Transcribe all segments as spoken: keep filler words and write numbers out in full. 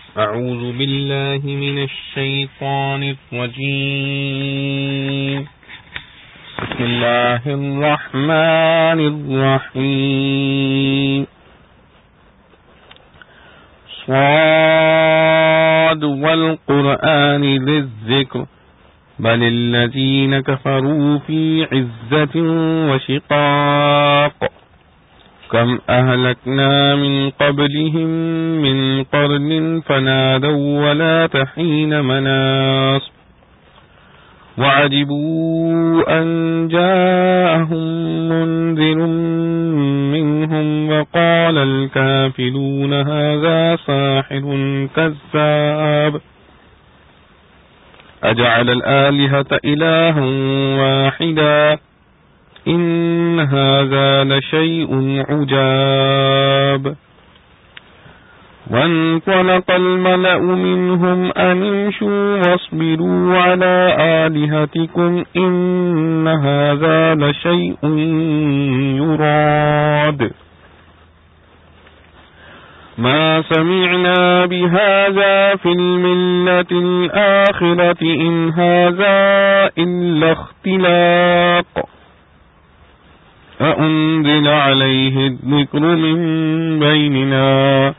أعوذ بالله من الشيطان الرجيم بسم الله الرحمن الرحيم صاد والقرآن ذي الذكر بل الذين كفروا في عزة وشقاق كم أهلكنا من قبلهم من قرن فنادوا ولا حين مناص وعجبوا أن جاءهم منذر منهم وقال الكافرون هذا ساحر كذاب أجعل الآلهة إلها واحدا إن هذا لشيء عجاب وانطلق الملأ منهم أن امشوا واصبروا على آلهتكم إن هذا لشيء يراد ما سمعنا بهذا في الملة الآخرة إن هذا إلا اختلاق أأنزل عليه الذكر من بيننا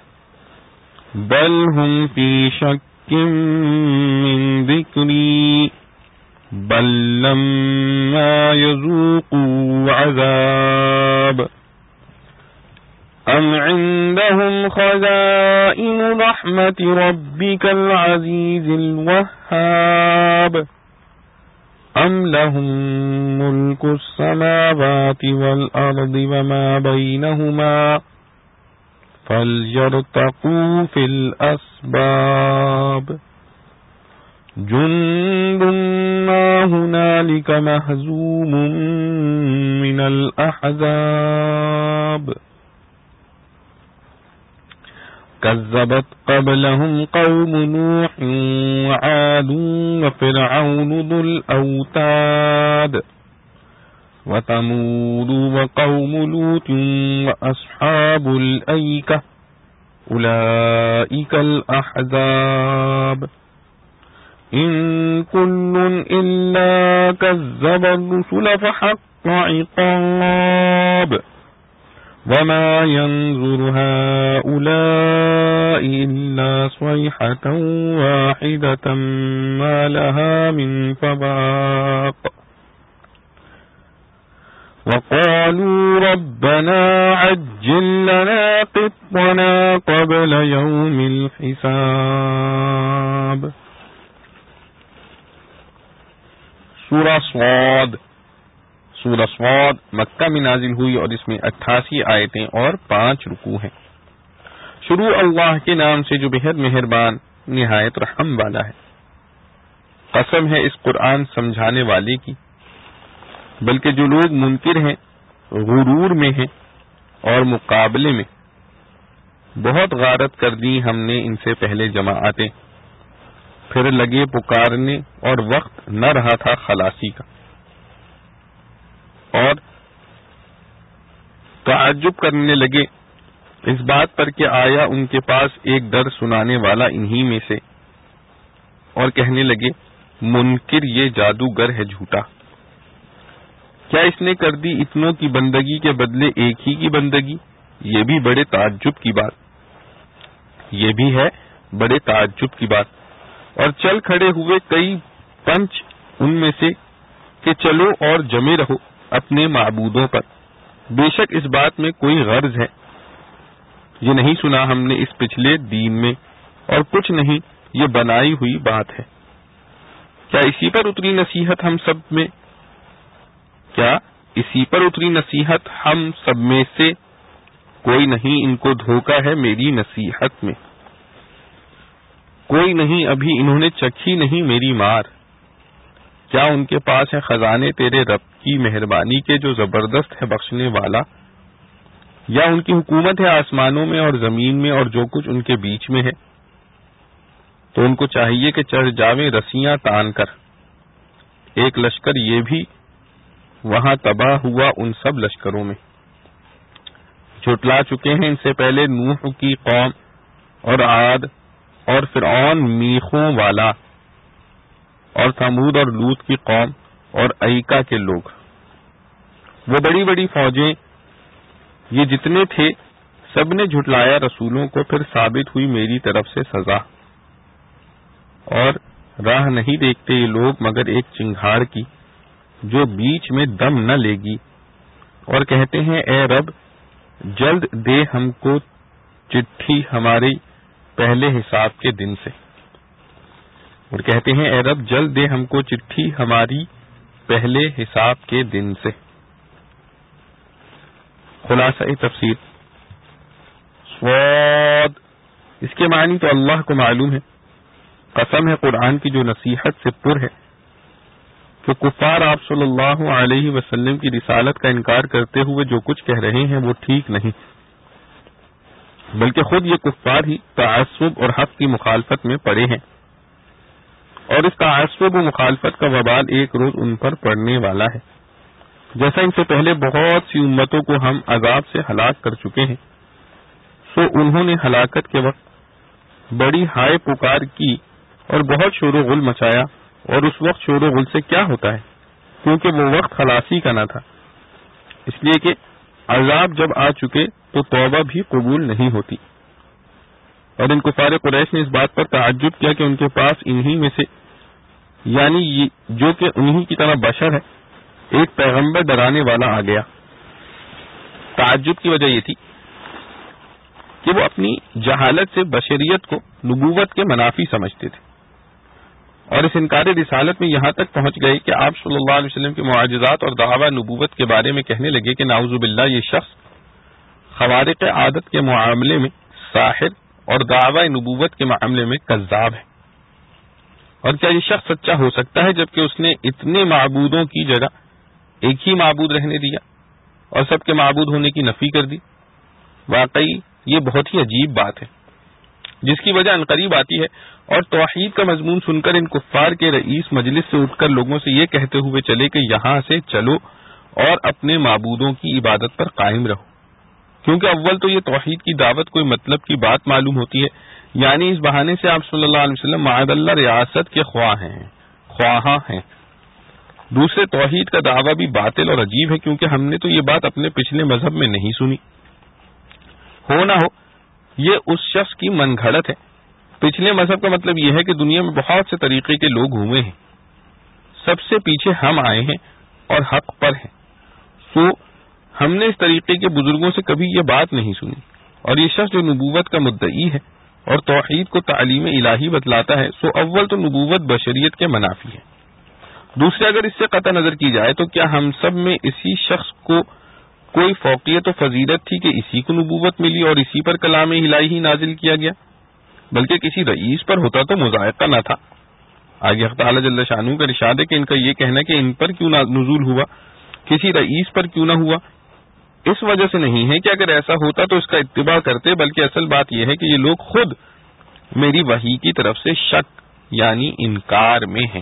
بل هم في شك من ذكري بل لما يذوقوا عذاب أم عندهم خزائن رحمة ربك العزيز الوهاب أم لهم ملك السماوات والأرض وما بينهما فليرتقوا في الأسباب جند ما هنالك مهزوم من الأحزاب كذبت قبلهم قوم نوح وعاد وفرعون ذو الأوتاد وثمود وقوم لوط وأصحاب الأيكة أولئك الأحزاب إن كل إلا كذب الرسل فحق عقاب وما ينظر هؤلاء إلا صيحة واحدة ما لها من فواق وقالوا ربنا عجل لنا قطنا قبل يوم الحساب. سورہ صاد سورہ صاد مکہ میں نازل ہوئی اور اس میں اٹھاسی آیتیں اور پانچ رکوع ہیں. شروع اللہ کے نام سے جو بہت مہربان نہایت رحم والا ہے. قسم ہے اس قرآن سمجھانے والے کی، بلکہ جو لوگ منکر ہیں، غرور میں ہیں اور مقابلے میں، بہت غارت کر دی ہم نے ان سے پہلے جماعتیں، پھر لگے پکارنے اور وقت نہ رہا تھا خلاصی کا، اور تعجب کرنے لگے اس بات پر کہ آیا ان کے پاس ایک ڈر سنانے والا انہی میں سے، اور کہنے لگے منکر یہ جادوگر ہے جھوٹا. کیا اس نے کر دی اتنوں کی بندگی کے بدلے ایک ہی کی بندگی؟ یہ بھی بڑے تعجب کی بات یہ بھی ہے بڑے تعجب کی بات. اور چل کھڑے ہوئے کئی پنچ ان میں سے کہ چلو اور جمے رہو اپنے معبودوں پر، بے شک اس بات میں کوئی غرض ہے. یہ نہیں سنا ہم نے اس پچھلے دین میں، اور کچھ نہیں، یہ بنائی ہوئی بات ہے. کیا اسی پر اتری نصیحت ہم سب میں کیا اسی پر اتری نصیحت ہم سب میں سے کوئی نہیں ان کو دھوکہ ہے میری نصیحت میں، کوئی نہیں ابھی انہوں نے چکھی نہیں میری مار. کیا ان کے پاس ہے خزانے تیرے رب کی مہربانی کے جو زبردست ہے بخشنے والا؟ یا ان کی حکومت ہے آسمانوں میں اور زمین میں اور جو کچھ ان کے بیچ میں ہے؟ تو ان کو چاہیے کہ چڑھ جاویں رسیاں تان کر. ایک لشکر یہ بھی وہاں تباہ ہوا ان سب لشکروں میں. جھٹلا چکے ہیں ان سے پہلے نوح کی قوم اور عاد اور فرعون میخوں والا، اور ثمود اور لوط کی قوم اور ایکا کے لوگ، وہ بڑی بڑی فوجیں، یہ جتنے تھے سب نے جھٹلایا رسولوں کو، پھر ثابت ہوئی میری طرف سے سزا۔ اور راہ نہیں دیکھتے یہ لوگ مگر ایک چنگھاڑ کی جو بیچ میں دم نہ لے گی، اور کہتے ہیں اے رب جلد دے ہم کو چٹھی ہمارے پہلے حساب کے دن سے، اور کہتے ہیں اے رب جلد دے ہم کو چٹھی ہماری پہلے حساب کے دن سے۔ خلاصہ تفسیر صاد، اس کے معنی تو اللہ کو معلوم ہے، قسم ہے قرآن کی جو نصیحت سے پر ہے کہ کفار آپ صلی اللہ علیہ وسلم کی رسالت کا انکار کرتے ہوئے جو کچھ کہہ رہے ہیں وہ ٹھیک نہیں، بلکہ خود یہ کفار ہی تعصب اور حق کی مخالفت میں پڑے ہیں، اور اس تعصب و مخالفت کا وبال ایک روز ان پر پڑنے والا ہے، جیسا ان سے پہلے بہت سی امتوں کو ہم عذاب سے ہلاک کر چکے ہیں۔ سو انہوں نے ہلاکت کے وقت بڑی ہائے پکار کی اور بہت شور و غل مچایا، اور اس وقت شور و غل سے کیا ہوتا ہے، کیونکہ وہ وقت خلاصی کا نہ تھا، اس لیے کہ عذاب جب آ چکے تو توبہ بھی قبول نہیں ہوتی۔ اور ان کفار قریش نے اس بات پر تعجب کیا کہ ان کے پاس انہی میں سے، یعنی جو کہ انہی کی طرح بشر ہے، ایک پیغمبر ڈرانے والا آ گیا۔ تعجب کی وجہ یہ تھی کہ وہ اپنی جہالت سے بشریت کو نبوت کے منافی سمجھتے تھے، اور اس انکار رسالت میں یہاں تک پہنچ گئے کہ آپ صلی اللہ علیہ وسلم کے معجزات اور دعوی نبوت کے بارے میں کہنے لگے کہ نعوذ باللہ یہ شخص خوارق عادت کے معاملے میں ساحر اور دعوی نبوت کے معاملے میں کذاب ہے، اور کیا یہ شخص سچا ہو سکتا ہے جبکہ اس نے اتنے معبودوں کی جگہ ایک ہی معبود رہنے دیا اور سب کے معبود ہونے کی نفی کر دی۔ واقعی یہ بہت ہی عجیب بات ہے، جس کی وجہ عنقریب آتی ہے، اور توحید کا مضمون سن کر ان کفار کے رئیس مجلس سے اٹھ کر لوگوں سے یہ کہتے ہوئے چلے کہ یہاں سے چلو اور اپنے معبودوں کی عبادت پر قائم رہو، کیونکہ اول تو یہ توحید کی دعوت کوئی مطلب کی بات معلوم ہوتی ہے، یعنی اس بہانے سے آپ صلی اللہ علیہ وسلم معاذ اللہ ریاست کے خواہ ہیں خواہاں ہیں۔ دوسرے توحید کا دعویٰ بھی باطل اور عجیب ہے، کیونکہ ہم نے تو یہ بات اپنے پچھلے مذہب میں نہیں سنی۔ ہو نہ ہو یہ اس شخص کی من گھڑت ہے۔ پچھلے مذہب کا مطلب یہ ہے کہ دنیا میں بہت سے طریقے کے لوگ ہوئے ہیں، سب سے پیچھے ہم آئے ہیں اور حق پر ہیں، سو ہم نے اس طریقے کے بزرگوں سے کبھی یہ بات نہیں سنی، اور یہ شخص جو نبوت کا مدعی ہے اور توحید کو تعلیم الہی بتلاتا ہے، سو اول تو نبوت بشریت کے منافی ہے۔ دوسرے اگر اس سے قطع نظر کی جائے تو کیا ہم سب میں اسی شخص کو کوئی فوقیت و فضیلت تھی کہ اسی کو نبوت ملی اور اسی پر کلام الہی نازل کیا گیا؟ بلکہ کسی رئیس پر ہوتا تو مذائقہ نہ تھا۔ آگے حق تعالی جل شانہ کا ارشاد ہے کہ ان کا یہ کہنا کہ ان پر کیوں نزول ہوا، کسی رئیس پر کیوں نہ ہوا، اس وجہ سے نہیں ہے کہ اگر ایسا ہوتا تو اس کا اتباع کرتے، بلکہ اصل بات یہ ہے کہ یہ لوگ خود میری وحی کی طرف سے شک یعنی انکار میں ہیں،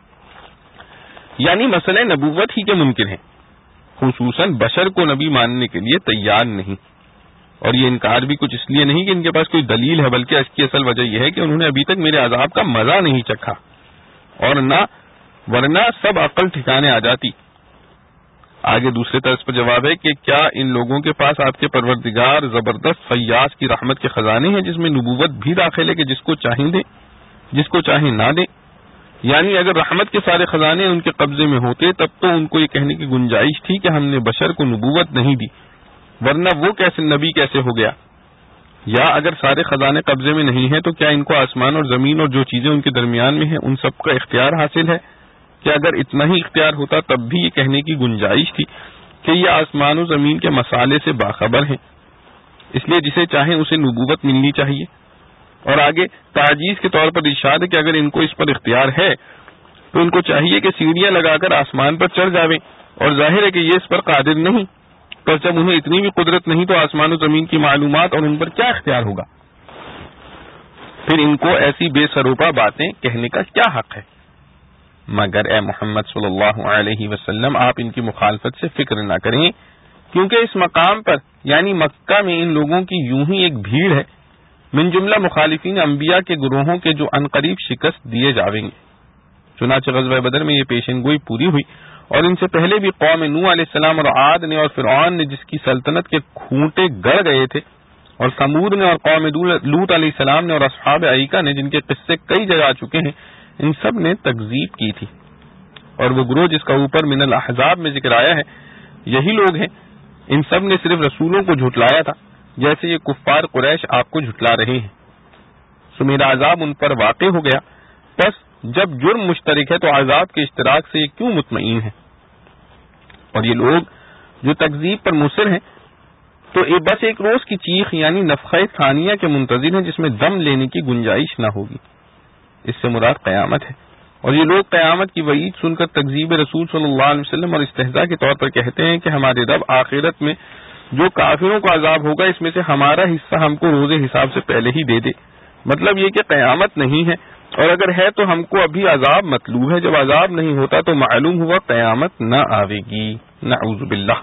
یعنی مسئلہ نبوت ہی کے منکر ہیں، خصوصاً بشر کو نبی ماننے کے لیے تیار نہیں۔ اور یہ انکار بھی کچھ اس لیے نہیں کہ ان کے پاس کوئی دلیل ہے، بلکہ اس کی اصل وجہ یہ ہے کہ انہوں نے ابھی تک میرے عذاب کا مزہ نہیں چکھا، اور نہ ورنہ سب عقل ٹھکانے آ جاتی۔ آگے دوسرے طرز پر جواب ہے کہ کیا ان لوگوں کے پاس آپ کے پروردگار زبردست فیاض کی رحمت کے خزانے ہیں جس میں نبوت بھی داخل ہے کہ جس کو چاہیں دیں، جس کو چاہیں نہ دیں؟ یعنی اگر رحمت کے سارے خزانے ان کے قبضے میں ہوتے تب تو ان کو یہ کہنے کی گنجائش تھی کہ ہم نے بشر کو نبوت نہیں دی، ورنہ وہ کیسے نبی کیسے ہو گیا؟ یا اگر سارے خزانے قبضے میں نہیں ہیں تو کیا ان کو آسمان اور زمین اور جو چیزیں ان کے درمیان میں ہیں ان سب کا اختیار حاصل ہے؟ کہ اگر اتنا ہی اختیار ہوتا تب بھی یہ کہنے کی گنجائش تھی کہ یہ آسمان و زمین کے مسالے سے باخبر ہیں، اس لیے جسے چاہیں اسے نبوت ملنی چاہیے۔ اور آگے تعجیز کے طور پر ارشاد ہے کہ اگر ان کو اس پر اختیار ہے تو ان کو چاہیے کہ سیڑھیاں لگا کر آسمان پر چڑھ جاویں، اور ظاہر ہے کہ یہ اس پر قادر نہیں، پر جب انہیں اتنی بھی قدرت نہیں تو آسمان و زمین کی معلومات اور ان پر کیا اختیار ہوگا؟ پھر ان کو ایسی بے سروپا باتیں کہنے کا کیا حق ہے؟ مگر اے محمد صلی اللہ علیہ وسلم آپ ان کی مخالفت سے فکر نہ کریں، کیونکہ اس مقام پر یعنی مکہ میں ان لوگوں کی یوں ہی ایک بھیڑ ہے من جملہ مخالفین انبیاء کے گروہوں کے جو عنقریب شکست دیے جاویں گے۔ چنانچہ غزوہ بدر میں یہ پیشن گوئی پوری ہوئی، اور ان سے پہلے بھی قوم نوح علیہ السلام اور عاد نے اور فرعون نے جس کی سلطنت کے کھوٹے گڑ گئے تھے، اور ثمود نے اور قوم لوط علیہ السلام نے اور اصحاب ایکا نے جن کے قصے کئی جگہ آ چکے ہیں، ان سب نے تکذیب کی تھی۔ اور وہ گروہ جس کا اوپر من الاحزاب میں ذکر آیا ہے، یہی لوگ ہیں۔ ان سب نے صرف رسولوں کو جھٹلایا تھا، جیسے یہ کفار قریش آپ کو جھٹلا رہے ہیں۔ سو میرا عذاب ان پر واقع ہو گیا، بس جب جرم مشترک ہے تو عذاب کے اشتراک سے یہ کیوں مطمئن ہے؟ اور یہ لوگ جو تکذیب پر مصر ہیں تو یہ بس ایک روز کی چیخ یعنی نفخہ ثانیہ کے منتظر ہیں، جس میں دم لینے کی گنجائش نہ ہوگی۔ اس سے مراد قیامت ہے، اور یہ لوگ قیامت کی وعید سن کر تکذیب رسول صلی اللہ علیہ وسلم اور استہزاء کے طور پر کہتے ہیں کہ ہمارے رب آخرت میں جو کافروں کو عذاب ہوگا اس میں سے ہمارا حصہ ہم کو روز حساب سے پہلے ہی دے دے۔ مطلب یہ کہ قیامت نہیں ہے، اور اگر ہے تو ہم کو ابھی عذاب مطلوب ہے، جب عذاب نہیں ہوتا تو معلوم ہوا قیامت نہ آئے گی، نعوذ باللہ۔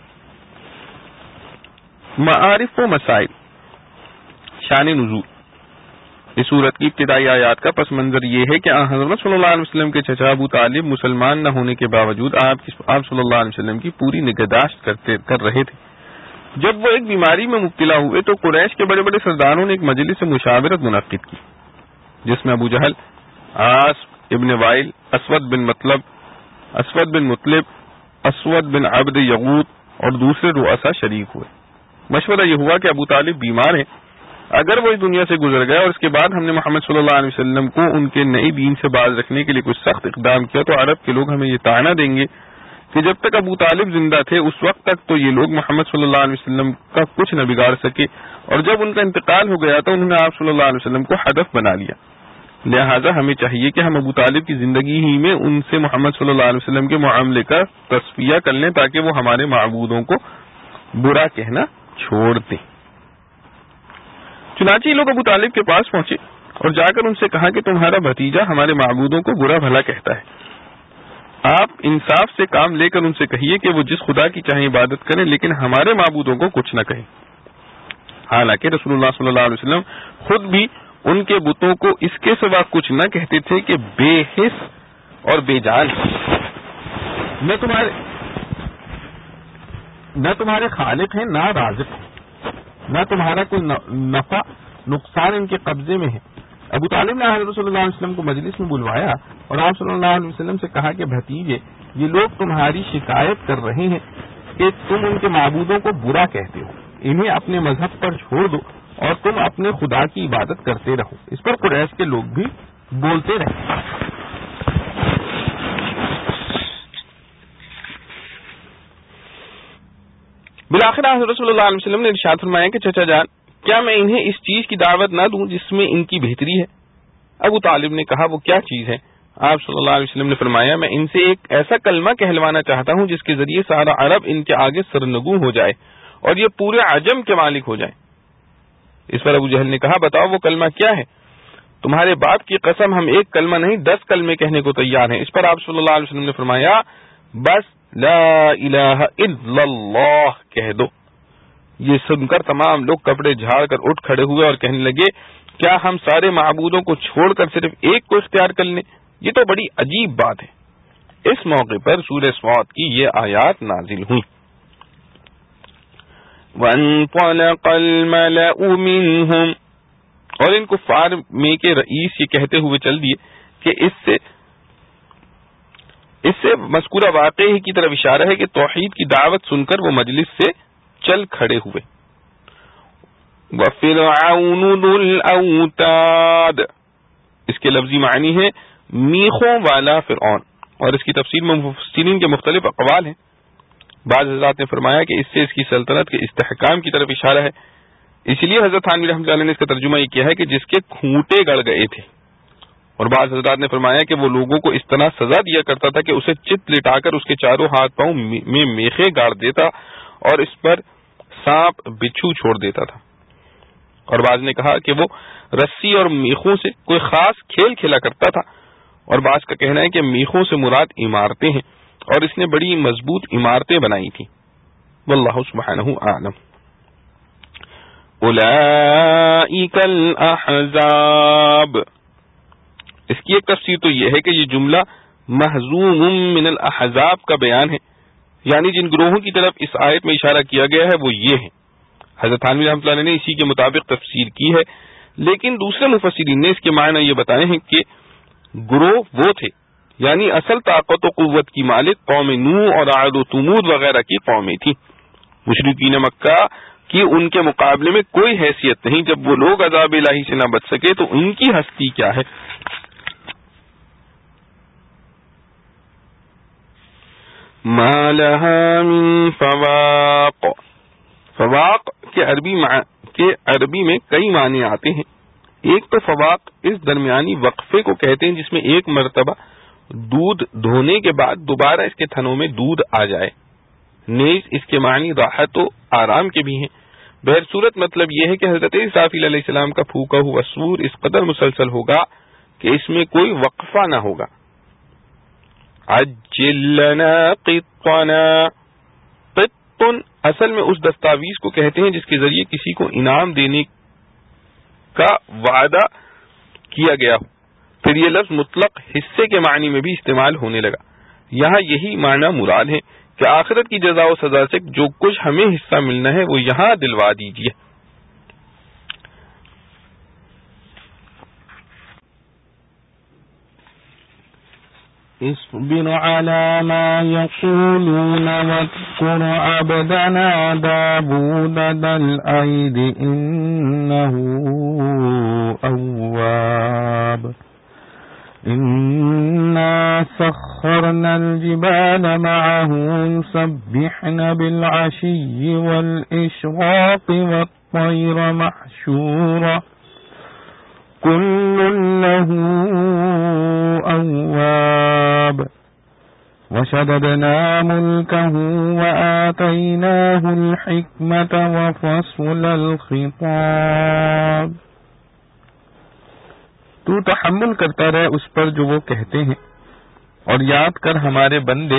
معارف و مسائل، شان نزول۔ اس صورت کی ابتدائی آیات کا پس منظر یہ ہے کہ حضرت صلی اللہ علیہ وسلم کے چچا ابو طالب مسلمان نہ ہونے کے باوجود آپ آپ صلی اللہ علیہ وسلم کی پوری نگہداشت کرتے کر رہے تھے۔ جب وہ ایک بیماری میں مبتلا ہوئے تو قریش کے بڑے بڑے سرداروں نے ایک مجلس سے مشاورت منعقد کی، جس میں ابو جہل، عاص ابن وائل، اسود بن مطلب اسود بن مطلب اسود بن عبد یغوت اور دوسرے رؤسا شریک ہوئے۔ مشورہ یہ ہوا کہ ابو طالب بیمار ہیں، اگر وہ اس دنیا سے گزر گئے اور اس کے بعد ہم نے محمد صلی اللہ علیہ وسلم کو ان کے نئی دین سے باز رکھنے کے لیے کچھ سخت اقدام کیا تو عرب کے لوگ ہمیں یہ طعنہ دیں گے کہ جب تک ابو طالب زندہ تھے اس وقت تک تو یہ لوگ محمد صلی اللہ علیہ وسلم کا کچھ نہ بگاڑ سکے، اور جب ان کا انتقال ہو گیا تو انہوں نے آپ صلی اللہ علیہ وسلم کو ہدف بنا لیا۔ لہٰذا ہمیں چاہیے کہ ہم ابو طالب کی زندگی ہی میں ان سے محمد صلی اللہ علیہ وسلم کے معاملے کا تصفیہ کر لیں تاکہ وہ ہمارے معبودوں کو برا کہنا چھوڑ دیں۔ چنانچہ یہ لوگ ابو طالب کے پاس پہنچے اور جا کر ان سے کہا کہ تمہارا بھتیجا ہمارے معبودوں کو برا بھلا کہتا ہے، آپ انصاف سے کام لے کر ان سے کہیے کہ وہ جس خدا کی چاہے عبادت کریں لیکن ہمارے معبودوں کو کچھ نہ کہیں۔ حالانکہ رسول اللہ صلی اللہ علیہ وسلم خود بھی ان کے بتوں کو اس کے سوا کچھ نہ کہتے تھے کہ بے حس اور بے جان، نہ تمہارے نہ تمہارے خالق ہیں نہ رازق ہیں، نہ تمہارا کوئی نفع نقصان ان کے قبضے میں ہے۔ ابو طالب نے حضرت صلی اللہ علیہ وسلم کو مجلس میں بلوایا اور آپ صلی اللہ علیہ وسلم سے کہا کہ بھتیجے، یہ لوگ تمہاری شکایت کر رہے ہیں کہ تم ان کے معبودوں کو برا کہتے ہو، انہیں اپنے مذہب پر چھوڑ دو اور تم اپنے خدا کی عبادت کرتے رہو۔ اس پر قریش کے لوگ بھی بولتے رہے۔ بالآخر حضرت صلی اللہ علیہ وسلم نے ارشاد فرمایا کہ چچا جان، کیا میں انہیں اس چیز کی دعوت نہ دوں جس میں ان کی بہتری ہے؟ ابو طالب نے کہا وہ کیا چیز ہے؟ آپ صلی اللہ علیہ وسلم نے فرمایا میں ان سے ایک ایسا کلمہ کہلوانا چاہتا ہوں جس کے ذریعے سارا عرب ان کے آگے سرنگوں ہو جائے اور یہ پورے عجم کے مالک ہو جائے۔ اس پر ابو جہل نے کہا بتاؤ وہ کلمہ کیا ہے؟ تمہارے باپ کی قسم ہم ایک کلمہ نہیں دس کلمے کہنے کو تیار ہیں۔ اس پر آپ صلی اللہ علیہ وسلم نے فرمایا بس لا الہ الا اللہ کہہ دو۔ یہ سن کر تمام لوگ کپڑے جھاڑ کر اٹھ کھڑے ہوئے اور کہنے لگے کیا ہم سارے معبودوں کو چھوڑ کر صرف ایک کو اختیار کر لیں؟ یہ تو بڑی عجیب بات ہے۔ اس موقع پر سورہ صاد کی یہ آیات نازل ہوئی۔ وَانطَلَقَ الْمَلَأُ مِنْهُمْ، اور ان کفار میں کے رئیس یہ کہتے ہوئے چل دیے کہ اس سے اس سے مذکورہ واقعے کی طرف اشارہ ہے کہ توحید کی دعوت سن کر وہ مجلس سے چل کھڑے ہوئے۔ وَفِرْعَوْنُ ذُو الْأَوْتَادِ، اس کے لفظی معنی ہے میخوں والا فرعون، اور اس کی تفسیر میں مفسرین کے مختلف اقوال ہیں۔ بعض حضرات نے فرمایا کہ اس سے اس کی سلطنت کے استحکام کی طرف اشارہ ہے، اسی لیے حضرت تھانوی رحمۃ اللہ علیہ نے اس کا ترجمہ یہ کیا ہے کہ جس کے کھوٹے گڑ گئے تھے۔ اور بعض حضرات نے فرمایا کہ وہ لوگوں کو اس طرح سزا دیا کرتا تھا کہ اسے چت لٹا کر اس کے چاروں ہاتھ پاؤں میں میخیں گاڑ دیتا اور اس پر سانپ بچھو چھوڑ دیتا تھا۔ اور بعض نے کہا کہ وہ رسی اور میخوں سے کوئی خاص کھیل کھیلا کرتا تھا، اور بعض کا کہنا ہے کہ میخوں سے مراد عمارتیں ہیں اور اس نے بڑی مضبوط عمارتیں بنائی تھیں۔ واللہ سبحانہ اعلم۔ اولئک الاحزاب. اس کی ایک تفسیر تو یہ ہے کہ یہ جملہ محزوم من الاحزاب کا بیان ہے، یعنی جن گروہوں کی طرف اس آیت میں اشارہ کیا گیا ہے وہ یہ ہیں. حضرت تھانوی رحمۃ اللہ علیہ نے اسی کے مطابق تفسیر کی ہے، لیکن دوسرے مفسرین نے اس کے معنی یہ بتائے ہیں کہ گروہ وہ تھے، یعنی اصل طاقت و قوت کی مالک قوم نوح اور عاد و ثمود وغیرہ کی قومیں تھیں. مشرکین مکہ کی ان کے مقابلے میں کوئی حیثیت نہیں. جب وہ لوگ عذاب الہی سے نہ بچ سکے تو ان کی ہستی کیا ہے. ما لها من فواق. فواق کے عربی مع... کے عربی میں کئی معنی آتے ہیں. ایک تو فواق اس درمیانی وقفے کو کہتے ہیں جس میں ایک مرتبہ دودھ دھونے کے بعد دوبارہ اس کے تھنوں میں دودھ آ جائے. نیز اس کے معنی راحت و آرام کے بھی ہیں. بہر صورت مطلب یہ ہے کہ حضرت اسرافیل علیہ السلام کا پھونکا ہوا سور اس قدر مسلسل ہوگا کہ اس میں کوئی وقفہ نہ ہوگا. عجل لنا قطنا. قط اصل میں اس دستاویز کو کہتے ہیں جس کے ذریعے کسی کو انعام دینے کا وعدہ کیا گیا ہو. پھر یہ لفظ مطلق حصے کے معنی میں بھی استعمال ہونے لگا. یہاں یہی معنی مراد ہے کہ آخرت کی جزا و سزا سے جو کچھ ہمیں حصہ ملنا ہے وہ یہاں دلوا دیجیے. اصبر على ما يقولون واذكر عبدنا داود ذا الأيد إنه أواب. إنا سخرنا الجبال معه يسبحن بالعشي والإشراق والطير محشورا كل له أواب. وشددنا ملكه وآتيناه الحكمة وفصل الخطاب. تو تحمل کرتا رہے اس پر جو وہ کہتے ہیں، اور یاد کر ہمارے بندے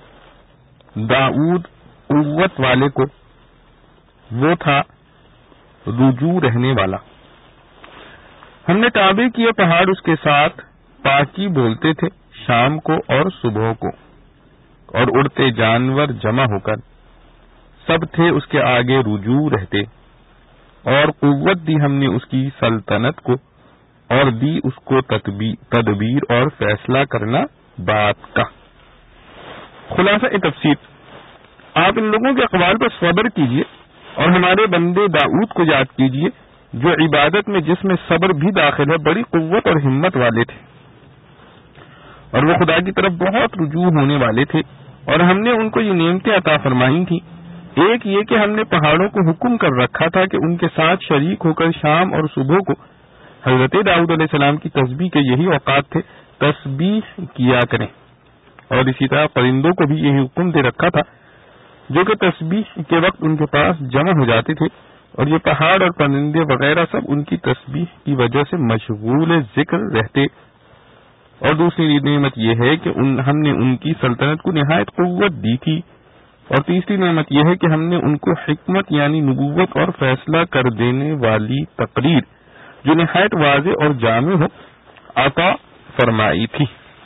داؤد قوت والے کو، وہ تھا رجوع رہنے والا. ہم نے تابع کیے پہاڑ اس کے ساتھ، پاکی بولتے تھے شام کو اور صبح کو، اور اڑتے جانور جمع ہو کر سب تھے اس کے آگے رجوع رہتے. اور قوت دی ہم نے اس کی سلطنت کو، اور دی اس کو تدبیر اور فیصلہ کرنا بات کا. خلاصہ تفسیر، آپ ان لوگوں کے اقوال پر صبر کیجئے اور ہمارے بندے داؤد کو یاد کیجئے جو عبادت میں جس میں صبر بھی داخل ہے بڑی قوت اور ہمت والے تھے، اور وہ خدا کی طرف بہت رجوع ہونے والے تھے. اور ہم نے ان کو یہ نعمتیں عطا فرمائی تھیں. ایک یہ کہ ہم نے پہاڑوں کو حکم کر رکھا تھا کہ ان کے ساتھ شریک ہو کر شام اور صبح کو حضرت داؤد علیہ السلام کی تسبیح کے یہی اوقات تھے، تسبیح کیا کریں. اور اسی طرح پرندوں کو بھی یہی حکم دے رکھا تھا جو کہ تسبیح کے وقت ان کے پاس جمع ہو جاتے تھے، اور یہ پہاڑ اور پرندے وغیرہ سب ان کی تسبیح کی وجہ سے مشغول ذکر رہتے. اور دوسری نعمت یہ ہے کہ ان ہم نے ان کی سلطنت کو نہایت قوت دی تھی. اور تیسری نعمت یہ ہے کہ ہم نے ان کو حکمت یعنی نبوت اور فیصلہ کر دینے والی تقریر جو نہایت واضح اور جامع ہو عطا فرمائی تھی.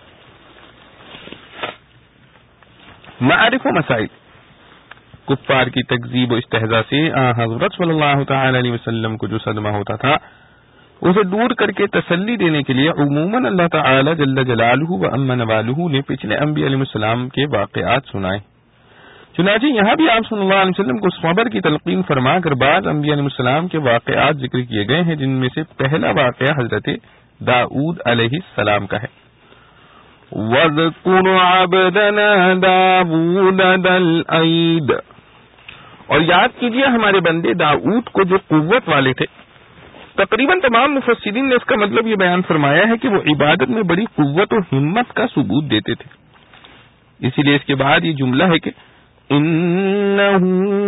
معارف و مسائل. کفار کی تکذیب و استہزاء سے حضرت صلی اللہ تعالی علیہ وسلم کو جو صدمہ ہوتا تھا اسے دور کر کے تسلی دینے کے لیے عموماً اللہ تعالی جل جلالہ و عم نوالہ نے پچھلے انبیاء علیہ السلام کے واقعات سنائے. چنانچہ یہاں بھی آپ صلی اللہ علیہ وسلم کو صبر کی تلقین فرما کر بعض انبیاء علیہ السلام کے واقعات ذکر کیے گئے ہیں، جن میں سے پہلا واقعہ حضرت داؤد علیہ السلام کا ہے. وَاذْكُرْ عَبْدَنَا دَاوُودَ ذَا الْأَيْدِ. اور یاد کیجیے ہمارے بندے داؤد کو جو قوت والے تھے. تقریباً تمام مفسرین نے اس کا مطلب یہ بیان فرمایا ہے کہ وہ عبادت میں بڑی قوت و ہمت کا ثبوت دیتے تھے. اسی لیے اس کے بعد یہ جملہ ہے کہ انہ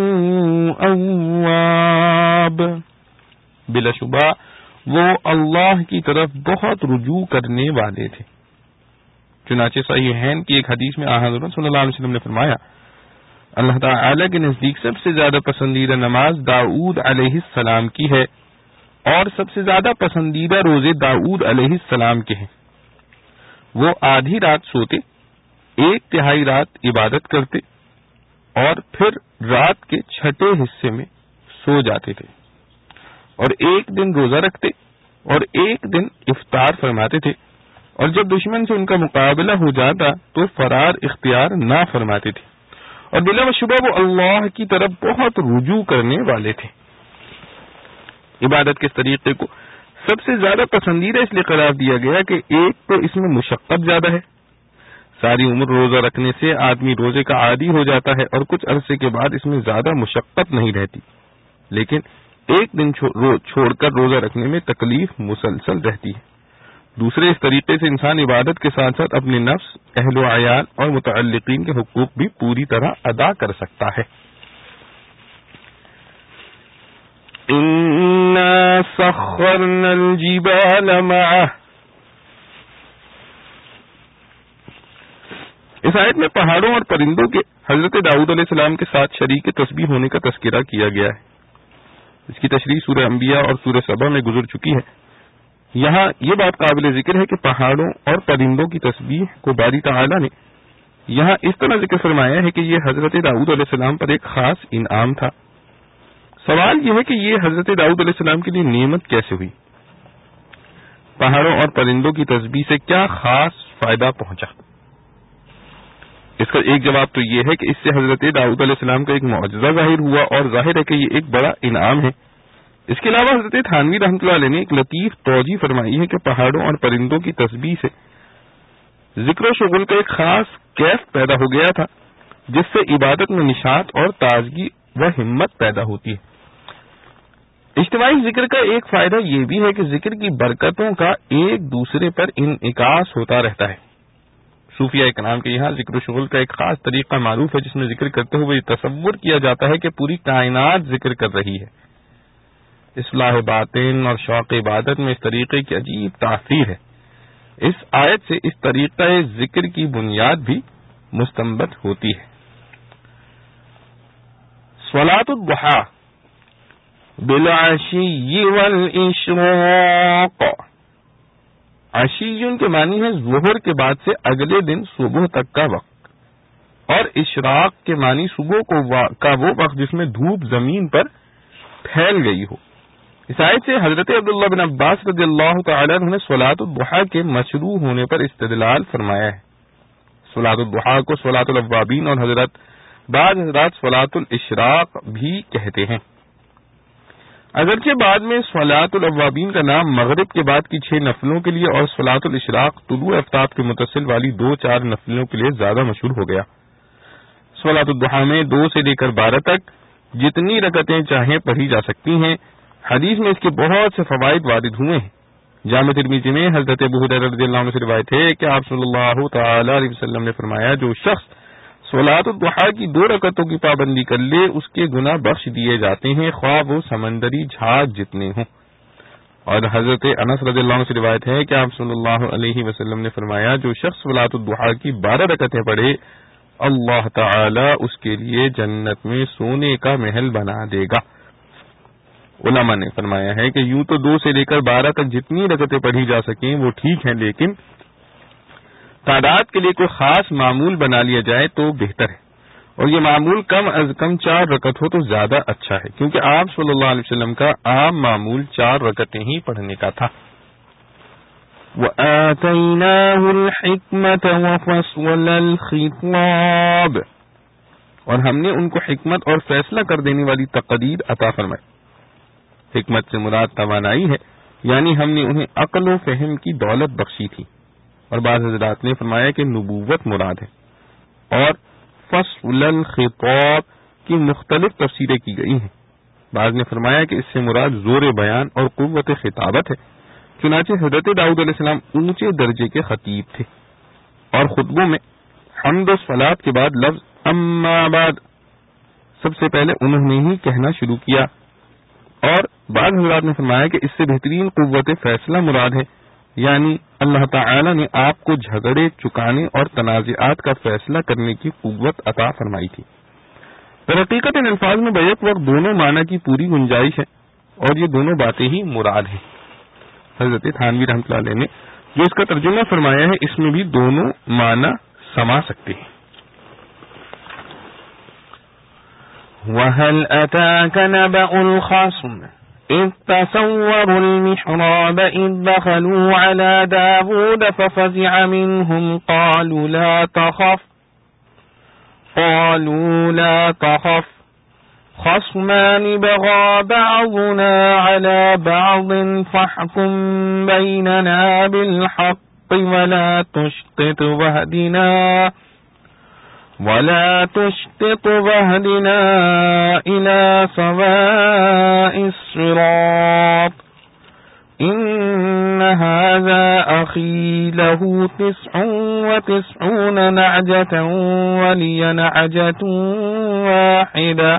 اواب، بلا شبہ وہ اللہ کی طرف بہت رجوع کرنے والے تھے. چنانچہ صحیحین کی ایک حدیث میں حضرت صلی اللہ علیہ وسلم نے فرمایا اللہ تعالی کے نزدیک سب سے زیادہ پسندیدہ نماز داؤد علیہ السلام کی ہے، اور سب سے زیادہ پسندیدہ روزے داؤد علیہ السلام کے ہیں۔ وہ آدھی رات سوتے، ایک تہائی رات عبادت کرتے اور پھر رات کے چھٹے حصے میں سو جاتے تھے، اور ایک دن روزہ رکھتے اور ایک دن افطار فرماتے تھے، اور جب دشمن سے ان کا مقابلہ ہو جاتا تو فرار اختیار نہ فرماتے تھے، اور بلا شبہ وہ اللہ کی طرف بہت رجوع کرنے والے تھے۔ عبادت کے طریقے کو سب سے زیادہ پسندیدہ اس لیے قرار دیا گیا کہ ایک تو اس میں مشقت زیادہ ہے، ساری عمر روزہ رکھنے سے آدمی روزے کا عادی ہو جاتا ہے اور کچھ عرصے کے بعد اس میں زیادہ مشقت نہیں رہتی، لیکن ایک دن چھوڑ کر روزہ رکھنے میں تکلیف مسلسل رہتی ہے۔ دوسرے، اس طریقے سے انسان عبادت کے ساتھ ساتھ اپنے نفس، اہل و عیال اور متعلقین کے حقوق بھی پوری طرح ادا کر سکتا ہے۔ اِنَّا سَخَّرْنَا الْجِبَالَ مَعَهُ، اس آیت میں پہاڑوں اور پرندوں کے حضرت داؤد علیہ السلام کے ساتھ شریک تسبیح ہونے کا تذکرہ کیا گیا ہے۔ اس کی تشریح سورہ انبیاء اور سورہ سبا میں گزر چکی ہے۔ یہاں یہ بات قابل ذکر ہے کہ پہاڑوں اور پرندوں کی تسبیح کو باری تعالی نے یہاں اس طرح ذکر فرمایا ہے کہ یہ حضرت داؤد علیہ السلام پر ایک خاص انعام تھا۔ سوال یہ ہے کہ یہ حضرت داؤد علیہ السلام کے لیے نعمت کیسے ہوئی؟ پہاڑوں اور پرندوں کی تسبیح سے کیا خاص فائدہ پہنچا؟ اس کا ایک جواب تو یہ ہے کہ اس سے حضرت داؤد علیہ السلام کا ایک معجزہ ظاہر ہوا، اور ظاہر ہے کہ یہ ایک بڑا انعام ہے۔ اس کے علاوہ حضرت تھانوی رحمۃ اللہ علیہ نے ایک لطیف توجیہ فرمائی ہے کہ پہاڑوں اور پرندوں کی تسبیح سے ذکر و شغل کا ایک خاص کیف پیدا ہو گیا تھا، جس سے عبادت میں نشاط اور تازگی و ہمت پیدا ہوتی ہے۔ اجتماعی ذکر کا ایک فائدہ یہ بھی ہے کہ ذکر کی برکتوں کا ایک دوسرے پر انعکاس ہوتا رہتا ہے۔ صوفیہ کرام کے یہاں ذکر و شغل کا ایک خاص طریقہ معروف ہے، جس میں ذکر کرتے ہوئے یہ تصور کیا جاتا ہے کہ پوری کائنات ذکر کر رہی ہے۔ اصلاح باطن اور شوق عبادت میں اس طریقے کی عجیب تاثیر ہے۔ اس آیت سے اس طریقہ ذکر کی بنیاد بھی مستنبط ہوتی ہے۔ صلاۃ الضحیٰ بالعشی والاشراق، عشی کے معنی ہے ظہر کے بعد سے اگلے دن صبح تک کا وقت، اور اشراق کے معنی صبح کو کا وہ وقت جس میں دھوپ زمین پر پھیل گئی ہو۔ اس آیت سے حضرت عبداللہ بن عباس رضی اللہ تعالی عنہ نے صلاۃ الضحیٰ کے مشروع ہونے پر استدلال فرمایا ہے۔ صلاۃ الضحیٰ کو صلاۃ الاوابین اور حضرت بعض حضرات صلاۃ الاشراق بھی کہتے ہیں۔ اگرچہ بعد میں صلاۃ الاوابین کا نام مغرب کے بعد کی چھ نفلوں کے لیے اور صلاۃ الاشراق طلوع آفتاب کے متصل والی دو چار نفلوں کے لیے زیادہ مشہور ہو گیا۔ صلاۃ الضحیٰ میں دو سے لے کر بارہ تک جتنی رکعتیں چاہیں پڑھی جا سکتی ہیں۔ حدیث میں اس کے بہت سے فوائد وارد ہوئے ہیں۔ جامع ترمذی میں حضرت ابو ہریرہ رضی اللہ عنہ سے روایت ہے کہ آپ صلی اللہ تعالی علیہ وسلم نے فرمایا، جو شخص صلاۃ الضحیٰ کی دو رکعتوں کی پابندی کر لے اس کے گناہ بخش دیے جاتے ہیں، خواہ وہ سمندری جھاگ جتنے ہوں۔ اور حضرت انس رضی اللہ عنہ سے روایت ہے کہ آپ صلی اللہ علیہ وسلم نے فرمایا، جو شخص صلاۃ الضحیٰ کی بارہ رکعتیں پڑھے اللہ تعالی اس کے لیے جنت میں سونے کا محل بنا دے گا۔ علماء نے فرمایا ہے کہ یوں تو دو سے لے کر بارہ تک جتنی رکعتیں پڑھی جا سکیں وہ ٹھیک ہیں، لیکن تعداد کے لیے کوئی خاص معمول بنا لیا جائے تو بہتر ہے، اور یہ معمول کم از کم چار رکعت ہو تو زیادہ اچھا ہے، کیونکہ آپ صلی اللہ علیہ وسلم کا عام معمول چار رکعتیں ہی پڑھنے کا تھا۔ وَآتَيْنَاهُ الْحِكْمَةَ وَفَصْلَ الْخِطَابِ، اور ہم نے ان کو حکمت اور فیصلہ کر دینے والی تقدیر عطا فرمائی۔ حکمت سے مراد توانائی ہے، یعنی ہم نے انہیں عقل و فہم کی دولت بخشی تھی، اور بعض حضرات نے فرمایا کہ نبوت مراد ہے، اور فصل الخطاب کی مختلف تفسیریں کی گئی ہیں۔ بعض نے فرمایا کہ اس سے مراد زور بیان اور قوت خطابت ہے، چنانچہ حضرت داؤد علیہ السلام اونچے درجے کے خطیب تھے، اور خطبوں میں حمد و صلاۃ کے بعد لفظ اما بعد سب سے پہلے انہوں نے ہی کہنا شروع کیا، اور بعض حضرات نے فرمایا کہ اس سے بہترین قوت فیصلہ مراد ہے، یعنی اللہ تعالی نے آپ کو جھگڑے چکانے اور تنازعات کا فیصلہ کرنے کی قوت عطا فرمائی تھی۔ در حقیقت ان الفاظ میں بیک وقت دونوں معنی کی پوری گنجائش ہے۔ اور یہ دونوں باتیں ہی مراد ہیں. حضرت تھانوی رحمۃ اللہ علیہ نے جو اس کا ترجمہ فرمایا ہے اس میں بھی دونوں معنی سما سکتے ہیں. وَهَلْ أَتَاكَ نَبَأُ الْخَصْمِ إِذْ تَسَوَّرُوا الْمِحْرَابَ إِذْ دَخَلُوا عَلَى دَاوُودَ فَفَزِعَ مِنْهُمْ قَالُوا لَا تَخَفْ قَالُوا لَا تَخَفْ خَصْمَانِ بَغَى بَعْضُنَا عَلَى بَعْضٍ فَاحْكُم بَيْنَنَا بِالْحَقِّ وَلَا تُشْطِطْ وَاهْدِنَا وَلَا تُشْطِطْ وَاهْدِنَا إِلَى سَوَاءِ الصِّرَاطِ إِنَّ هَذَا أَخِي لَهُ تِسْعٌ وَتِسْعُونَ نَعْجَةً وَلِيَ نَعْجَةٌ وَاحِدَةٌ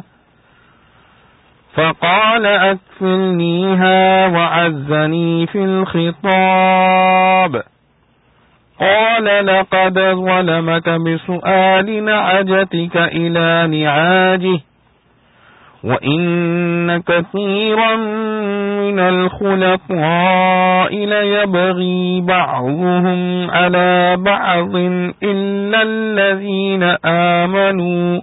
فَقَالَ أَكْفِلْنِيهَا وَعَزَّنِي فِي الْخِطَابِ قال لقد ظلمك بسؤال نعجتك إلى نعاجه وإن كثيرا من الخلطاء ليبغي بعضهم على بعض إلا الذين آمنوا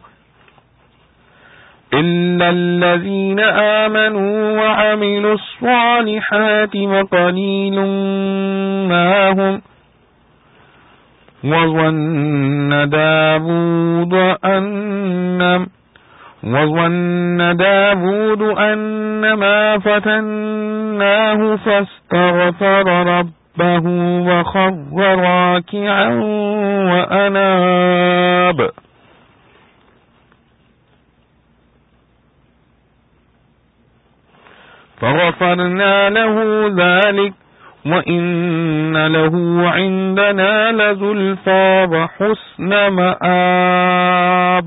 إلا الذين آمنوا وعملوا الصالحات وقليل ما هم وظن داود أن وظن داود أنما فتناه فاستغفر ربه وخر راكعا وأناب فغفرنا له ذلك وَإِنَّ لَهُ عِندَنَا لَزُلْفَىٰ وَحُسْنَ مَآبٍ.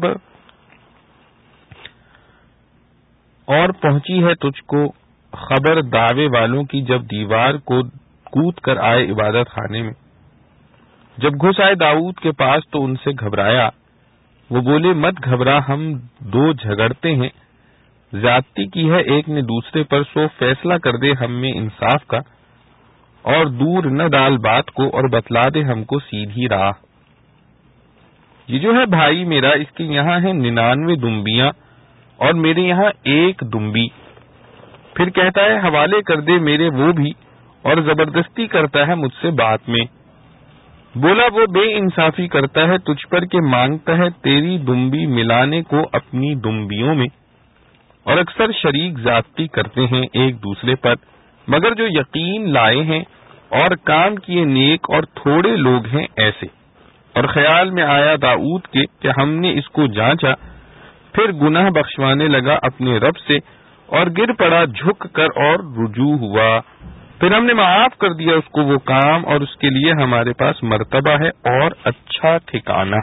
اور پہنچی ہے تجھ کو خبر دعوے والوں کی جب دیوار کو کود کر آئے عبادت خانے میں. جب گھس آئے داؤد کے پاس تو ان سے گھبرایا. وہ بولے مت گھبرا، ہم دو جھگڑتے ہیں، زیادتی کی ہے ایک نے دوسرے پر، سو فیصلہ کر دے ہم میں انصاف کا، اور دور نہ ڈال بات کو اور بتلا دے ہم کو سیدھی راہ. یہ جو ہے بھائی میرا، اس کے یہاں ہیں ننانوے دمبیاں اور میرے یہاں ایک دمبی. پھر کہتا ہے حوالے کر دے میرے وہ بھی، اور زبردستی کرتا ہے مجھ سے بات میں. بولا وہ بے انصافی کرتا ہے تجھ پر کہ مانگتا ہے تیری دمبی ملانے کو اپنی دمبیوں میں، اور اکثر شریک زیادتی کرتے ہیں ایک دوسرے پر، مگر جو یقین لائے ہیں اور کام کیے نیک اور تھوڑے لوگ ہیں ایسے. اور خیال میں آیا داؤد کے کہ ہم نے اس کو جانچا، پھر گناہ بخشوانے لگا اپنے رب سے اور گر پڑا جھک کر اور رجوع ہوا. پھر ہم نے معاف کر دیا اس کو وہ کام، اور اس کے لیے ہمارے پاس مرتبہ ہے اور اچھا ٹھکانہ.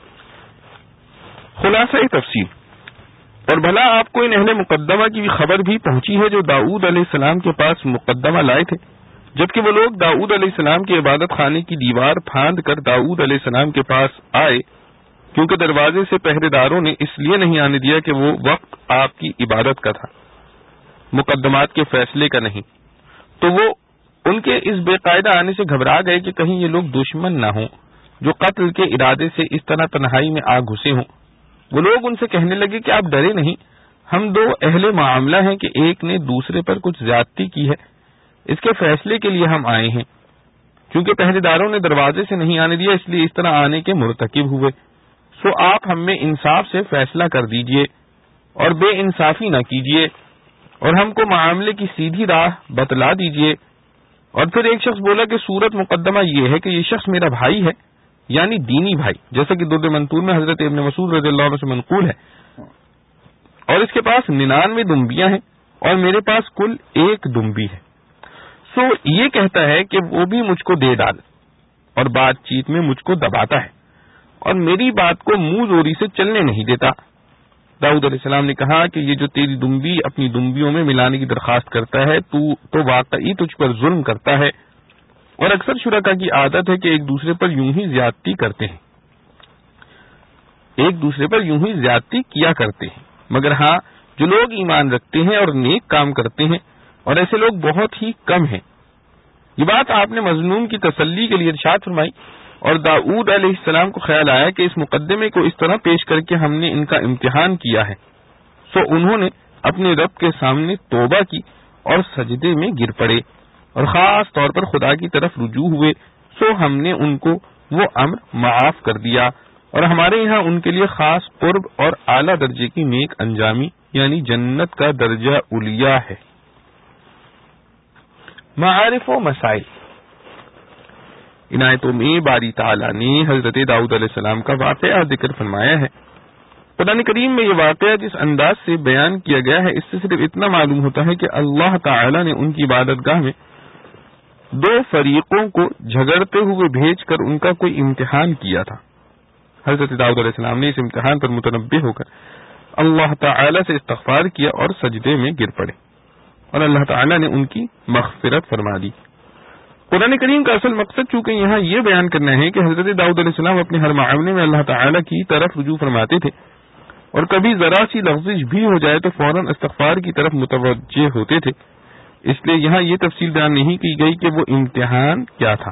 خلاصہ تفصیل. اور بھلا آپ کو ان اہل مقدمہ کی خبر بھی پہنچی ہے جو داؤد علیہ السلام کے پاس مقدمہ لائے تھے، جبکہ وہ لوگ داؤد علیہ السلام کی عبادت خانے کی دیوار پھاند کر داؤد علیہ السلام کے پاس آئے، کیونکہ دروازے سے پہرے داروں نے اس لیے نہیں آنے دیا کہ وہ وقت آپ کی عبادت کا تھا، مقدمات کے فیصلے کا نہیں. تو وہ ان کے اس بے قاعدہ آنے سے گھبرا گئے کہ کہیں یہ لوگ دشمن نہ ہوں جو قتل کے ارادے سے اس طرح تنہائی میں آ گھسے ہوں. وہ لوگ ان سے کہنے لگے کہ آپ ڈرے نہیں، ہم دو اہل معاملہ ہیں کہ ایک نے دوسرے پر کچھ زیادتی کی ہے، اس کے فیصلے کے لیے ہم آئے ہیں. کیونکہ پہرے داروں نے دروازے سے نہیں آنے دیا اس لیے اس طرح آنے کے مرتکب ہوئے. سو آپ ہم میں انصاف سے فیصلہ کر دیجئے اور بے انصافی نہ کیجئے اور ہم کو معاملے کی سیدھی راہ بتلا دیجئے. اور پھر ایک شخص بولا کہ صورت مقدمہ یہ ہے کہ یہ شخص میرا بھائی ہے، یعنی دینی بھائی، جیسا کہ درد منتور میں حضرت ابن مسعود رضی اللہ عنہ سے منقول ہے، اور اس کے پاس ننانوے دمبیاں ہیں اور میرے پاس کل ایک دمبی ہے. سو یہ کہتا ہے کہ وہ بھی مجھ کو دے ڈال اور بات چیت میں مجھ کو دباتا ہے اور میری بات کو منہ زوری سے چلنے نہیں دیتا. داؤد علیہ السلام نے کہا کہ یہ جو تیری دمبی اپنی دمبیوں میں ملانے کی درخواست کرتا ہے تو تو واقعی تجھ پر ظلم کرتا ہے، اور اکثر شرکا کی عادت ہے کہ ایک دوسرے پر یوں ہی زیادتی کرتے ہیں ایک دوسرے پر یوں ہی زیادتی کیا کرتے ہیں. مگر ہاں جو لوگ ایمان رکھتے ہیں اور نیک کام کرتے ہیں اور ایسے لوگ بہت ہی کم ہیں۔ یہ بات آپ نے مظلوم کی تسلی کے لیے ارشاد فرمائی، اور داؤد علیہ السلام کو خیال آیا کہ اس مقدمے کو اس طرح پیش کر کے ہم نے ان کا امتحان کیا ہے، سو انہوں نے اپنے رب کے سامنے توبہ کی اور سجدے میں گر پڑے اور خاص طور پر خدا کی طرف رجوع ہوئے، سو ہم نے ان کو وہ امر معاف کر دیا، اور ہمارے یہاں ان کے لیے خاص قرب اور اعلیٰ درجے کی نیک انجامی یعنی جنت کا درجہ علیہ ہے۔ معارف و مسائل۔ عنایتوں میں باری تعالیٰ نے حضرت داؤد علیہ السلام کا واقعہ ذکر فرمایا ہے۔ قرآن کریم میں یہ واقعہ جس انداز سے بیان کیا گیا ہے، اس سے صرف اتنا معلوم ہوتا ہے کہ اللہ تعالیٰ نے ان کی عبادت گاہ میں دو فریقوں کو جھگڑتے ہوئے بھیج کر ان کا کوئی امتحان کیا تھا۔ حضرت داؤد علیہ السلام نے اس امتحان پر متنبہ ہو کر اللہ تعالیٰ سے استغفار کیا اور سجدے میں گر پڑے، اور اللہ تعالیٰ نے ان کی مغفرت فرما دی۔ قرآن کریم کا اصل مقصد چونکہ یہاں یہ بیان کرنا ہے کہ حضرت داؤد علیہ السلام اپنے ہر معاملے میں اللہ تعالیٰ کی طرف رجوع فرماتے تھے، اور کبھی ذرا سی لغزش بھی ہو جائے تو فوراً استغفار کی طرف متوجہ ہوتے تھے، اس لیے یہاں یہ تفصیل بیان نہیں کی گئی کہ وہ امتحان کیا تھا،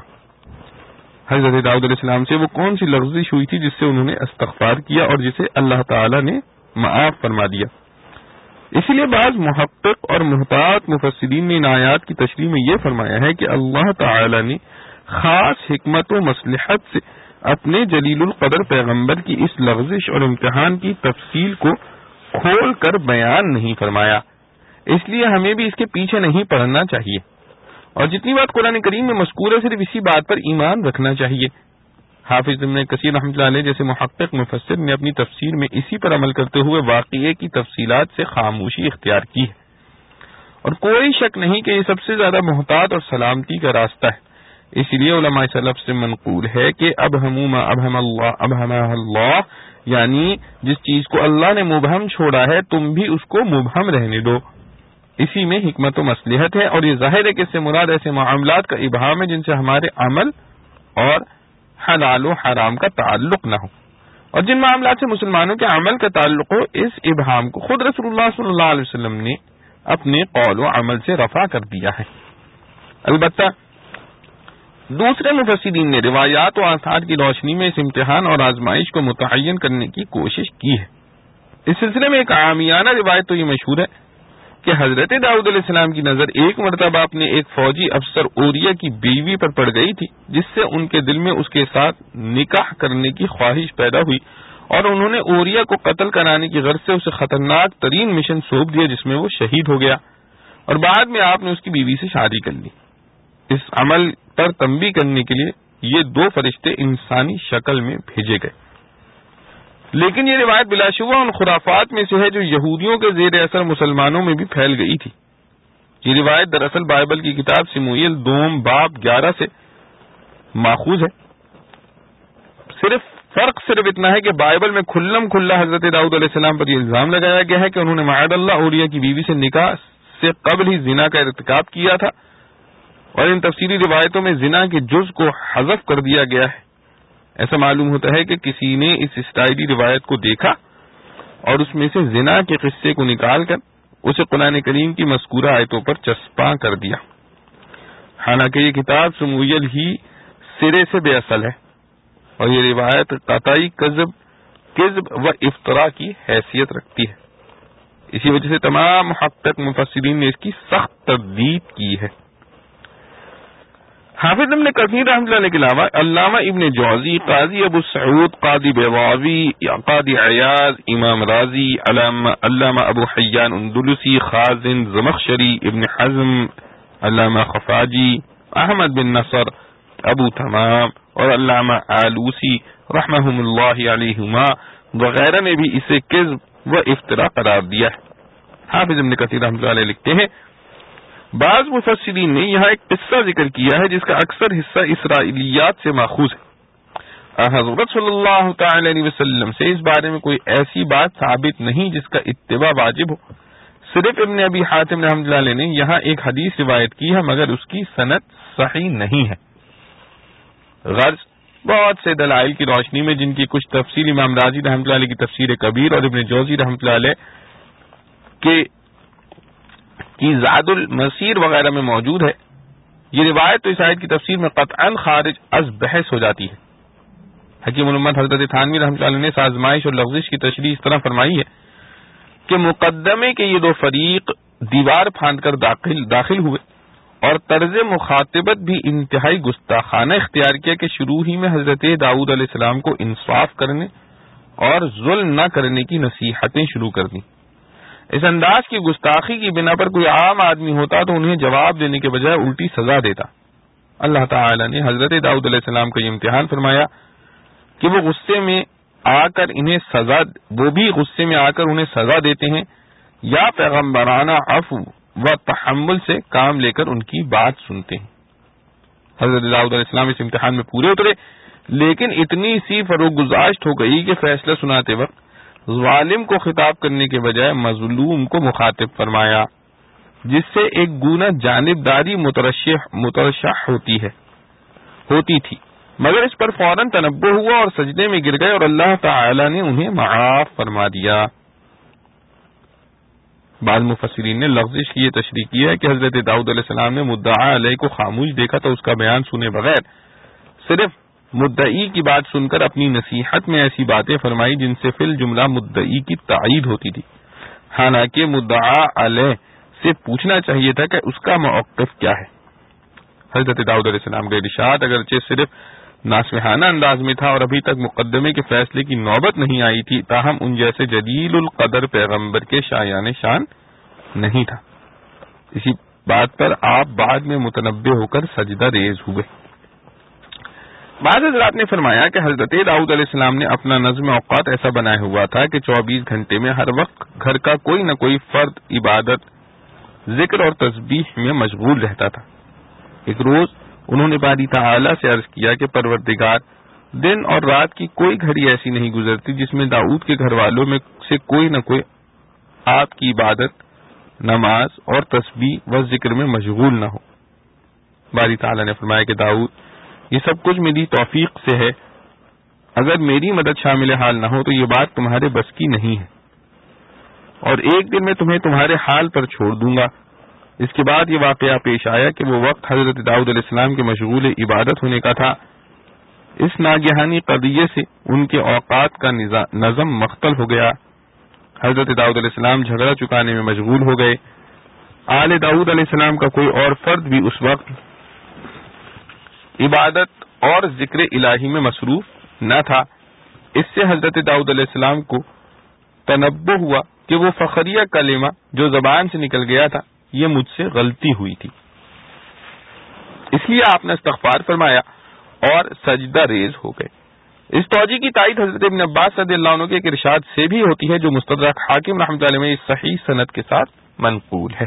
حضرت داؤد علیہ السلام سے وہ کون سی لغزش ہوئی تھی جس سے انہوں نے استغفار کیا اور جسے اللہ تعالیٰ نے معاف فرما دیا۔ اسی لیے بعض محقق اور محتاط مفسرین نے ان آیات کی تشریح میں یہ فرمایا ہے کہ اللہ تعالی نے خاص حکمت و مصلحت سے اپنے جلیل القدر پیغمبر کی اس لغزش اور امتحان کی تفصیل کو کھول کر بیان نہیں فرمایا، اس لیے ہمیں بھی اس کے پیچھے نہیں پڑنا چاہیے، اور جتنی بات قرآن کریم میں مذکور ہے صرف اسی بات پر ایمان رکھنا چاہیے۔ حافظ ابن کثیر رحمۃ اللہ علیہ جیسے محقق مفسر نے اپنی تفسیر میں اسی پر عمل کرتے ہوئے واقعے کی تفصیلات سے خاموشی اختیار کی ہے، اور کوئی شک نہیں کہ یہ سب سے زیادہ محتاط اور سلامتی کا راستہ ہے۔ اسی لیے علماء سلف سے منقول ہے کہ ابہم ما ابہم اللہ ابہمہ اللہ، یعنی جس چیز کو اللہ نے مبہم چھوڑا ہے تم بھی اس کو مبہم رہنے دو، اسی میں حکمت و مصلحت ہے، اور یہ ظاہر ہے کہ اس سے مراد ایسے معاملات کا ابہام ہے جن سے ہمارے عمل اور حلال و حرام کا تعلق نہ ہو، اور جن معاملات سے مسلمانوں کے عمل کا تعلق ہو، اس ابہام کو خود رسول اللہ صلی اللہ علیہ وسلم نے اپنے قول و عمل سے رفع کر دیا ہے۔ البتہ دوسرے مفسرین نے روایات و آثار کی روشنی میں اس امتحان اور آزمائش کو متعین کرنے کی کوشش کی ہے۔ اس سلسلے میں ایک عامیانہ روایت تو یہ مشہور ہے کہ حضرت داؤد علیہ السلام کی نظر ایک مرتبہ اپنے ایک فوجی افسر اوریا کی بیوی پر پڑ گئی تھی، جس سے ان کے دل میں اس کے ساتھ نکاح کرنے کی خواہش پیدا ہوئی، اور انہوں نے اوریا کو قتل کرانے کی غرض سے اسے خطرناک ترین مشن سونپ دیا جس میں وہ شہید ہو گیا، اور بعد میں آپ نے اس کی بیوی سے شادی کر لی۔ اس عمل پر تنبیہ کرنے کے لیے یہ دو فرشتے انسانی شکل میں بھیجے گئے۔ لیکن یہ روایت بلا شبہ ان خرافات میں سے ہے جو یہودیوں کے زیر اثر مسلمانوں میں بھی پھیل گئی تھی۔ یہ روایت دراصل بائبل کی کتاب سموئیل دوم باب گیارہ سے ماخوذ ہے۔ صرف فرق صرف اتنا ہے کہ بائبل میں کھلم کھلا حضرت داؤد علیہ السلام پر یہ الزام لگایا گیا ہے کہ انہوں نے معاذ اللہ اوریا کی بیوی سے نکاح سے قبل ہی زنا کا ارتکاب کیا تھا، اور ان تفصیلی روایتوں میں زنا کے جز کو حذف کر دیا گیا ہے۔ ایسا معلوم ہوتا ہے کہ کسی نے اس اسرائیلی روایت کو دیکھا اور اس میں سے زنا کے قصے کو نکال کر اسے قرآن کریم کی مذکورہ آیتوں پر چسپاں کر دیا، حالانکہ یہ کتاب سموئیل ہی سرے سے بے اصل ہے، اور یہ روایت قطعی کذب کذب و افطرا کی حیثیت رکھتی ہے۔ اسی وجہ سے تمام محقق مفسرین نے اس کی سخت تردید کی ہے۔ حافظ ابن کثیر رحمۃ اللہ علیہ کے علاوہ علامہ ابن جوزی، قاضی ابو سعود، قاضی بیضاوی، قاضی عیاض، امام راضی، علامہ علامہ ابو حیان اندلسی، خازن زمخشری، ابن حزم، علامہ خفاجی، احمد بن نصر، ابو تمام اور علامہ آلوسی رحمہم اللہ علیہما وغیرہ نے بھی اسے کذب و افطرا قرار دیا ہے۔ حافظ ابن کثیر رحمۃ اللہ علیہ لکھتے ہیں، بعض مفسرین نے یہاں ایک قصہ ذکر کیا ہے جس کا اکثر حصہ اسرائیلیات سے ماخوذ ہے۔ حضرت صلی اللہ تعالی علیہ وسلم سے اس بارے میں کوئی ایسی بات ثابت نہیں جس کا اتباع واجب ہو۔ صرف ابن ابی حاتم رحمۃ اللہ علیہ نے یہاں ایک حدیث روایت کی ہے، مگر اس کی سند صحیح نہیں ہے۔ غرض بہت سے دلائل کی روشنی میں، جن کی کچھ تفصیل امام راضی رحمۃ اللہ علیہ کی تفسیر کبیر اور ابن جوزی رحمۃ اللہ علیہ کے کی زاد المسیر وغیرہ میں موجود ہے. یہ روایت تو اس آیت کی تفسیر میں قطعاً خارج از بحث ہو جاتی ہے. حکیم الامت حضرت تھانوی رحمۃ اللہ علیہ نے سازمائش اور لغزش کی تشریح اس طرح فرمائی ہے کہ مقدمے کے یہ دو فریق دیوار پھاند کر داخل داخل ہوئے اور طرز مخاطبت بھی انتہائی گستاخانہ اختیار کیا کہ شروع ہی میں حضرت داؤد علیہ السلام کو انصاف کرنے اور ظلم نہ کرنے کی نصیحتیں شروع کر دیں. اس انداز کی گستاخی کی بنا پر کوئی عام آدمی ہوتا تو انہیں جواب دینے کے بجائے الٹی سزا دیتا. اللہ تعالی نے حضرت داؤد علیہ السلام کا یہ امتحان فرمایا کہ وہ غصے میں آ کر انہیں سزا وہ بھی غصے میں آ کر انہیں سزا دیتے ہیں یا پیغمبرانہ عفو و تحمل سے کام لے کر ان کی بات سنتے ہیں. حضرت داؤد علیہ السلام اس امتحان میں پورے اترے، لیکن اتنی سی فروغ گزاشت ہو گئی کہ فیصلہ سناتے وقت ظالم کو خطاب کرنے کے بجائے مظلوم کو مخاطب فرمایا، جس سے ایک گونا جانبداری مترشح مترشح ہوتی ہے ہوتی تھی، مگر اس پر فوراً تنبہ ہوا اور سجدے میں گر گئے اور اللہ تعالی نے انہیں معاف فرما دیا. بعض مفسرین نے لغزش کی یہ تشریح کی ہے کہ حضرت داؤد علیہ السلام نے مدعا علیہ کو خاموش دیکھا تو اس کا بیان سنے بغیر صرف مدعی کی بات سن کر اپنی نصیحت میں ایسی باتیں فرمائی جن سے فی الجملہ مدعی کی تائید ہوتی تھی، حالانکہ مدعا علیہ سے پوچھنا چاہیے تھا کہ اس کا موقف کیا ہے. حضرت داؤد علیہ السلام کا ارشاد اگرچہ صرف ناصحانہ انداز میں تھا اور ابھی تک مقدمے کے فیصلے کی نوبت نہیں آئی تھی، تاہم ان جیسے جلیل القدر پیغمبر کے شایان شان نہیں تھا. اسی بات پر آپ بعد میں متنبہ ہو کر سجدہ ریز ہوئے. بعض حضرات نے فرمایا کہ حضرت داؤد علیہ السلام نے اپنا نظم اوقات ایسا بنایا ہوا تھا کہ چوبیس گھنٹے میں ہر وقت گھر کا کوئی نہ کوئی فرد عبادت، ذکر اور تسبیح میں مشغول رہتا تھا. ایک روز انہوں نے باری تعالی سے عرض کیا کہ پروردگار، دن اور رات کی کوئی گھڑی ایسی نہیں گزرتی جس میں داؤد کے گھر والوں میں سے کوئی نہ کوئی آپ کی عبادت، نماز اور تسبیح و ذکر میں مشغول نہ ہو. باری تعالی نے فرمایا کہ داؤد، یہ سب کچھ میری توفیق سے ہے، اگر میری مدد شامل حال نہ ہو تو یہ بات تمہارے بس کی نہیں ہے، اور ایک دن میں تمہیں تمہارے حال پر چھوڑ دوں گا. اس کے بعد یہ واقعہ پیش آیا کہ وہ وقت حضرت داؤد علیہ السلام کے مشغول عبادت ہونے کا تھا. اس ناگہانی قضیے سے ان کے اوقات کا نظم مختل ہو گیا. حضرت داؤد علیہ السلام جھگڑا چکانے میں مشغول ہو گئے. آل داؤد علیہ السلام کا کوئی اور فرد بھی اس وقت عبادت اور ذکر الہی میں مصروف نہ تھا. اس سے حضرت داؤد علیہ السلام کو تنبہ ہوا کہ وہ فخریہ کلمہ جو زبان سے نکل گیا تھا یہ مجھ سے غلطی ہوئی تھی. اس لیے آپ نے استغفار فرمایا اور سجدہ ریز ہو گئے. اس توجیہ کی تائید حضرت ابن عباس رضی اللہ عنہ کے ایک ارشاد سے بھی ہوتی ہے جو مستدرک حاکم رحمۃ اللہ علیہ میں صحیح سند کے ساتھ منقول ہے.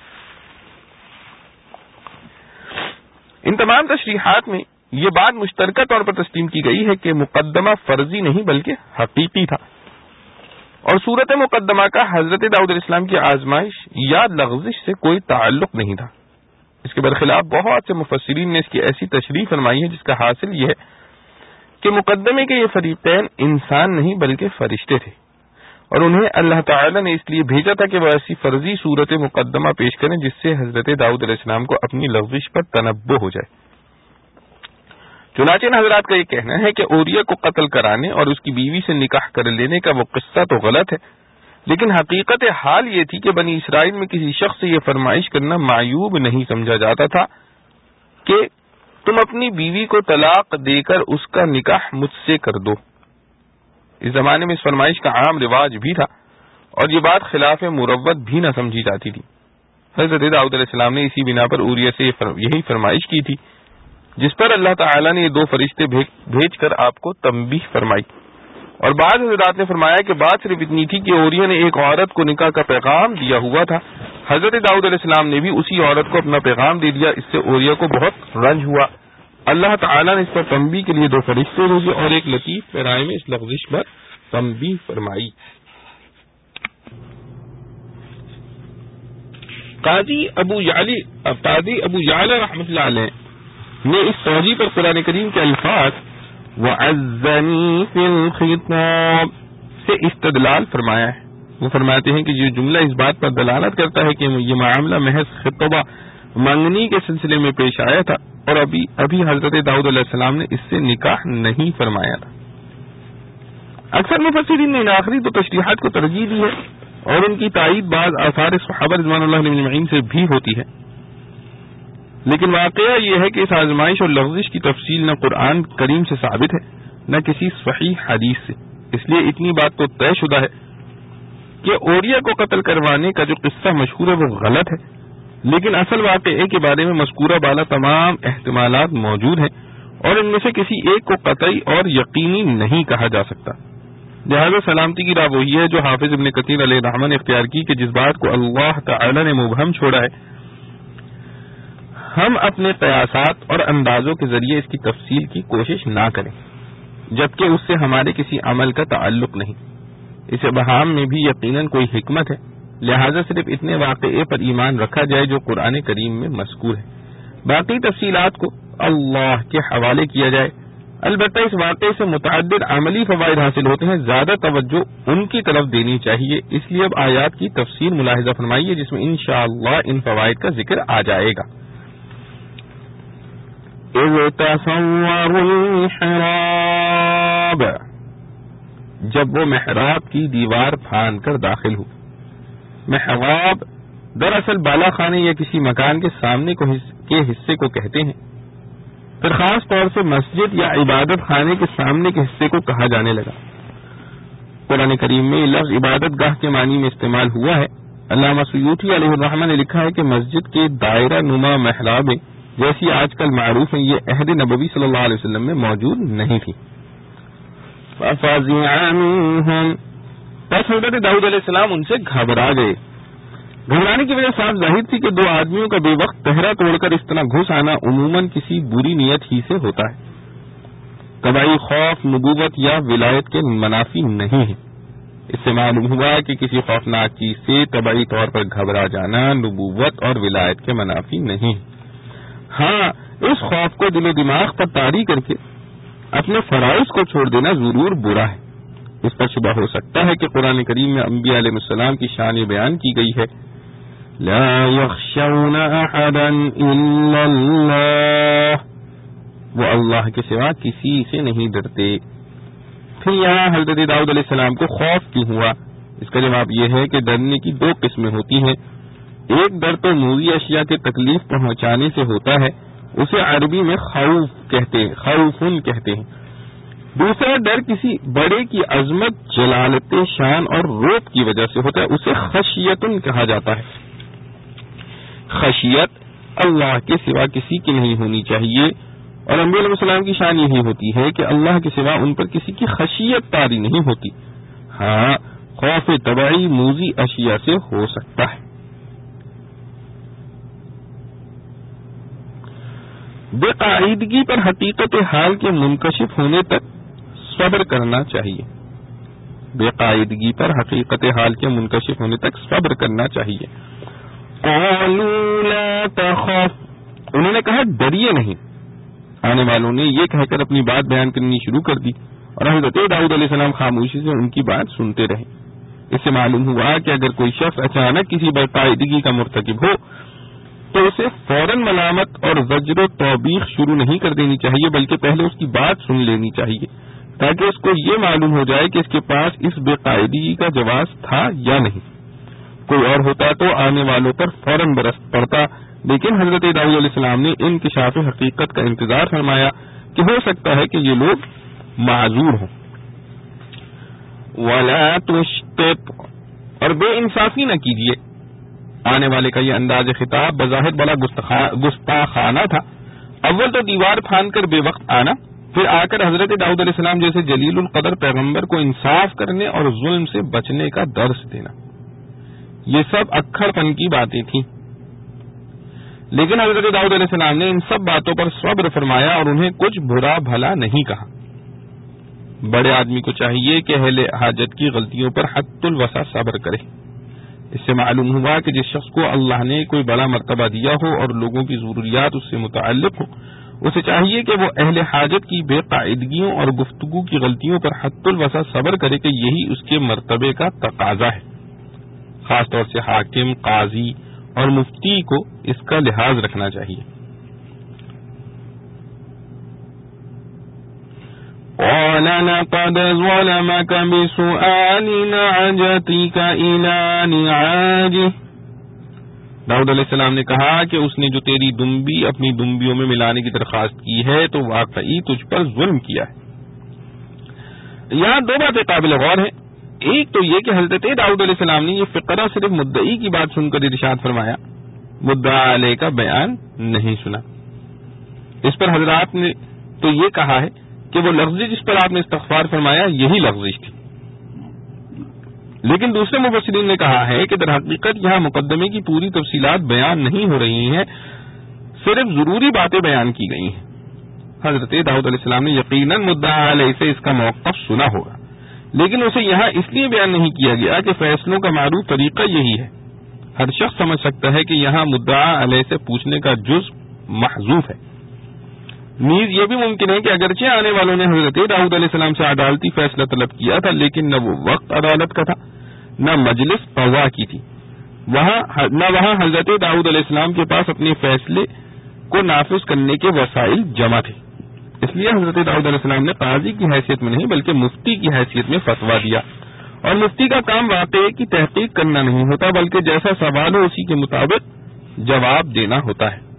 ان تمام تشریحات میں یہ بات مشترکہ طور پر تسلیم کی گئی ہے کہ مقدمہ فرضی نہیں بلکہ حقیقی تھا، اور صورت مقدمہ کا حضرت داؤد علیہ السلام کی آزمائش یا لغزش سے کوئی تعلق نہیں تھا. اس کے برخلاف بہت سے مفسرین نے اس کی ایسی تشریح فرمائی ہے جس کا حاصل یہ ہے کہ مقدمے کے یہ فریقین انسان نہیں بلکہ فرشتے تھے، اور انہیں اللہ تعالی نے اس لیے بھیجا تھا کہ وہ ایسی فرضی صورت مقدمہ پیش کریں جس سے حضرت داؤد علیہ السلام کو اپنی لغزش پر تنبہ ہو جائے. چنانچہ حضرات کا یہ کہنا ہے کہ اوریا کو قتل کرانے اور اس کی بیوی سے نکاح کر لینے کا وہ قصہ تو غلط ہے، لیکن حقیقت حال یہ تھی کہ بنی اسرائیل میں کسی شخص سے یہ فرمائش کرنا معیوب نہیں سمجھا جاتا تھا کہ تم اپنی بیوی کو طلاق دے کر اس کا نکاح مجھ سے کر دو. اس زمانے میں اس فرمائش کا عام رواج بھی تھا اور یہ بات خلاف مروت بھی نہ سمجھی جاتی تھی. حضرت داؤد علیہ السلام نے اسی بنا پر اوریا سے یہی فرمائش کی تھی، جس پر اللہ تعالی نے یہ دو فرشتے بھیج کر آپ کو تنبیہ فرمائی. اور بعض حضرات نے فرمایا کہ بات صرف اتنی تھی کہ اوریا نے ایک عورت کو نکاح کا پیغام دیا ہوا تھا، حضرت داؤد علیہ السلام نے بھی اسی عورت کو اپنا پیغام دے دیا. اس سے اوریا کو بہت رنج ہوا. اللہ تعالی نے اس پر تنبیہ کے لیے دو فرشتے بھیجے اور ایک لطیف پیرائے میں اس لغزش پر تنبیہ فرمائی. قاضی ابو یعلی قاضی ابو یعلی رحمۃ اللہ علیہ نے اس توجیہ پر قرآن کریم کے الفاظ وَعَزَّنِي فِي الْخِطَابِ سے استدلال فرمایا ہے وہ فرماتے ہیں کہ یہ جملہ اس بات پر دلالت کرتا ہے کہ یہ معاملہ محض خطبہ منگنی کے سلسلے میں پیش آیا تھا اور ابھی ابھی حضرت داؤد علیہ السلام نے اس سے نکاح نہیں فرمایا تھا۔ اکثر مفسرین نے ان آخری دو تشریحات کو ترجیح دی ہے اور ان کی تائید بعض آثار صحابہ رضوان اللہ علیہم اجمعین سے بھی ہوتی ہے، لیکن واقعہ یہ ہے کہ اس آزمائش اور لغزش کی تفصیل نہ قرآن کریم سے ثابت ہے نہ کسی صحیح حدیث سے، اس لیے اتنی بات تو طے شدہ ہے کہ اوریا کو قتل کروانے کا جو قصہ مشہور ہے وہ غلط ہے، لیکن اصل واقعے کے بارے میں مذکورہ بالا تمام احتمالات موجود ہیں اور ان میں سے کسی ایک کو قطعی اور یقینی نہیں کہا جا سکتا۔ لہذا سلامتی کی راہ وہی ہے جو حافظ ابن کثیر علیہ الرحمہ نے اختیار کی کہ جس بات کو اللہ تعالی نے مبہم چھوڑا ہے ہم اپنے قیاسات اور اندازوں کے ذریعے اس کی تفصیل کی کوشش نہ کریں، جبکہ اس سے ہمارے کسی عمل کا تعلق نہیں۔ اس ابہام میں بھی یقیناً کوئی حکمت ہے، لہذا صرف اتنے واقعے پر ایمان رکھا جائے جو قرآن کریم میں مذکور ہے، باقی تفصیلات کو اللہ کے حوالے کیا جائے۔ البتہ اس واقعے سے متعدد عملی فوائد حاصل ہوتے ہیں، زیادہ توجہ ان کی طرف دینی چاہیے، اس لیے اب آیات کی تفسیر ملاحظہ فرمائیے جس میں انشاءاللہ ان فوائد کا ذکر آ جائے گا۔ اذ تصوروا المحراب، جب وہ محراب کی دیوار پھاند کر داخل ہو۔ محراب دراصل بالا خانے یا کسی مکان کے سامنے کے حصے کو کہتے ہیں، پھر خاص طور سے مسجد یا عبادت خانے کے سامنے کے حصے کو کہا جانے لگا۔ قرآن کریم میں لفظ عبادت گاہ کے معنی میں استعمال ہوا ہے۔ علامہ سیوطی علیہ الرحمہ نے لکھا ہے کہ مسجد کے دائرہ نما محرابیں جیسی آج کل معروف ہیں یہ عہد نبوی صلی اللہ علیہ وسلم میں موجود نہیں تھی۔ فَفَزِعَ مِنْهُمْ، پس حضرت داؤد علیہ السلام ان سے گھبرا گئے۔ گھبرانے کی وجہ صاف ظاہر تھی کہ دو آدمیوں کا بے وقت پہرا توڑ کر اس طرح گھس آنا عموماً کسی بری نیت ہی سے ہوتا ہے، طبعی خوف نبوت یا ولایت کے منافی نہیں ہے۔ اس سے معلوم ہوا کہ کسی خوفناک چیز سے طبعی طور پر گھبرا جانا نبوت اور ولایت کے منافی نہیں ہے۔ ہاں، اس خوف کو دل و دماغ پر طاری کر کے اپنے فرائض کو چھوڑ دینا ضرور برا ہے۔ اس پر شبہ ہو سکتا ہے کہ قرآن کریم میں انبیاء علیہ السلام کی شان بیان کی گئی ہے، لا یخشون احدا الا اللہ، وہ اللہ کے سوا کسی سے نہیں ڈرتے۔ پھر یہاں حضرت داؤد علیہ السلام کو خوف کیوں ہوا؟ اس کا جواب یہ ہے کہ ڈرنے کی دو قسمیں ہوتی ہیں۔ ایک ڈر تو موذی اشیاء کے تکلیف پہنچانے سے ہوتا ہے، اسے عربی میں خوف کہتے ہیں، خوفن کہتے ہیں۔ دوسرا ڈر کسی بڑے کی عظمت، جلالت شان اور روب کی وجہ سے ہوتا ہے، اسے خشیتن کہا جاتا ہے۔ خشیت اللہ کے سوا کسی کی نہیں ہونی چاہیے، اور انبیاء علیہ السلام کی شان یہی ہوتی ہے کہ اللہ کے سوا ان پر کسی کی خشیت طاری نہیں ہوتی۔ ہاں، خوف طبعی موذی اشیاء سے ہو سکتا ہے۔ بے قاعدگی پر حقیقت حال کے منکشف ہونے تک صبر کرنا چاہیے۔ بے قاعدگی پر حقیقت حال کے منکشف ہونے تک صبر کرنا چاہیے۔ قالوا لا تخف، انہوں نے کہا ڈریے نہیں۔ آنے والوں نے یہ کہہ کر اپنی بات بیان کرنی شروع کر دی اور حضرت داؤد علیہ السلام خاموشی سے ان کی بات سنتے رہے۔ اس سے معلوم ہوا کہ اگر کوئی شخص اچانک کسی بے قاعدگی کا مرتکب ہو تو اسے فوراً ملامت اور زجر و توبیخ شروع نہیں کر دینی چاہیے، بلکہ پہلے اس کی بات سن لینی چاہیے تاکہ اس کو یہ معلوم ہو جائے کہ اس کے پاس اس بے قاعدگی کا جواز تھا یا نہیں۔ کوئی اور ہوتا تو آنے والوں پر فوراً برس پڑتا، لیکن حضرت داؤد علیہ السلام نے انکشاف حقیقت کا انتظار فرمایا کہ ہو سکتا ہے کہ یہ لوگ معذور ہوں۔ وَلَا تُشْتِطْ، اور بے انصافی نہ کیجیے۔ آنے والے کا یہ انداز خطاب بظاہر بڑا گستاخانہ تھا۔ اول تو دیوار پھاند کر بے وقت آنا، پھر آ کر حضرت داؤد علیہ السلام جیسے جلیل القدر پیغمبر کو انصاف کرنے اور ظلم سے بچنے کا درس دینا، یہ سب اکھڑ پن کی باتیں تھیں۔ لیکن حضرت داؤد علیہ السلام نے ان سب باتوں پر صبر فرمایا اور انہیں کچھ برا بھلا نہیں کہا۔ بڑے آدمی کو چاہیے کہ اہل حاجت کی غلطیوں پر حد الوسع صبر کرے۔ اس سے معلوم ہوا کہ جس شخص کو اللہ نے کوئی بڑا مرتبہ دیا ہو اور لوگوں کی ضروریات اس سے متعلق ہو، اسے چاہیے کہ وہ اہل حاجت کی بے قاعدگیوں اور گفتگو کی غلطیوں پر حد الوسع صبر کرے کہ یہی اس کے مرتبے کا تقاضا ہے۔ خاص طور سے حاکم، قاضی اور مفتی کو اس کا لحاظ رکھنا چاہیے۔ قال لقد ظلمك بسؤال نعجتك إلى نعاجه، داؤد علیہ السلام نے کہا کہ اس نے جو تیری دمبی اپنی دمبیوں میں ملانے کی درخواست کی ہے تو واقعی تجھ پر ظلم کیا ہے۔ یہاں دو باتیں قابل غور ہیں۔ ایک تو یہ کہ حضرت داؤد علیہ السلام نے یہ فقرہ صرف مدعی کی بات سن کر ارشاد فرمایا، مدعا علیہ کا بیان نہیں سنا۔ اس پر حضرات نے تو یہ کہا ہے کہ وہ لفظ جس پر آپ نے استغفار فرمایا یہی لفظ تھی، لیکن دوسرے مفسرین نے کہا ہے کہ در حقیقت یہاں مقدمے کی پوری تفصیلات بیان نہیں ہو رہی ہیں، صرف ضروری باتیں بیان کی گئی ہیں۔ حضرت داؤد علیہ السلام نے یقیناً مدعا علیہ سے اس کا موقف سنا ہوگا، لیکن اسے یہاں اس لیے بیان نہیں کیا گیا کہ فیصلوں کا معروف طریقہ یہی ہے۔ ہر شخص سمجھ سکتا ہے کہ یہاں مدعا علیہ سے پوچھنے کا جز محذوف ہے۔ نیز یہ بھی ممکن ہے کہ اگرچہ آنے والوں نے حضرت داؤد علیہ السلام سے عدالتی فیصلہ طلب کیا تھا، لیکن نہ وہ وقت عدالت کا تھا، نہ مجلس قضا کی تھی، وہاں نہ وہاں حضرت داؤد علیہ السلام کے پاس اپنے فیصلے کو نافذ کرنے کے وسائل جمع تھے۔ اس لیے حضرت داؤد علیہ السلام نے قاضی کی حیثیت میں نہیں بلکہ مفتی کی حیثیت میں فتویٰ دیا، اور مفتی کا کام واقعے کی تحقیق کرنا نہیں ہوتا بلکہ جیسا سوال ہو اسی کے مطابق جواب دینا ہوتا ہے۔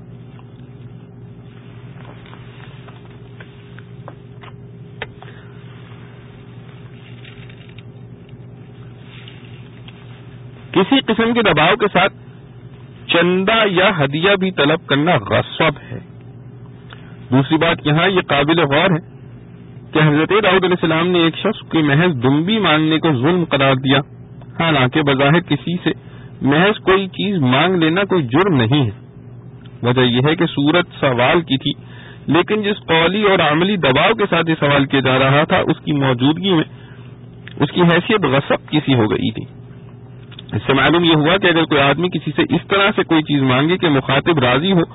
کسی قسم کے دباؤ کے ساتھ چندہ یا ہدیہ بھی طلب کرنا غصب ہے۔ دوسری بات یہاں یہ قابل غور ہے کہ حضرت داؤد علیہ السلام نے ایک شخص کی محض دمبی مانگنے کو ظلم قرار دیا، حالانکہ بظاہر کسی سے محض کوئی چیز مانگ لینا کوئی جرم نہیں ہے۔ وجہ یہ ہے کہ صورت سوال کی تھی، لیکن جس قولی اور عملی دباؤ کے ساتھ یہ سوال کیا جا رہا تھا اس کی موجودگی میں اس کی حیثیت غصب کسی ہو گئی تھی۔ اس سے معلوم یہ ہوا کہ اگر کوئی آدمی کسی سے اس طرح سے کوئی چیز مانگے کہ مخاطب راضی ہو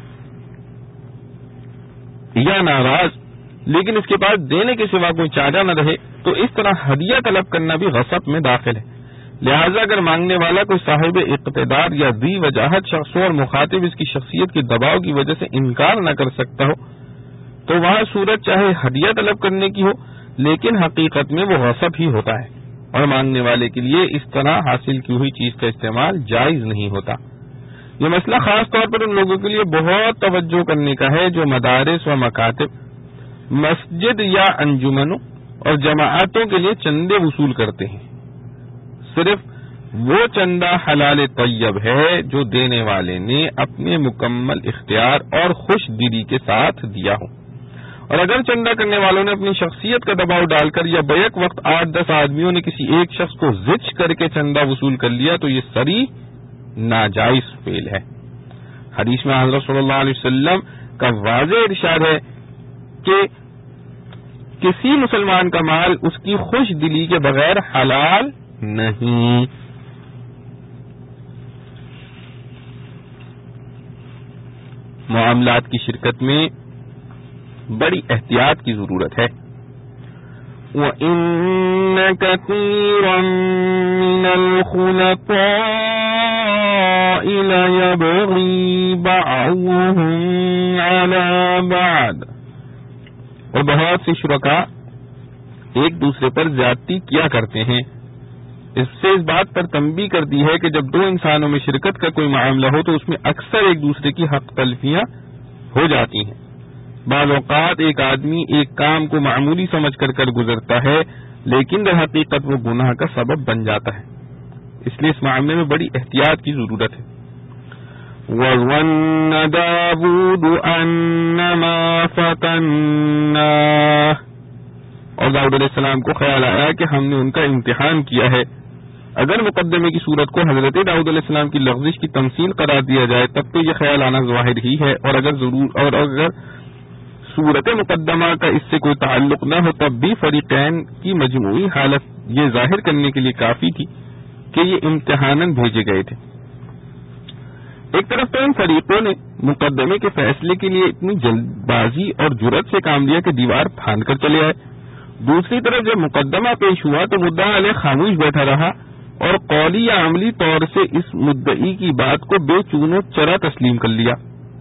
یا ناراض، لیکن اس کے پاس دینے کے سوا کوئی چارہ نہ رہے، تو اس طرح ہدیہ طلب کرنا بھی غصب میں داخل ہے۔ لہذا اگر مانگنے والا کوئی صاحب اقتدار یا ذی وجاہت شخص ہو اور مخاطب اس کی شخصیت کے دباؤ کی وجہ سے انکار نہ کر سکتا ہو، تو وہاں صورت چاہے ہدیہ طلب کرنے کی ہو، لیکن حقیقت میں وہ غصب ہی ہوتا ہے، اور مانگنے والے کے لیے اس طرح حاصل کی ہوئی چیز کا استعمال جائز نہیں ہوتا۔ یہ مسئلہ خاص طور پر ان لوگوں کے لیے بہت توجہ کرنے کا ہے جو مدارس و مکاتب، مسجد یا انجمنوں اور جماعتوں کے لیے چندے وصول کرتے ہیں۔ صرف وہ چندہ حلال طیب ہے جو دینے والے نے اپنے مکمل اختیار اور خوش دلی کے ساتھ دیا ہو، اور اگر چندہ کرنے والوں نے اپنی شخصیت کا دباؤ ڈال کر یا بیک وقت آٹھ دس آدمیوں نے کسی ایک شخص کو زچ کر کے چندہ وصول کر لیا تو یہ صریح ناجائز فعل ہے۔ حدیث میں حضرت صلی اللہ علیہ وسلم کا واضح ارشاد ہے کہ کسی مسلمان کا مال اس کی خوش دلی کے بغیر حلال نہیں۔ معاملات کی شرکت میں بڑی احتیاط کی ضرورت ہے۔ وَإِنَّ كَثِيرًا مِّنَ الْخُلَطَاءِ لَيَبْغِي بَعْضُهُمْ عَلَى بَعْضٍ، اور بہت سے شرکاء ایک دوسرے پر زیادتی کیا کرتے ہیں۔ اس سے اس بات پر تنبیہ کر دی ہے کہ جب دو انسانوں میں شرکت کا کوئی معاملہ ہو تو اس میں اکثر ایک دوسرے کی حق تلفیاں ہو جاتی ہیں۔ بعض اوقات ایک آدمی ایک کام کو معمولی سمجھ کر کر گزرتا ہے، لیکن در حقیقت وہ گناہ کا سبب بن جاتا ہے۔ اس لیے اس معاملے میں بڑی احتیاط کی ضرورت ہے۔ وَظَنَّ دَاوُودُ أَنَّمَا فَتَنَّاهُ، اور داؤد علیہ السلام کو خیال آیا کہ ہم نے ان کا امتحان کیا ہے۔ اگر مقدمے کی صورت کو حضرت داؤد علیہ السلام کی لغزش کی تمثیل قرار دیا جائے تب تو یہ خیال آنا ظاہر ہی ہے، اور اگر ضرور اور اگر صورت مقدمہ کا اس سے کوئی تعلق نہ ہو تب بھی فریقین کی مجموعی حالت یہ ظاہر کرنے کے لیے کافی تھی کہ یہ امتحاناً بھیجے گئے تھے۔ ایک طرف تو ان فریقوں نے مقدمے کے فیصلے کے لیے اتنی جلد بازی اور جرت سے کام لیا کہ دیوار پھاند کر چلے آئے، دوسری طرف جب مقدمہ پیش ہوا تو مدعا علیہ خاموش بیٹھا رہا اور قولی یا عملی طور سے اس مدعی کی بات کو بے چون و چرا تسلیم کر لیا۔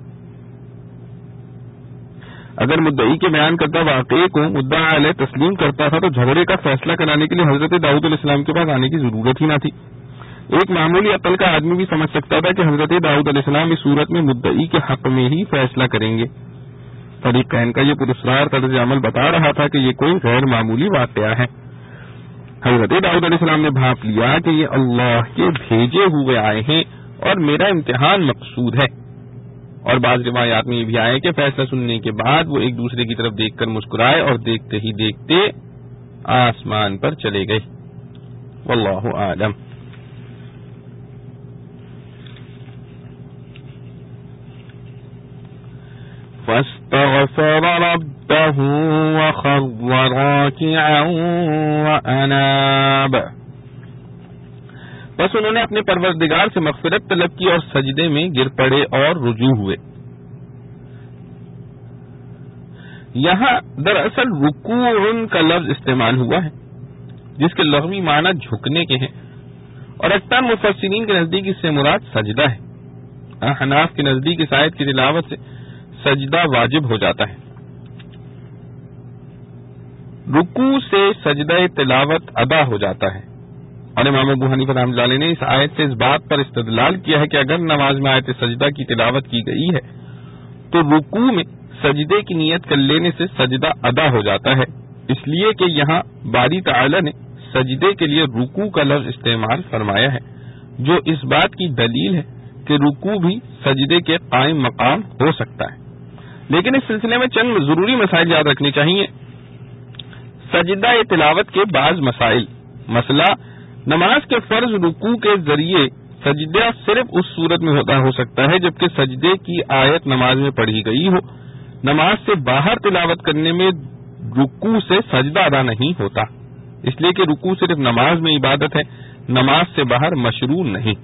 اگر مدعی کے بیان کرتا واقعے کو مدعا علیہ تسلیم کرتا تھا تو جھگڑے کا فیصلہ کرانے کے لیے حضرت داؤد علیہ السلام کے پاس آنے کی ضرورت ہی نہ تھی۔ ایک معمولی عقل کا آدمی بھی سمجھ سکتا تھا کہ حضرت داؤد علیہ السلام اس صورت میں مدعی کے حق میں ہی فیصلہ کریں گے۔ فریقین کا یہ پراسرار طرز عمل بتا رہا تھا کہ یہ کوئی غیر معمولی واقعہ ہے۔ حضرت داؤد علیہ السلام نے بھانپ لیا کہ یہ اللہ کے بھیجے ہوئے آئے ہیں اور میرا امتحان مقصود ہے۔ اور بعض روایات میں یہ بھی آئے کہ فیصلہ سننے کے بعد وہ ایک دوسرے کی طرف دیکھ کر مسکرائے اور دیکھتے ہی دیکھتے آسمان پر چلے گئے۔ واللہ اعلم۔ فاستغفر ربه وخر راكعا واناب، بس انہوں نے اپنے پروردگار سے مغفرت طلب کی اور سجدے میں گر پڑے اور رجوع ہوئے۔ یہاں دراصل رکوع کا لفظ استعمال ہوا ہے جس کے لغوی معنی جھکنے کے ہیں، اور اکثر مفسرین کے نزدیک اس سے مراد سجدہ ہے۔ احناف کے نزدیک اس آیت کی تلاوت سے سجدہ واجب ہو جاتا ہے۔ رکوع سے سجدہ تلاوت ادا ہو جاتا ہے، اور امام ابو حنیفہ رحمۃ اللہ علیہ نے اس آیت سے اس بات پر استدلال کیا ہے کہ اگر نماز میں آیت سجدہ کی تلاوت کی گئی ہے تو رکوع میں سجدے کی نیت کر لینے سے سجدہ ادا ہو جاتا ہے، اس لیے کہ یہاں باری تعالی نے سجدے کے لیے رکوع کا لفظ استعمال فرمایا ہے، جو اس بات کی دلیل ہے کہ رکوع بھی سجدے کے قائم مقام ہو سکتا ہے۔ لیکن اس سلسلے میں چند ضروری مسائل یاد رکھنے چاہیے۔ سجدہ تلاوت کے بعض مسائل، مسئلہ نماز کے فرض رکوع کے ذریعے سجدہ صرف اس صورت میں ہوتا ہو سکتا ہے جبکہ سجدے کی آیت نماز میں پڑھی گئی ہو۔ نماز سے باہر تلاوت کرنے میں رکوع سے سجدہ ادا نہیں ہوتا، اس لیے کہ رکوع صرف نماز میں عبادت ہے، نماز سے باہر مشروع نہیں۔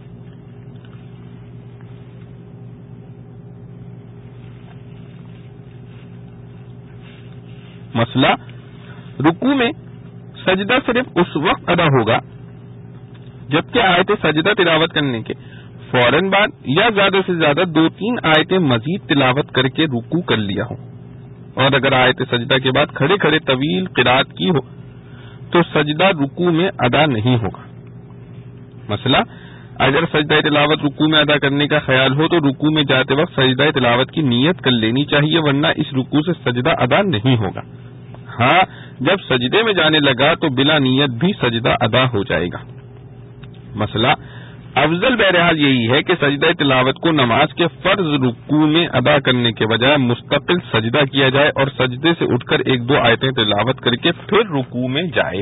مسئلہ رکوع میں سجدہ صرف اس وقت ادا ہوگا جبکہ آیت سجدہ تلاوت کرنے کے فوراً بعد یا زیادہ سے زیادہ دو تین آیتیں مزید تلاوت کر کے رکوع کر لیا ہو، اور اگر آیت سجدہ کے بعد کھڑے کھڑے طویل قرات کی ہو تو سجدہ رکوع میں ادا نہیں ہوگا۔ مسئلہ اگر سجدہ تلاوت رکوع میں ادا کرنے کا خیال ہو تو رکوع میں جاتے وقت سجدہ تلاوت کی نیت کر لینی چاہیے، ورنہ اس رکوع سے سجدہ ادا نہیں ہوگا۔ ہاں جب سجدے میں جانے لگا تو بلا نیت بھی سجدہ ادا ہو جائے گا۔ مسئلہ افضل بہرحال یہی ہے کہ سجدہ تلاوت کو نماز کے فرض رکوع میں ادا کرنے کے بجائے مستقل سجدہ کیا جائے اور سجدے سے اٹھ کر ایک دو آیتیں تلاوت کر کے پھر رکوع میں جائے۔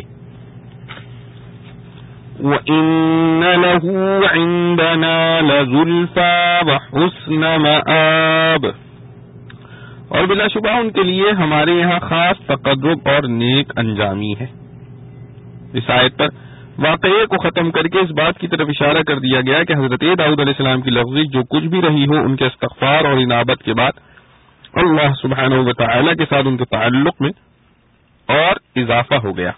وَإِنَّ لَهُ عِندَنَا لَزُلْفَىٰ وَحُسْنَ مَآبٍ، اور بلا شبہ ان کے لیے ہمارے یہاں خاص تقرب اور نیک انجامی ہے۔ اس آیت پر واقعے کو ختم کر کے اس بات کی طرف اشارہ کر دیا گیا کہ حضرت داؤد علیہ السلام کی لفظی جو کچھ بھی رہی ہو، ان کے استغفار اور انابت کے بعد اللہ سبحانہ و تعالی کے ساتھ ان کے تعلق میں اور اضافہ ہو گیا۔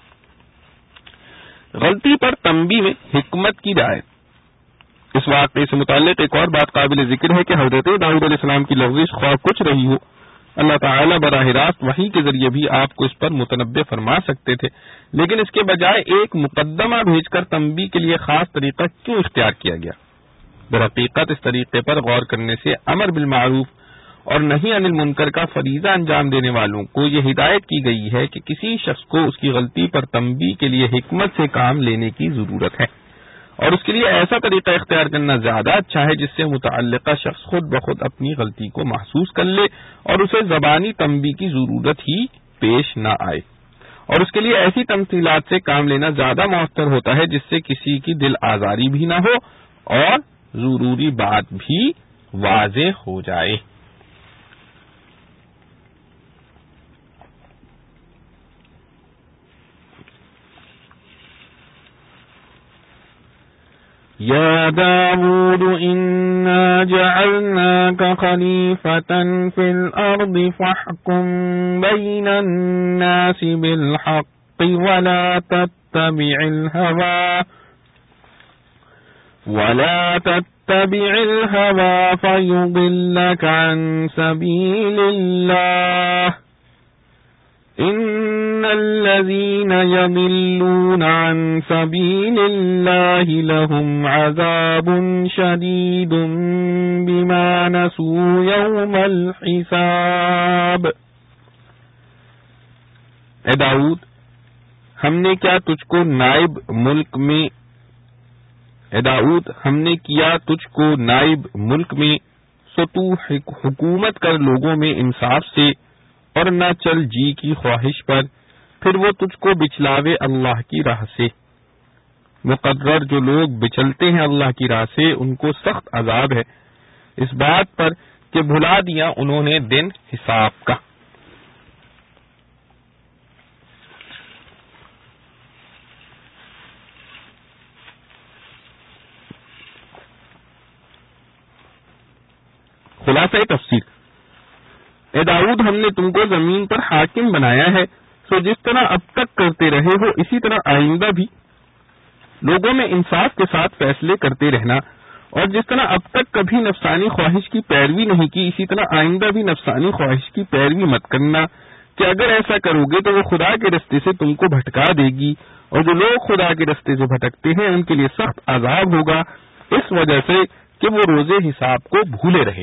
غلطی پر تنبیہ میں حکمت کی رعایت۔ اس واقعے سے متعلق ایک اور بات قابل ذکر ہے کہ حضرت داؤد علیہ السلام کی لفظی خواہ کچھ رہی ہو، اللہ تعالیٰ براہ راست وحی کے ذریعے بھی آپ کو اس پر متنبہ فرما سکتے تھے، لیکن اس کے بجائے ایک مقدمہ بھیج کر تنبیہ کے لیے خاص طریقہ کیوں اختیار کیا گیا؟ درحقیقت اس طریقے پر غور کرنے سے امر بالمعروف اور نہی عن المنکر کا فریضہ انجام دینے والوں کو یہ ہدایت کی گئی ہے کہ کسی شخص کو اس کی غلطی پر تنبیہ کے لیے حکمت سے کام لینے کی ضرورت ہے، اور اس کے لیے ایسا طریقہ اختیار کرنا زیادہ اچھا ہے جس سے متعلقہ شخص خود بخود اپنی غلطی کو محسوس کر لے اور اسے زبانی تنبیہ کی ضرورت ہی پیش نہ آئے، اور اس کے لیے ایسی تمثیلات سے کام لینا زیادہ مؤثر ہوتا ہے جس سے کسی کی دل آزاری بھی نہ ہو اور ضروری بات بھی واضح ہو جائے۔ يا داود إنا جعلناك خليفة في الأرض فاحكم بين الناس بالحق ولا تتبع الهوى ولا تتبع الهوى فيضلك عن سبيل الله ان الذين يضلون عن سبيل الله لهم عذاب شديد بما نسوا يوم الحساب۔ اے داؤد، ہم نے کیا تجھ کو نائب ملک میں اے داؤد ہم نے کیا تجھ کو نائب ملک میں، سو تو حکومت کر لوگوں میں انصاف سے، اور نہ چل جی کی خواہش پر، پھر وہ تجھ کو بچلاوے اللہ کی راہ سے۔ مقرر جو لوگ بچلتے ہیں اللہ کی راہ سے ان کو سخت عذاب ہے، اس بات پر کہ بھلا دیا انہوں نے دن حساب کا۔ خلاصہ تفسیر، اے داؤد ہم نے تم کو زمین پر حاکم بنایا ہے، سو جس طرح اب تک کرتے رہے ہو اسی طرح آئندہ بھی لوگوں میں انصاف کے ساتھ فیصلے کرتے رہنا، اور جس طرح اب تک کبھی نفسانی خواہش کی پیروی نہیں کی اسی طرح آئندہ بھی نفسانی خواہش کی پیروی مت کرنا، کہ اگر ایسا کرو گے تو وہ خدا کے رستے سے تم کو بھٹکا دے گی، اور جو لوگ خدا کے رستے سے بھٹکتے ہیں ان کے لیے سخت عذاب ہوگا، اس وجہ سے کہ وہ روزے حساب کو بھولے رہے۔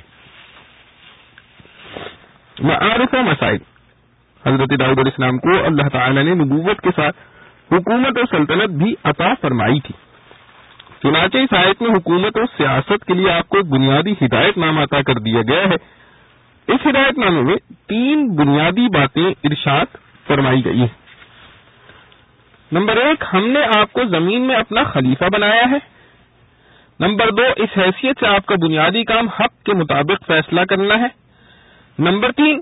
معارف و مسائل، حضرت داؤد علیہ السلام کو اللہ تعالی نے نبوت کے ساتھ حکومت و سلطنت بھی عطا فرمائی تھی، چنانچہ اس آیت میں حکومت و سیاست کے لیے آپ کو ایک بنیادی ہدایت نامہ عطا کر دیا گیا ہے۔ اس ہدایت نامے میں تین بنیادی باتیں ارشاد فرمائی گئی ہیں۔ نمبر ایک، ہم نے آپ کو زمین میں اپنا خلیفہ بنایا ہے۔ نمبر دو، اس حیثیت سے آپ کا بنیادی کام حق کے مطابق فیصلہ کرنا ہے۔ نمبر تین،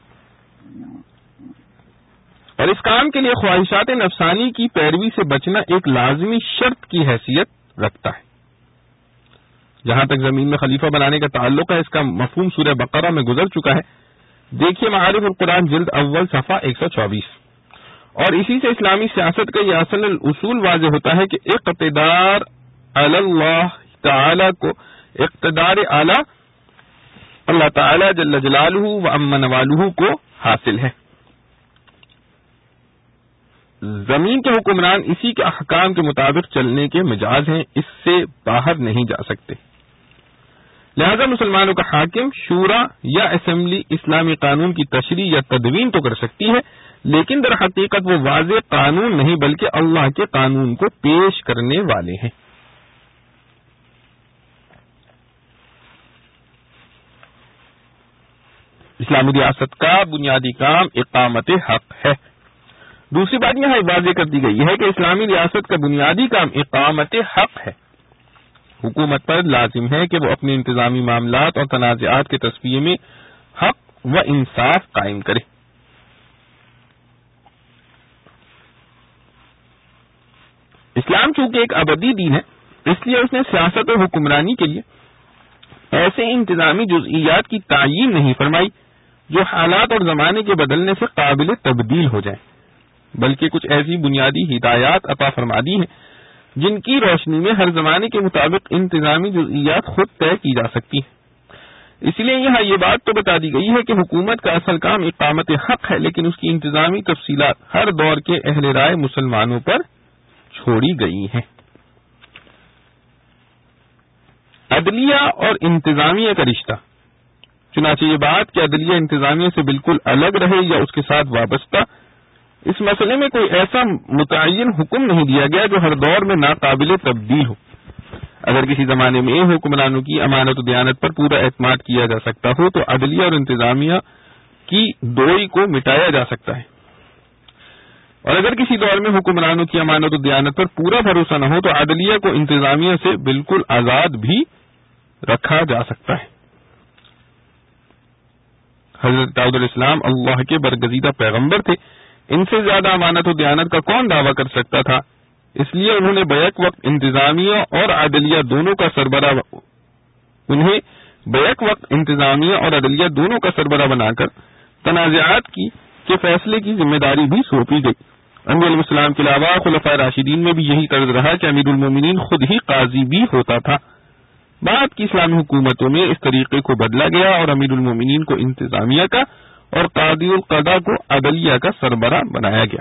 اور اس کام کے لیے خواہشات نفسانی کی پیروی سے بچنا ایک لازمی شرط کی حیثیت رکھتا ہے۔ جہاں تک زمین میں خلیفہ بنانے کا تعلق ہے، اس کا مفہوم سورہ بقرہ میں گزر چکا ہے، دیکھیے معارف القرآن جلد اول صفحہ ایک سو چوبیس۔ اور اسی سے اسلامی سیاست کا یہ اصل اصول واضح ہوتا ہے کہ اقتدار علی اللہ تعالی کو اقتدار اعلی اللہ تعالی جل جلالہ و عم نوالہ کو حاصل ہے۔ زمین کے حکمران اسی کے احکام کے مطابق چلنے کے مجاز ہیں، اس سے باہر نہیں جا سکتے۔ لہذا مسلمانوں کا حاکم شورا یا اسمبلی اسلامی قانون کی تشریح یا تدوین تو کر سکتی ہے، لیکن در حقیقت وہ واضح قانون نہیں بلکہ اللہ کے قانون کو پیش کرنے والے ہیں۔ اسلامی ریاست کا بنیادی کام اقامت حق ہے۔ دوسری بات یہاں واضح کر دی گئی ہے کہ اسلامی ریاست کا بنیادی کام اقامت حق ہے۔ حکومت پر لازم ہے کہ وہ اپنے انتظامی معاملات اور تنازعات کے تصفیے میں حق و انصاف قائم کرے۔ اسلام چونکہ ایک ابدی دین ہے، اس لیے اس نے سیاست و حکمرانی کے لیے ایسے انتظامی جزئیات کی تعیین نہیں فرمائی جو حالات اور زمانے کے بدلنے سے قابل تبدیل ہو جائیں، بلکہ کچھ ایسی بنیادی ہدایات عطا فرما دی ہیں جن کی روشنی میں ہر زمانے کے مطابق انتظامی جزئیات خود طے کی جا سکتی ہیں۔ اس لیے یہاں یہ بات تو بتا دی گئی ہے کہ حکومت کا اصل کام اقامت حق ہے، لیکن اس کی انتظامی تفصیلات ہر دور کے اہل رائے مسلمانوں پر چھوڑی گئی ہیں۔ عدلیہ اور انتظامیہ کا رشتہ، چنانچہ یہ بات کہ عدلیہ انتظامیہ سے بالکل الگ رہے یا اس کے ساتھ وابستہ، اس مسئلے میں کوئی ایسا متعین حکم نہیں دیا گیا جو ہر دور میں ناقابل تبدیل ہو۔ اگر کسی زمانے میں حکمرانوں کی امانت و دیانت پر پورا اعتماد کیا جا سکتا ہو تو عدلیہ اور انتظامیہ کی دوئی کو مٹایا جا سکتا ہے، اور اگر کسی دور میں حکمرانوں کی امانت و دیانت پر پورا بھروسہ نہ ہو تو عدلیہ کو انتظامیہ سے بالکل آزاد بھی رکھا جا سکتا ہے۔ حضرت داؤد علیہ السلام اللہ کے برگزیدہ پیغمبر تھے، ان سے زیادہ امانت و دیانت کا کون دعویٰ کر سکتا تھا؟ اس لیے انہوں نے بیک وقت انتظامیہ اور عدلیہ دونوں کا سربراہ انہیں بیک وقت انتظامیہ اور عدلیہ دونوں کا سربراہ بنا کر تنازعات کی کے فیصلے کی ذمہ داری بھی سونپی گئی، انبیاء علیہ السلام کے علاوہ خلفائے راشدین میں بھی یہی طرز رہا کہ امیر المومنین خود ہی قاضی بھی ہوتا تھا. بعد کی اسلامی حکومتوں میں اس طریقے کو بدلا گیا اور امیر المومنین کو انتظامیہ کا اور قاضی القضاء کو عدلیہ کا سربراہ بنایا گیا.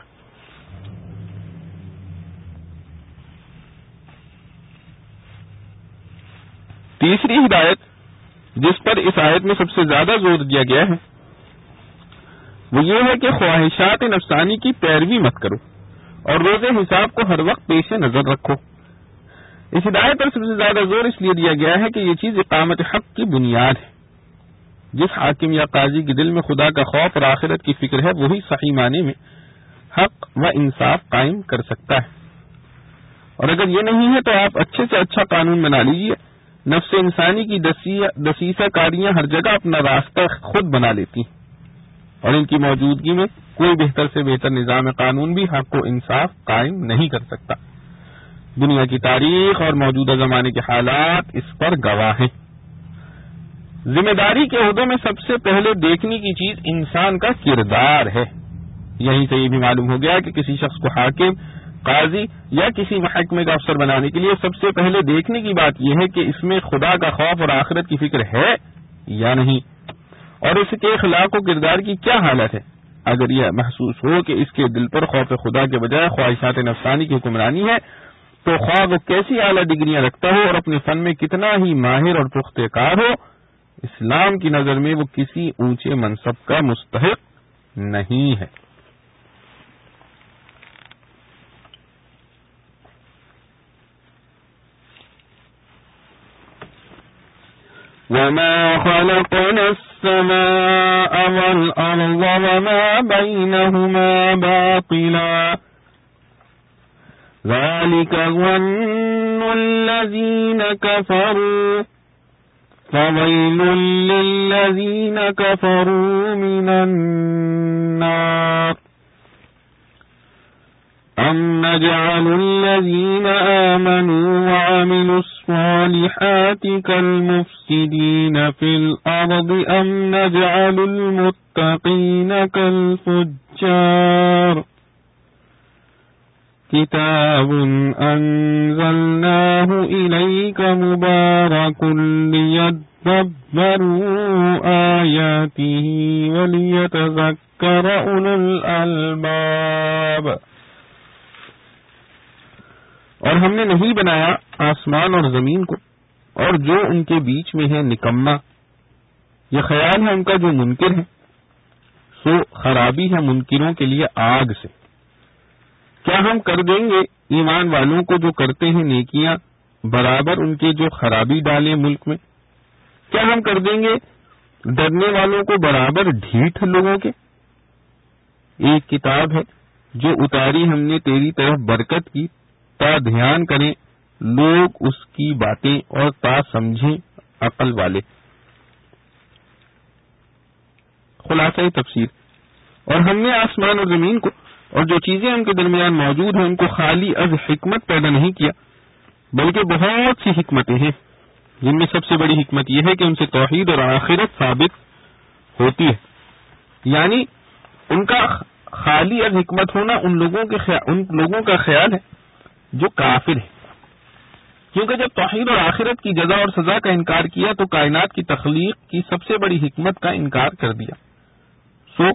تیسری ہدایت جس پر اس آیت میں سب سے زیادہ زور دیا گیا ہے وہ یہ ہے کہ خواہشات نفسانی کی پیروی مت کرو اور روز حساب کو ہر وقت پیش نظر رکھو. اس ہدایت پر سب سے زیادہ زور اس لیے دیا گیا ہے کہ یہ چیز اقامت حق کی بنیاد ہے. جس حاکم یا قاضی کے دل میں خدا کا خوف اور آخرت کی فکر ہے وہی صحیح معنی میں حق و انصاف قائم کر سکتا ہے. اور اگر یہ نہیں ہے تو آپ اچھے سے اچھا قانون بنا لیجیے. نفس انسانی کی دسیسہ کاریاں ہر جگہ اپنا راستہ خود بنا لیتی ہیں اور ان کی موجودگی میں کوئی بہتر سے بہتر نظام قانون بھی حق و انصاف قائم نہیں کر سکتا. دنیا کی تاریخ اور موجودہ زمانے کے حالات اس پر گواہ ہیں. ذمہ داری کے عہدوں میں سب سے پہلے دیکھنے کی چیز انسان کا کردار ہے. یہیں سے یہ بھی معلوم ہو گیا کہ کسی شخص کو حاکم، قاضی یا کسی محکمے کا افسر بنانے کے لیے سب سے پہلے دیکھنے کی بات یہ ہے کہ اس میں خدا کا خوف اور آخرت کی فکر ہے یا نہیں، اور اس کے اخلاق و کردار کی کیا حالت ہے. اگر یہ محسوس ہو کہ اس کے دل پر خوف خدا کے بجائے خواہشات نفسانی کی حکمرانی ہے تو خواہ وہ کیسی اعلیٰ ڈگریاں رکھتا ہو اور اپنے فن میں کتنا ہی ماہر اور پختہ کار ہو، اسلام کی نظر میں وہ کسی اونچے منصب کا مستحق نہیں ہے. وَمَا خَلَقْنَا السَّمَاءَ وَالْأَرْضَ وَمَا بَيْنَهُمَا بَاطِلًا ذَلِكَ ظَنُّ الَّذِينَ كَفَرُوا فَوَيْلٌ لِّلَّذِينَ كَفَرُوا مِنَ النَّارِ أَمْ نَجْعَلُ الَّذِينَ آمَنُوا وَعَمِلُوا الصَّالِحَاتِ كَالْمُفْسِدِينَ فِي الْأَرْضِ أَمْ نَجْعَلُ الْمُتَّقِينَ كَالْفُجَّارِ كِتَابٌ أَنزَلْنَاهُ إِلَيْكَ مُبَارَكٌ لِيَدَّبَّرُوا آيَاتِهِ وَلِيَتَذَكَّرَ أُولُو الْأَلْبَابِ. اور ہم نے نہیں بنایا آسمان اور زمین کو اور جو ان کے بیچ میں ہے نکما. یہ خیال ہے ان کا جو منکر ہے، سو خرابی ہے منکروں کے لیے آگ سے. کیا ہم کر دیں گے ایمان والوں کو جو کرتے ہیں نیکیاں برابر ان کے جو خرابی ڈالیں ملک میں؟ کیا ہم کر دیں گے ڈرنے والوں کو برابر ڈھیٹ لوگوں کے؟ ایک کتاب ہے جو اتاری ہم نے تیری طرف برکت کی تا دھیان کریں لوگ اس کی باتیں اور تا سمجھیں عقل والے. خلاصہ تفسیر. اور ہم نے آسمان اور زمین کو اور جو چیزیں ان کے درمیان موجود ہیں ان کو خالی از حکمت پیدا نہیں کیا، بلکہ بہت سی حکمتیں ہیں جن میں سب سے بڑی حکمت یہ ہے کہ ان سے توحید اور آخرت ثابت ہوتی ہے. یعنی ان کا خالی از حکمت ہونا ان لوگوں کے خیال ان لوگوں کا خیال ہے جو کافر ہے، کیونکہ جب توحید اور آخرت کی جزا اور سزا کا انکار کیا تو کائنات کی تخلیق کی سب سے بڑی حکمت کا انکار کر دیا. سو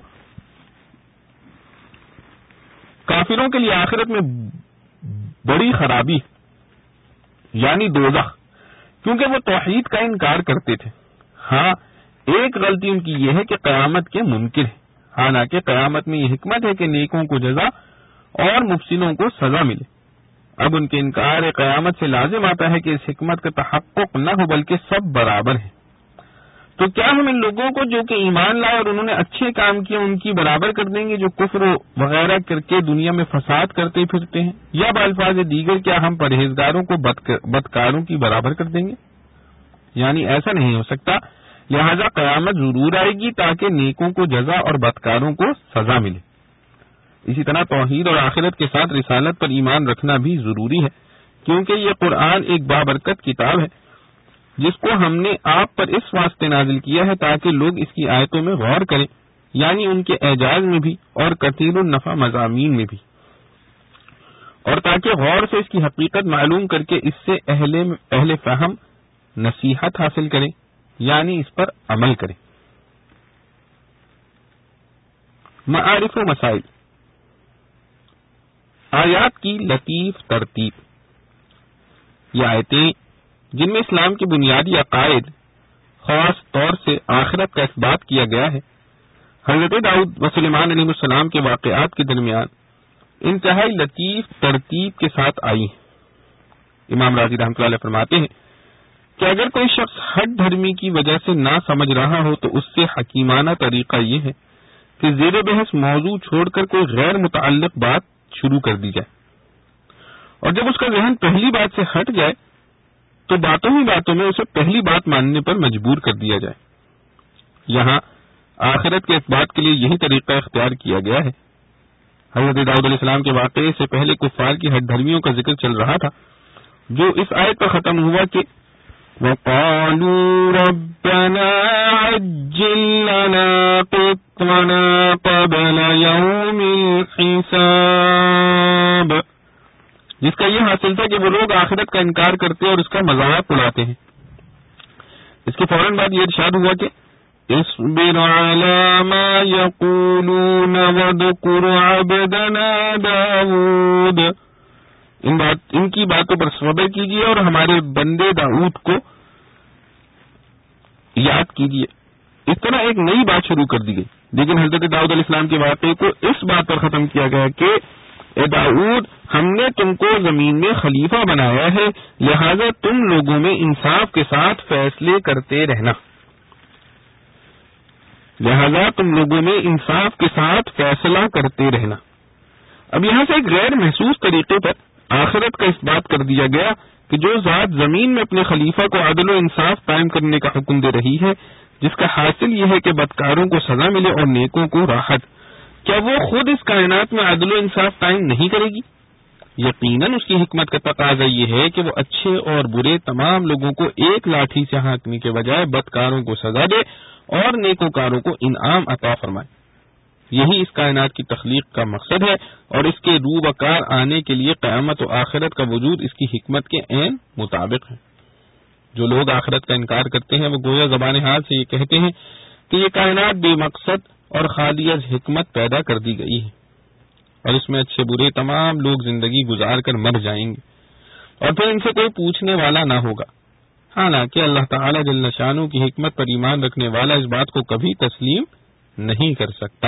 کافروں کے لیے آخرت میں بڑی خرابی یعنی دوزخ، کیونکہ وہ توحید کا انکار کرتے تھے. ہاں ایک غلطی ان کی یہ ہے کہ قیامت کے منکر ہے، حالانکہ قیامت میں یہ حکمت ہے کہ نیکوں کو جزا اور مفسدوں کو سزا ملے. اب ان کے انکار قیامت سے لازم آتا ہے کہ اس حکمت کا تحقق نہ ہو بلکہ سب برابر ہیں. تو کیا ہم ان لوگوں کو جو کہ ایمان لائے اور انہوں نے اچھے کام کیے ان کی برابر کر دیں گے جو کفر وغیرہ کر کے دنیا میں فساد کرتے پھرتے ہیں، یا بالفاظ دیگر کیا ہم پرہیزگاروں کو بدکاروں کی برابر کر دیں گے؟ یعنی ایسا نہیں ہو سکتا. لہذا قیامت ضرور آئے گی تاکہ نیکوں کو جزا اور بدکاروں کو سزا ملے. اسی طرح توحید اور آخرت کے ساتھ رسالت پر ایمان رکھنا بھی ضروری ہے، کیونکہ یہ قرآن ایک بابرکت کتاب ہے جس کو ہم نے آپ پر اس واسطے نازل کیا ہے تاکہ لوگ اس کی آیتوں میں غور کریں، یعنی ان کے اعجاز میں بھی اور کثیر النفع مضامین میں بھی. اور تاکہ غور سے اس کی حقیقت معلوم کر کے اس سے اہل اہل فہم نصیحت حاصل کریں، یعنی اس پر عمل کریں۔ معارف و مسائل، آیات کی لطیف ترتیب۔ یہ آیتیں جن میں اسلام کے بنیادی عقائد، خاص طور سے آخرت کا اثبات کیا گیا ہے، حضرت داؤد و سلیمان علیہ السلام کے واقعات کے درمیان انتہائی لطیف ترتیب کے ساتھ آئی ہیں۔ امام راضی رحمۃ اللہ علیہ فرماتے ہیں کہ اگر کوئی شخص ہٹ دھرمی کی وجہ سے نہ سمجھ رہا ہو تو اس سے حکیمانہ طریقہ یہ ہے کہ زیر بحث موضوع چھوڑ کر کوئی غیر متعلق بات شروع کر دی جائے، اور جب اس کا ذہن پہلی بات سے ہٹ جائے تو باتوں ہی باتوں میں اسے پہلی بات ماننے پر مجبور کر دیا جائے۔ یہاں آخرت کے اثبات کے لیے یہی طریقہ اختیار کیا گیا ہے۔ حضرت داؤد علیہ السلام کے واقعے سے پہلے کفار کی ہٹ دھرمیوں کا ذکر چل رہا تھا، جو اس آیت پر ختم ہوا کہ وَقَالُوا رَبَّنَا عَجِّل لَّنَا قِطَّنَا قَبْلَ يَوْمِ الْحِسَابِ، جس کا یہ حاصل تھا کہ وہ لوگ آخرت کا انکار کرتے اور اس کا مذاق اڑاتے ہیں۔ اس کے فوراً بعد یہ ارشاد ہوا کہ اصبر على ما يقولون واذكر عبدنا داود، ان بات ان کی باتوں پر صبر کیجیے اور ہمارے بندے داؤد کو یاد کیجیے۔ اس طرح ایک نئی بات شروع کر دی گئی، لیکن حضرت داؤد علیہ السلام کے واقعے کو اس بات پر ختم کیا گیا کہ اے داؤد، ہم نے تم کو زمین میں خلیفہ بنایا ہے، لہذا تم لوگوں میں انصاف کے ساتھ فیصلے کرتے رہنا لہذا تم لوگوں میں انصاف کے ساتھ فیصلہ کرتے رہنا۔ اب یہاں سے ایک غیر محسوس طریقے پر آخرت کا اس بات کر دیا گیا کہ جو ذات زمین میں اپنے خلیفہ کو عدل و انصاف قائم کرنے کا حکم دے رہی ہے، جس کا حاصل یہ ہے کہ بدکاروں کو سزا ملے اور نیکوں کو راحت، کیا وہ خود اس کائنات میں عدل و انصاف قائم نہیں کرے گی؟ یقیناً اس کی حکمت کا تقاضا یہ ہے کہ وہ اچھے اور برے تمام لوگوں کو ایک لاٹھی سے ہانکنے کے بجائے بدکاروں کو سزا دے اور نیکوکاروں کو انعام عطا فرمائے۔ یہی اس کائنات کی تخلیق کا مقصد ہے، اور اس کے روبکار آنے کے لیے قیامت و آخرت کا وجود اس کی حکمت کے عین مطابق ہے۔ جو لوگ آخرت کا انکار کرتے ہیں وہ گویا زبان حال سے یہ کہتے ہیں کہ یہ کائنات بے مقصد اور خالی از حکمت پیدا کر دی گئی ہے، اور اس میں اچھے برے تمام لوگ زندگی گزار کر مر جائیں گے، اور پھر ان سے کوئی پوچھنے والا نہ ہوگا۔ حالانکہ اللہ تعالی جل شانہ کی حکمت پر ایمان رکھنے والا اس بات کو کبھی تسلیم نہیں کر سکتا۔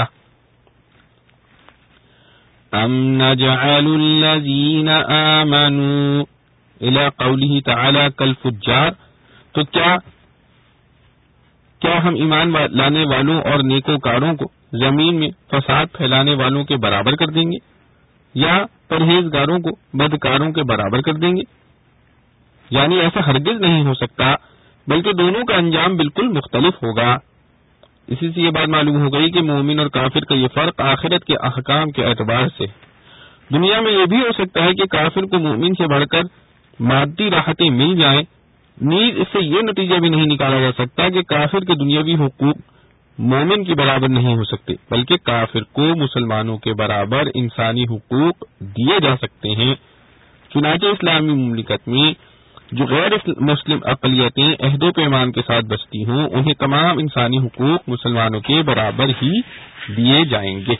ام نجعل الذین آمنوا الی قوله تعالی کالفجار، تو کیا کیا ہم ایمان لانے والوں اور نیکوکاروں کو زمین میں فساد پھیلانے والوں کے برابر کر دیں گے، یا پرہیزگاروں کو بدکاروں کے برابر کر دیں گے؟ یعنی ایسا ہرگز نہیں ہو سکتا، بلکہ دونوں کا انجام بالکل مختلف ہوگا۔ اسی سے یہ بات معلوم ہو گئی کہ مومن اور کافر کا یہ فرق آخرت کے احکام کے اعتبار سے۔ دنیا میں یہ بھی ہو سکتا ہے کہ کافر کو مومن سے بڑھ کر مادی راحتیں مل جائیں، نیز اس سے یہ نتیجہ بھی نہیں نکالا جا سکتا کہ کافر کے دنیاوی حقوق مومن کے برابر نہیں ہو سکتے، بلکہ کافر کو مسلمانوں کے برابر انسانی حقوق دیے جا سکتے ہیں۔ چنانچہ اسلامی مملکت میں جو غیر مسلم اقلیتیں عہد و پیمان کے ساتھ بستی ہوں، انہیں تمام انسانی حقوق مسلمانوں کے برابر ہی دیے جائیں گے۔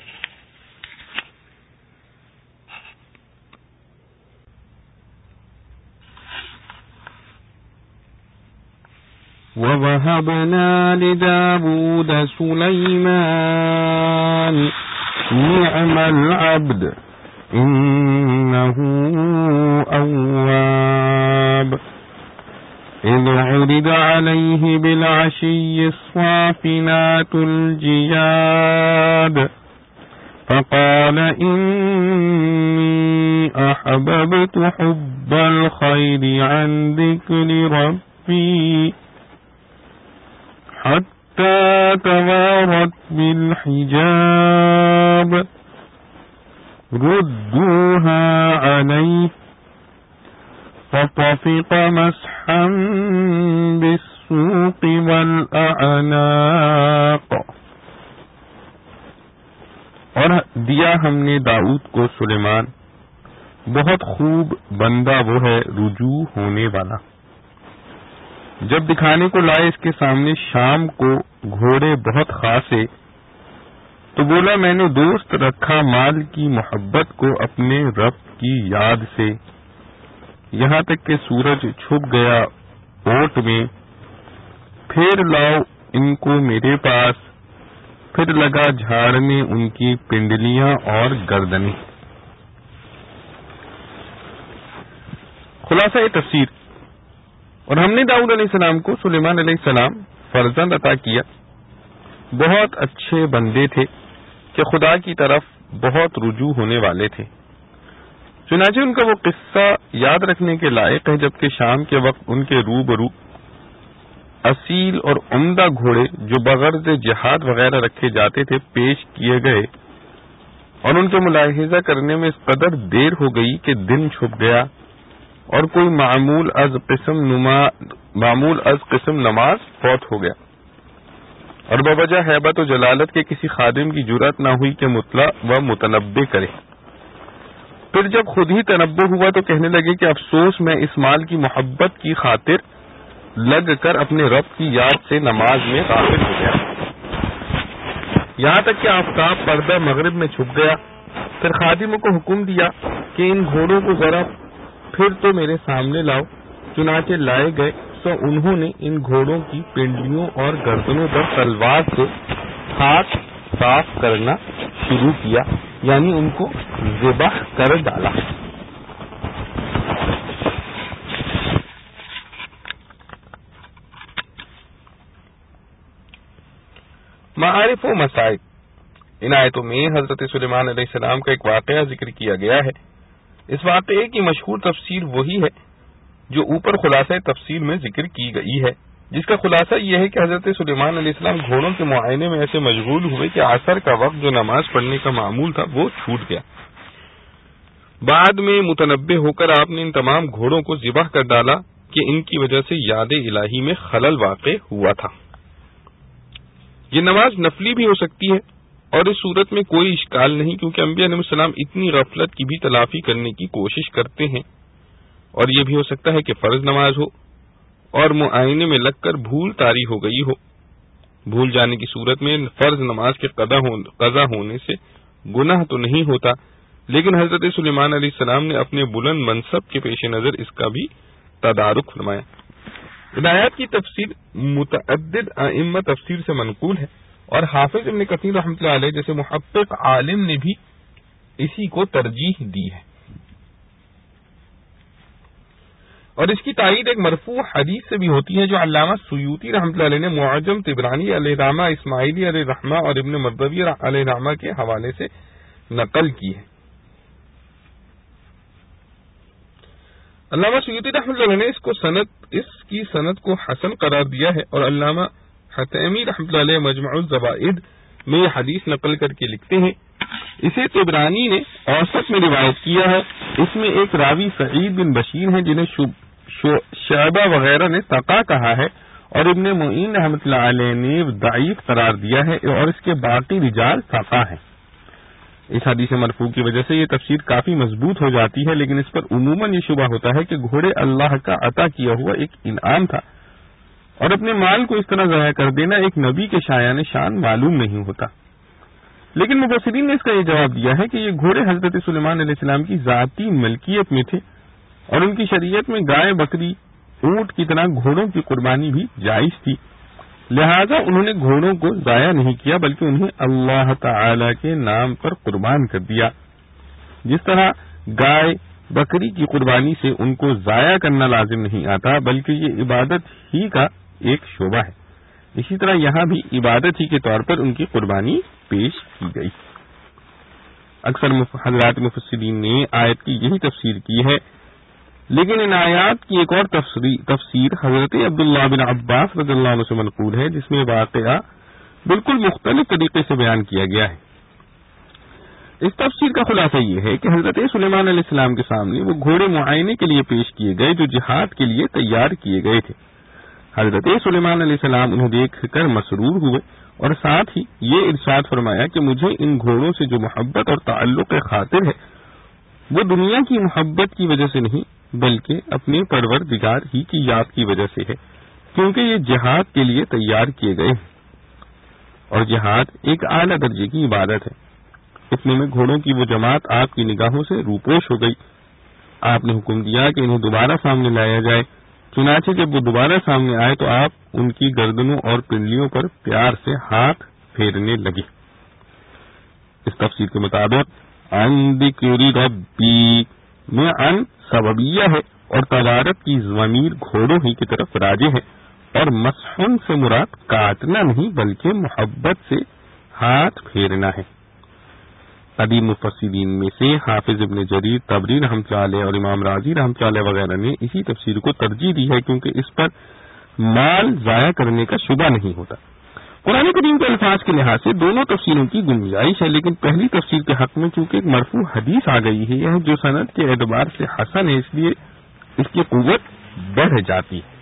وَوَهَبْنَا لِدَاوُودَ سُلَيْمَانَ نِعْمَ الْعَبْدُ إِنَّهُ أَوَّابٌ إِذْ عُرِضَ عَلَيْهِ بِالْعَشِيِّ الصَّافِنَاتُ الْجِيَادُ فَقَالَ إِنِّي أَحْبَبْتُ حُبَّ الْخَيْرِ عَنْ ذِكْرِ رَبِّي حَتَّى تَوَارَتْ بِالْحِجَابِ رُدُّوهَا عَلَيْهِ فَطَفِقَ مَسْحًا بِالسُّوقِ وَالْأَعْنَاقِ۔ اور دیا ہم نے داؤد کو سلیمان بہت خوب بندہ وہ ہے رجوع ہونے والا. جب دکھانے کو لائے اس کے سامنے شام کو گھوڑے بہت خاصے تو بولا میں نے دوست رکھا مال کی محبت کو اپنے رب کی یاد سے، یہاں تک کہ سورج چھپ گیا اوٹ میں. پھر لاؤ ان کو میرے پاس، پھر لگا جھاڑنے ان کی پنڈلیاں اور گردنیں. خلاصہ تفسیر. اور ہم نے داؤد علیہ السلام کو سلیمان علیہ السلام فرزند عطا کیا. بہت اچھے بندے تھے کہ خدا کی طرف بہت رجوع ہونے والے تھے. چنانچہ ان کا وہ قصہ یاد رکھنے کے لائق ہے جبکہ شام کے وقت ان کے روبرو اصیل اور عمدہ گھوڑے جو بغرض جہاد وغیرہ رکھے جاتے تھے پیش کیے گئے، اور ان کے ملاحظہ کرنے میں اس قدر دیر ہو گئی کہ دن چھپ گیا اور کوئی معمول از قسم نما معمول از قسم نماز فوت ہو گیا، اور بوجہ ہیبت و جلالت کے کسی خادم کی جرأت نہ ہوئی کہ مطلع و متنبع کرے. پھر جب خود ہی تنبع ہوا تو کہنے لگے کہ افسوس میں اس مال کی محبت کی خاطر لگ کر اپنے رب کی یاد سے نماز میں غافل ہو گیا، یہاں تک کہ آفتاب پردہ مغرب میں چھپ گیا. پھر خادموں کو حکم دیا کہ ان گھوڑوں کو ذرا پھر تو میرے سامنے لاؤ. چنانچہ لائے گئے تو انہوں نے ان گھوڑوں کی پنڈلیوں اور گردنوں پر تلوار سے خاک صاف کرنا شروع کیا، یعنی ان کو ذبح کر ڈالا. معارف و مسائل. ان آیتوں میں حضرت سلیمان علیہ السلام کا ایک واقعہ ذکر کیا گیا ہے. اس واقعے کی مشہور تفسیر وہی ہے جو اوپر خلاصہ تفسیر میں ذکر کی گئی ہے، جس کا خلاصہ یہ ہے کہ حضرت سلیمان علیہ السلام گھوڑوں کے معائنے میں ایسے مشغول ہوئے کہ عصر کا وقت جو نماز پڑھنے کا معمول تھا وہ چھوٹ گیا. بعد میں متنبع ہو کر آپ نے ان تمام گھوڑوں کو ذبح کر ڈالا کہ ان کی وجہ سے یاد الہی میں خلل واقع ہوا تھا. یہ نماز نفلی بھی ہو سکتی ہے اور اس صورت میں کوئی اشکال نہیں، کیونکہ انبیاء علیہ السلام اتنی غفلت کی بھی تلافی کرنے کی کوشش کرتے ہیں. اور یہ بھی ہو سکتا ہے کہ فرض نماز ہو اور معائنے میں لگ کر بھول طاری ہو گئی ہو. بھول جانے کی صورت میں فرض نماز کے قضا ہونے سے گناہ تو نہیں ہوتا، لیکن حضرت سلیمان علیہ السلام نے اپنے بلند منصب کے پیش نظر اس کا بھی تدارک فرمایا. ہدایات کی تفسیر متعدد ائمہ تفسیر سے منقول ہے اور حافظ ابن کثیر رحمۃ اللہ علیہ جیسے محقق عالم نے بھی اسی کو ترجیح دی ہے. اور اس کی تائید ایک مرفوع حدیث سے بھی ہوتی ہے جو علامہ سیوطی رحمۃ اللہ علیہ نے معجم طبرانی علیہ رحمہ، اسماعیلی علیہ رحمہ اور ابن مردوی علیہ رحمہ کے حوالے سے نقل کی ہے. علامہ سیوطی رحمۃ اللہ علیہ نے اس کو سند اس کی سند کو حسن قرار دیا ہے، اور علامہ حتیمی رحمۃ اللہ علیہ مجمع الزوائد میں یہ حدیث نقل کر کے لکھتے ہیں اسے طبرانی نے اوسط میں روایت کیا ہے. اس میں ایک راوی سعید بن بشیر ہیں جنہیں شعبہ وغیرہ نے ثقہ کہا ہے، اور ابن معین رحمۃ اللہ علیہ نے ضعیف قرار دیا ہے، اور اس کے باقی رجال ثقہ ہیں. اس حدیث مرفوع کی وجہ سے یہ تفسیر کافی مضبوط ہو جاتی ہے، لیکن اس پر عموماً یہ شبہ ہوتا ہے کہ گھوڑے اللہ کا عطا کیا ہوا ایک انعام تھا، اور اپنے مال کو اس طرح ضائع کر دینا ایک نبی کے شایان شان معلوم نہیں ہوتا. لیکن مفسرین نے اس کا یہ جواب دیا ہے کہ یہ گھوڑے حضرت سلیمان علیہ السلام کی ذاتی ملکیت میں تھے، اور ان کی شریعت میں گائے، بکری، اونٹ کی طرح گھوڑوں کی قربانی بھی جائز تھی. لہذا انہوں نے گھوڑوں کو ضائع نہیں کیا بلکہ انہیں اللہ تعالی کے نام پر قربان کر دیا. جس طرح گائے، بکری کی قربانی سے ان کو ضائع کرنا لازم نہیں آتا بلکہ یہ عبادت ہی کا ایک شعبہ ہے، اسی طرح یہاں بھی عبادت ہی کے طور پر ان کی قربانی پیش کی گئی. اکثر حضرات مفسرین نے آیت کی یہی تفسیر کی ہے، لیکن ان آیات کی ایک اور تفسیر حضرت عبداللہ بن عباس رضی اللہ عنہ سے منقول ہے جس میں واقعہ بالکل مختلف طریقے سے بیان کیا گیا ہے. اس تفسیر کا خلاصہ یہ ہے کہ حضرت سلیمان علیہ السلام کے سامنے وہ گھوڑے معائنے کے لیے پیش کیے گئے جو جہاد کے لیے تیار کیے گئے تھے. حضرت سلیمان علیہ السلام انہیں دیکھ کر مسرور ہوئے اور ساتھ ہی یہ ارشاد فرمایا کہ مجھے ان گھوڑوں سے جو محبت اور تعلق خاطر ہے وہ دنیا کی محبت کی وجہ سے نہیں بلکہ اپنے پروردگار ہی کی یاد کی وجہ سے ہے، کیونکہ یہ جہاد کے لیے تیار کیے گئے ہیں، اور جہاد ایک اعلیٰ درجے کی عبادت ہے۔ اتنے میں گھوڑوں کی وہ جماعت آپ کی نگاہوں سے روپوش ہو گئی۔ آپ نے حکم دیا کہ انہیں دوبارہ سامنے لایا جائے۔ چنانچہ جب وہ دوبارہ سامنے آئے تو آپ ان کی گردنوں اور پنڈلیوں پر پیار سے ہاتھ پھیرنے لگے۔ اس تفسیر کے مطابق ان ذکر ربی میں ان سببیہ ہے اور تبارک کی ضمیر گھوڑوں ہی کی طرف راجع ہے، اور مسحن سے مراد کاٹنا نہیں بلکہ محبت سے ہاتھ پھیرنا ہے۔ قدیم مفسرین میں سے حافظ ابن جریر طبری رحمۃ اللہ علیہ اور امام راضی رحمۃ اللہ علیہ وغیرہ نے اسی تفسیر کو ترجیح دی ہے، کیونکہ اس پر مال ضائع کرنے کا شبہ نہیں ہوتا۔ قرآن کریم کے الفاظ کے لحاظ سے دونوں تفسیروں کی گنجائش ہے، لیکن پہلی تفسیر کے حق میں چونکہ ایک مرفوع حدیث آ گئی ہے جو سند کے اعتبار سے حسن ہے، اس لیے اس کی قوت بڑھ جاتی ہے۔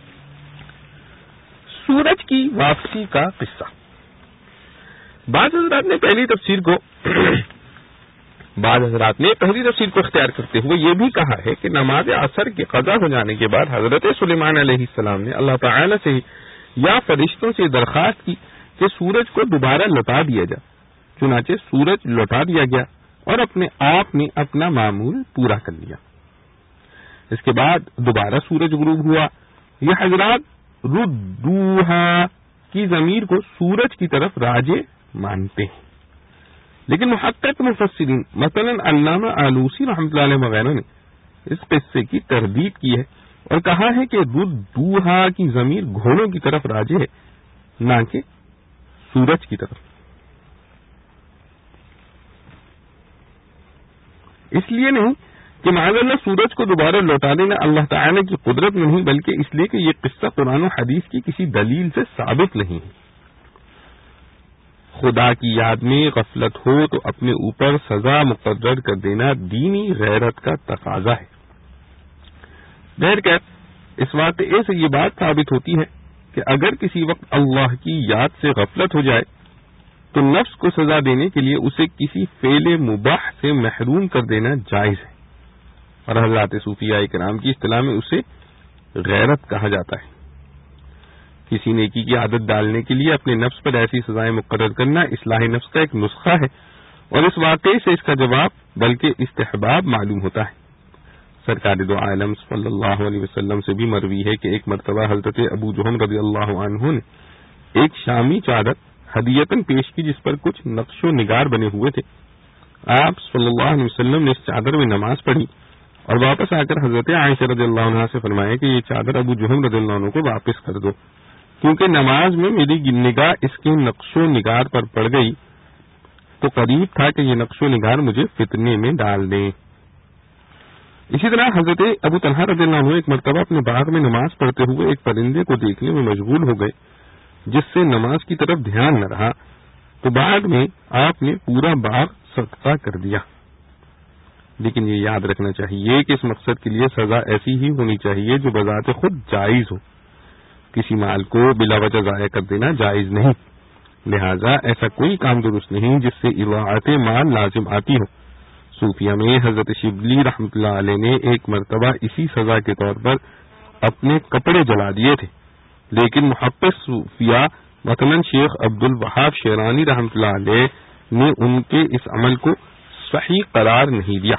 سورج کی واپسی کا قصہ۔ بعض حضرات نے پہلی تفسیر کو بعض حضرات نے پہلی تفسیر کو اختیار کرتے ہوئے یہ بھی کہا ہے کہ نماز عصر کے قضا ہو جانے کے بعد حضرت سلیمان علیہ السلام نے اللہ تعالی سے یا فرشتوں سے درخواست کی کہ سورج کو دوبارہ لوٹا دیا جائے۔ چنانچہ سورج لوٹا دیا گیا اور اپنے آپ نے اپنا معمول پورا کر لیا۔ اس کے بعد دوبارہ سورج غروب ہوا۔ یہ حضرات ردوہا کی ضمیر کو سورج کی طرف راجع مانتے ہیں، لیکن محقق مفسرین مثلا علامہ آلوسی رحمۃ اللہ علیہ وغیرہ نے اس قصے کی تردید کی ہے اور کہا ہے کہ ردوہا کی ضمیر گھوڑوں کی طرف راجع ہے، نہ کہ سورج کی طرف۔ اس لیے نہیں کہ معاذ اللہ سورج کو دوبارہ لوٹا دینا اللہ تعالی کی قدرت میں نہیں، بلکہ اس لیے کہ یہ قصہ قرآن و حدیث کی کسی دلیل سے ثابت نہیں ہے۔ خدا کی یاد میں غفلت ہو تو اپنے اوپر سزا مقرر کر دینا دینی غیرت کا تقاضا ہے۔ بہرکیف اس واقعے سے یہ بات ثابت ہوتی ہے کہ اگر کسی وقت اللہ کی یاد سے غفلت ہو جائے تو نفس کو سزا دینے کے لیے اسے کسی فعل مباح سے محروم کر دینا جائز ہے، اور حضرات صوفیاء کرام کی اصطلاح میں اسے غیرت کہا جاتا ہے۔ کسی نیکی کی عادت ڈالنے کے لیے اپنے نفس پر ایسی سزائیں مقرر کرنا اصلاح نفس کا ایک نسخہ ہے، اور اس واقعے سے اس کا جواب بلکہ استحباب معلوم ہوتا ہے۔ سرکار دو عالم صلی اللہ علیہ وسلم سے بھی مروی ہے کہ ایک مرتبہ حضرت ابو جہم رضی اللہ عنہ نے ایک شامی چادر ہدیتاً پیش کی جس پر کچھ نقش و نگار بنے ہوئے تھے۔ آپ صلی اللہ علیہ وسلم نے اس چادر میں نماز پڑھی اور واپس آ کر حضرت عائشہ رضی اللہ عنہ سے فرمایا کہ یہ چادر ابو جہم رضی اللہ عنہ کو واپس کر دو، کیونکہ نماز میں میری نگاہ اس کے نقش و نگار پر پڑ گئی تو قریب تھا کہ یہ نقش و نگار مجھے فتنے میں ڈال دیں۔ اسی طرح حضرت ابو طلحہ رضی اللہ عنہ ایک مرتبہ اپنے باغ میں نماز پڑھتے ہوئے ایک پرندے کو دیکھنے میں مشغول ہو گئے، جس سے نماز کی طرف دھیان نہ رہا، تو بعد میں آپ نے پورا باغ صدقہ کر دیا۔ لیکن یہ یاد رکھنا چاہیے کہ اس مقصد کے لیے سزا ایسی ہی ہونی چاہیے جو بذات خود جائز ہو۔ کسی مال کو بلا وجہ ضائع کر دینا جائز نہیں، لہذا ایسا کوئی کام درست نہیں جس سے اضاعت مال لازم آتی ہو۔ صوفیہ میں حضرت شبلی رحمۃ اللہ علیہ نے ایک مرتبہ اسی سزا کے طور پر اپنے کپڑے جلا دیے تھے، لیکن محقق صوفیہ مثلا شیخ عبد الوہاب شیرانی رحمۃ اللہ علیہ نے ان کے اس عمل کو صحیح قرار نہیں دیا۔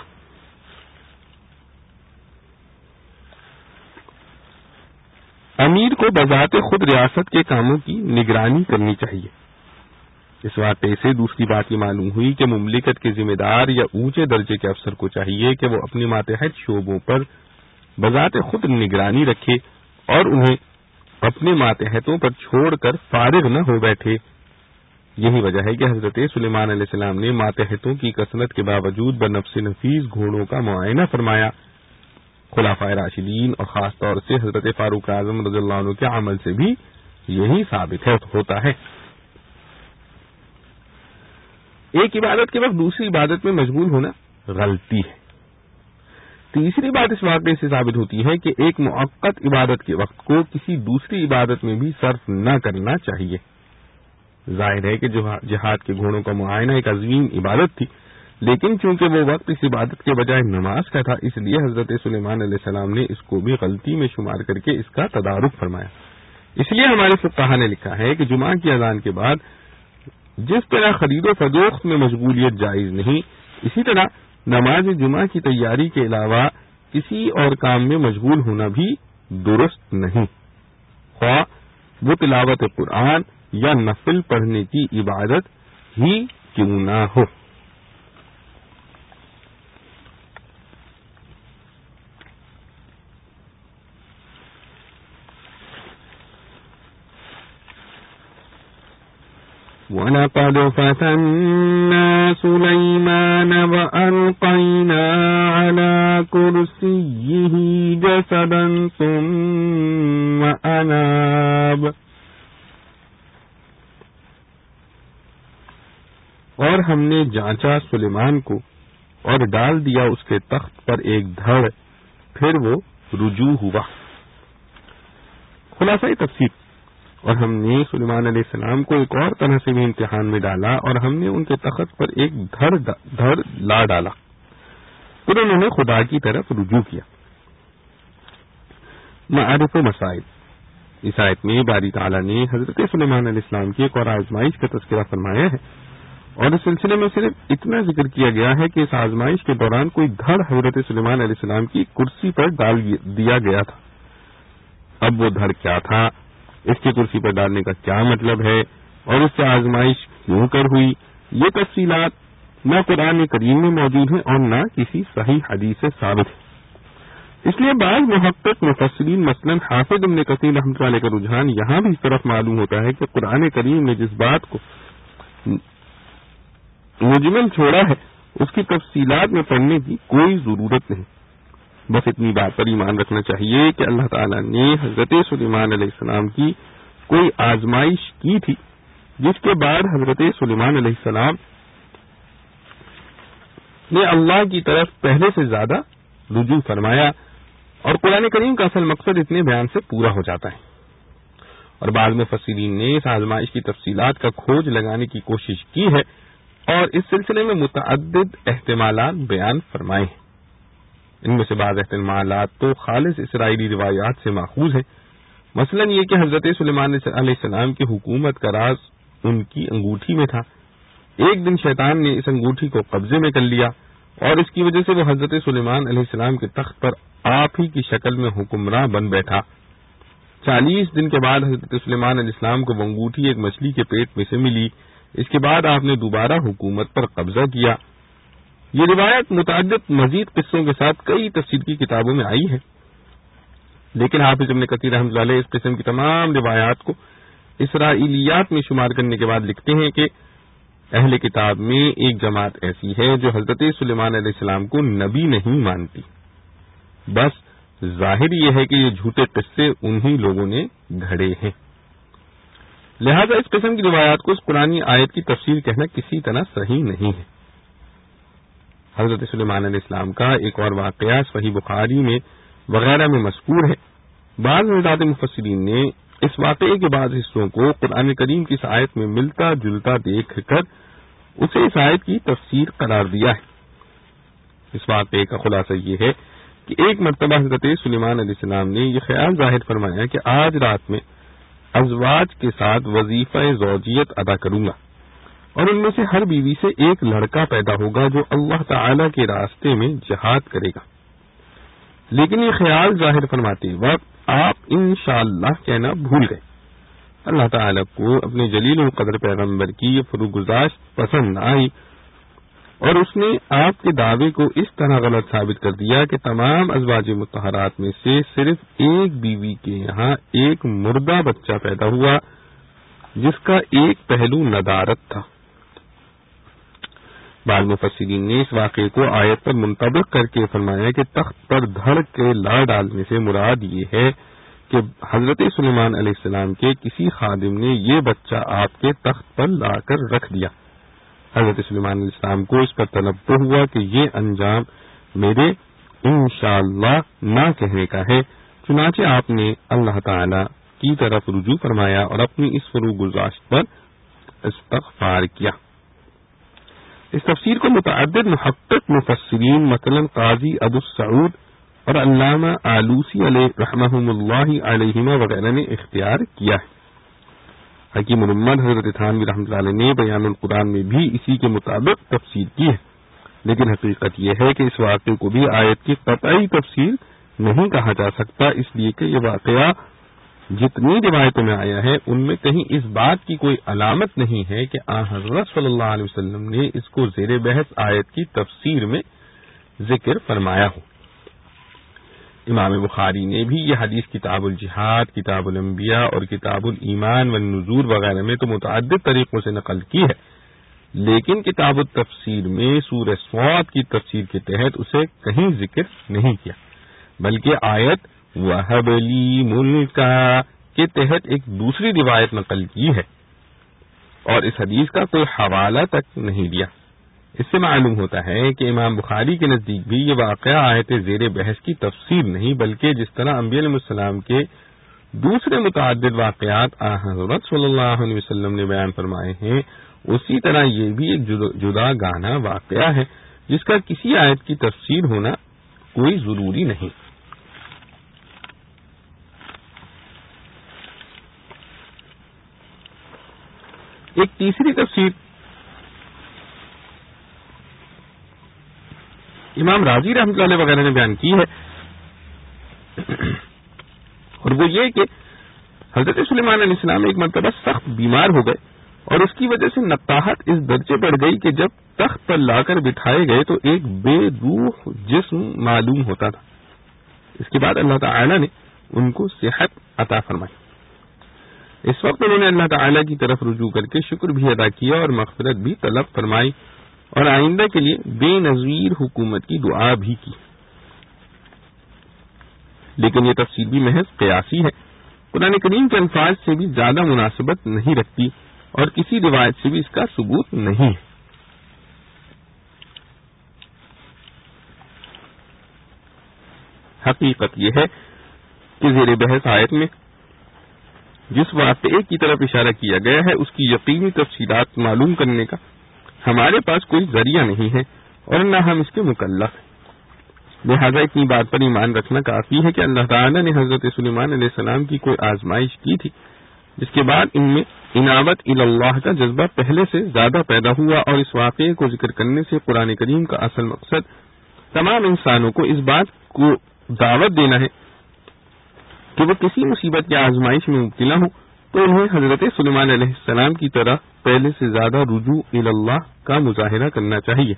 امیر کو بذات خود ریاست کے کاموں کی نگرانی کرنی چاہیے۔ اس واقعے سے دوسری بات یہ معلوم ہوئی کہ مملکت کے ذمہ دار یا اونچے درجے کے افسر کو چاہیے کہ وہ اپنے ماتحت شعبوں پر بذات خود نگرانی رکھے اور انہیں اپنے ماتحتوں پر چھوڑ کر فارغ نہ ہو بیٹھے۔ یہی وجہ ہے کہ حضرت سلیمان علیہ السلام نے ماتحتوں کی کثرت کے باوجود بنفس نفیس گھوڑوں کا معائنہ فرمایا۔ خلفائے راشدین اور خاص طور سے حضرت فاروق اعظم رضی اللہ عنہ کے عمل سے بھی یہی ثابت ہے ہوتا ہے۔ ایک عبادت کے وقت دوسری عبادت میں مشغول ہونا غلطی ہے۔ تیسری بات اس واقعے سے ثابت ہوتی ہے کہ ایک مؤقت عبادت کے وقت کو کسی دوسری عبادت میں بھی صرف نہ کرنا چاہیے۔ ظاہر ہے کہ جو جہاد کے گھوڑوں کا معائنہ ایک عظیم عبادت تھی، لیکن چونکہ وہ وقت اس عبادت کے بجائے نماز کا تھا، اس لیے حضرت سلیمان علیہ السلام نے اس کو بھی غلطی میں شمار کر کے اس کا تدارک فرمایا۔ اس لیے ہمارے فقہا نے لکھا ہے کہ جمعہ کی اذان کے بعد جس طرح خرید و فروخت میں مشغولیت جائز نہیں، اسی طرح نماز جمعہ کی تیاری کے علاوہ کسی اور کام میں مشغول ہونا بھی درست نہیں، خواہ وہ تلاوت قرآن یا نفل پڑھنے کی عبادت ہی کیوں نہ ہو۔ وَلَقَدْ فَتَنَّا سُلَيْمَانَ وَأَلْقَيْنَا عَلَى كُرْسِيِّهِ جَسَدًا ثُمَّ أَنَابَ۔ اور ہم نے جانچا سلیمان کو اور ڈال دیا اس کے تخت پر ایک دھڑ، پھر وہ رجوع ہوا۔ خلاصہ تفسیر، اور ہم نے سلیمان علیہ السلام کو ایک اور طرح سے بھی امتحان میں ڈالا اور ہم نے ان کے تخت پر ایک دھڑ دھڑ لا ڈالا، پھر انہوں نے خدا کی طرف رجوع کیا۔ معارف و مسائل، اس آیت میں باری تعالیٰ نے حضرت سلیمان علیہ السلام کی ایک اور آزمائش کا تذکرہ فرمایا ہے، اور اس سلسلے میں صرف اتنا ذکر کیا گیا ہے کہ اس آزمائش کے دوران کوئی دھڑ حضرت سلیمان علیہ السلام کی کرسی پر ڈال دیا گیا تھا۔ اب وہ دھڑ کیا تھا، اس کی کرسی پر ڈالنے کا کیا مطلب ہے، اور اس سے آزمائش کیوں کر ہوئی، یہ تفصیلات نہ قرآن کریم میں موجود ہیں اور نہ کسی صحیح حدیث سے ثابت ہے۔ اس لیے بعض محقق مفسرین مثلاً حافظ ابن کثیر رحمۃ اللہ علیہ کا رجحان یہاں بھی اس طرف معلوم ہوتا ہے کہ قرآن کریم نے جس بات کو مجمل چھوڑا ہے اس کی تفصیلات میں پڑھنے کی کوئی ضرورت نہیں، بس اتنی بات پر ایمان رکھنا چاہیے کہ اللہ تعالیٰ نے حضرت سلیمان علیہ السلام کی کوئی آزمائش کی تھی، جس کے بعد حضرت سلیمان علیہ السلام نے اللہ کی طرف پہلے سے زیادہ رجوع فرمایا، اور قرآن کریم کا اصل مقصد اتنے بیان سے پورا ہو جاتا ہے۔ اور بعض مفسرین نے اس آزمائش کی تفصیلات کا کھوج لگانے کی کوشش کی ہے اور اس سلسلے میں متعدد احتمالات بیان فرمائے ہیں۔ ان میں سے بعض احتمالات تو خالص اسرائیلی روایات سے ماخوذ ہیں، مثلا یہ کہ حضرت سلیمان علیہ السلام کی حکومت کا راز ان کی انگوٹھی میں تھا۔ ایک دن شیطان نے اس انگوٹھی کو قبضے میں کر لیا اور اس کی وجہ سے وہ حضرت سلیمان علیہ السلام کے تخت پر آپ ہی کی شکل میں حکمراں بن بیٹھا۔ چالیس دن کے بعد حضرت سلیمان علیہ السلام کو وہ انگوٹھی ایک مچھلی کے پیٹ میں سے ملی۔ اس کے بعد آپ نے دوبارہ حکومت پر قبضہ کیا۔ یہ روایت متعدد مزید قصوں کے ساتھ کئی تفسیر کی کتابوں میں آئی ہے، لیکن حافظ ابن کثیر رحمۃ اللہ علیہ اس قسم کی تمام روایات کو اسرائیلیات میں شمار کرنے کے بعد لکھتے ہیں کہ اہل کتاب میں ایک جماعت ایسی ہے جو حضرت سلیمان علیہ السلام کو نبی نہیں مانتی، بس ظاہر یہ ہے کہ یہ جھوٹے قصے انہی لوگوں نے گھڑے ہیں، لہذا اس قسم کی روایات کو اس قرآنی آیت کی تفسیر کہنا کسی طرح صحیح نہیں ہے۔ حضرت سلیمان علیہ السلام کا ایک اور واقعہ صحیح بخاری میں وغیرہ میں مذکور ہے۔ بعض حضرات مفسرین نے اس واقعے کے بعض حصوں کو قرآن کریم کی اس آیت میں ملتا جلتا دیکھ کر اسے اس آیت کی تفسیر قرار دیا ہے۔ اس واقعے کا خلاصہ یہ ہے کہ ایک مرتبہ حضرت سلیمان علیہ السلام نے یہ خیال ظاہر فرمایا کہ آج رات میں ازواج کے ساتھ وظیفہ زوجیت ادا کروں گا، اور ان میں سے ہر بیوی سے ایک لڑکا پیدا ہوگا جو اللہ تعالی کے راستے میں جہاد کرے گا۔ لیکن یہ خیال ظاہر فرماتے وقت آپ انشاءاللہ کہنا بھول گئے۔ اللہ تعالی کو اپنے جلیل القدر پیغمبر کی یہ فروگزاشت پسند نہ آئی، اور اس نے آپ کے دعوے کو اس طرح غلط ثابت کر دیا کہ تمام ازواج مطہرات میں سے صرف ایک بیوی کے یہاں ایک مردہ بچہ پیدا ہوا جس کا ایک پہلو ندارت تھا۔ بعض مفسرین نے اس واقعے کو آیت پر منطبق کر کے فرمایا کہ تخت پر دھڑ کے لا ڈالنے سے مراد یہ ہے کہ حضرت سلیمان علیہ السلام کے کسی خادم نے یہ بچہ آپ کے تخت پر لا کر رکھ دیا۔ حضرت سلیمان علیہ السلام کو اس پر تنبہ ہوا کہ یہ انجام میرے انشاءاللہ نہ کہنے کا ہے، چنانچہ آپ نے اللہ تعالی کی طرف رجوع فرمایا اور اپنی اس فروگزاشت پر استغفار کیا۔ اس تفسیر کو متعدد محقق مفسرین مثلا قاضی ابو السعود اور علامہ آلوسی علیہ رحمہم اللہ علیہما وغیرہ نے اختیار کیا ہے۔ حکیم الامت حضرت تھانوی رحمۃ اللہ علیہ نے بیان القرآن میں بھی اسی کے مطابق تفسیر کی ہے، لیکن حقیقت یہ ہے کہ اس واقعے کو بھی آیت کی قطعی تفسیر نہیں کہا جا سکتا، اس لیے کہ یہ واقعہ جتنی روایتوں میں آیا ہے ان میں کہیں اس بات کی کوئی علامت نہیں ہے کہ آن حضرت صلی اللہ علیہ وسلم نے اس کو زیر بحث آیت کی تفسیر میں ذکر فرمایا ہو۔ امام بخاری نے بھی یہ حدیث کتاب الجہاد، کتاب الانبیاء اور کتاب الایمان والنذور وغیرہ میں تو متعدد طریقوں سے نقل کی ہے، لیکن کتاب التفسیر میں سورہ صاد کی تفسیر کے تحت اسے کہیں ذکر نہیں کیا، بلکہ آیت وَهَبَ لِي مُلْكًا کے تحت ایک دوسری روایت نقل کی ہے اور اس حدیث کا کوئی حوالہ تک نہیں دیا۔ اس سے معلوم ہوتا ہے کہ امام بخاری کے نزدیک بھی یہ واقعہ آیت زیر بحث کی تفسیر نہیں، بلکہ جس طرح انبیاء علیہ السلام کے دوسرے متعدد واقعات آن حضرت صلی اللہ علیہ وسلم نے بیان فرمائے ہیں، اسی طرح یہ بھی ایک جدا گانا واقعہ ہے جس کا کسی آیت کی تفسیر ہونا کوئی ضروری نہیں۔ ایک تیسری تفسیر امام راضی رحمۃ اللہ علیہ وغیرہ نے بیان کی ہے، اور وہ یہ کہ حضرت سلیمان علیہ السلام ایک مرتبہ سخت بیمار ہو گئے اور اس کی وجہ سے نقاہت اس درجے بڑھ گئی کہ جب تخت پر لا کر بٹھائے گئے تو ایک بے روح جسم معلوم ہوتا تھا۔ اس کے بعد اللہ تعالی نے ان کو صحت عطا فرمائی۔ اس وقت انہوں نے اللہ تعالی کی طرف رجوع کر کے شکر بھی ادا کیا اور مغفرت بھی طلب فرمائی اور آئندہ کے لیے بے نظیر حکومت کی دعا بھی کی، لیکن یہ تفسیر بھی محض قیاسی ہے، قرآن کریم کے الفاظ سے بھی زیادہ مناسبت نہیں رکھتی اور کسی روایت سے بھی اس کا ثبوت نہیں ہے۔ حقیقت یہ ہے کہ زیر بحث آیت میں جس واقعے کی طرف اشارہ کیا گیا ہے اس کی یقینی تفصیلات معلوم کرنے کا ہمارے پاس کوئی ذریعہ نہیں ہے اور نہ ہم اس کے مکلف ہیں، لہذا اتنی بات پر ایمان رکھنا کافی ہے کہ اللہ تعالی نے حضرت سلیمان علیہ السلام کی کوئی آزمائش کی تھی جس کے بعد ان میں عنابت اللہ کا جذبہ پہلے سے زیادہ پیدا ہوا، اور اس واقعے کو ذکر کرنے سے قرآن کریم کا اصل مقصد تمام انسانوں کو اس بات کو دعوت دینا ہے کہ وہ کسی مصیبت یا آزمائش میں مبتلا ہوں تو انہیں حضرت سلیمان علیہ السلام کی طرح پہلے سے زیادہ رجوع اللہ کا مظاہرہ کرنا چاہیے۔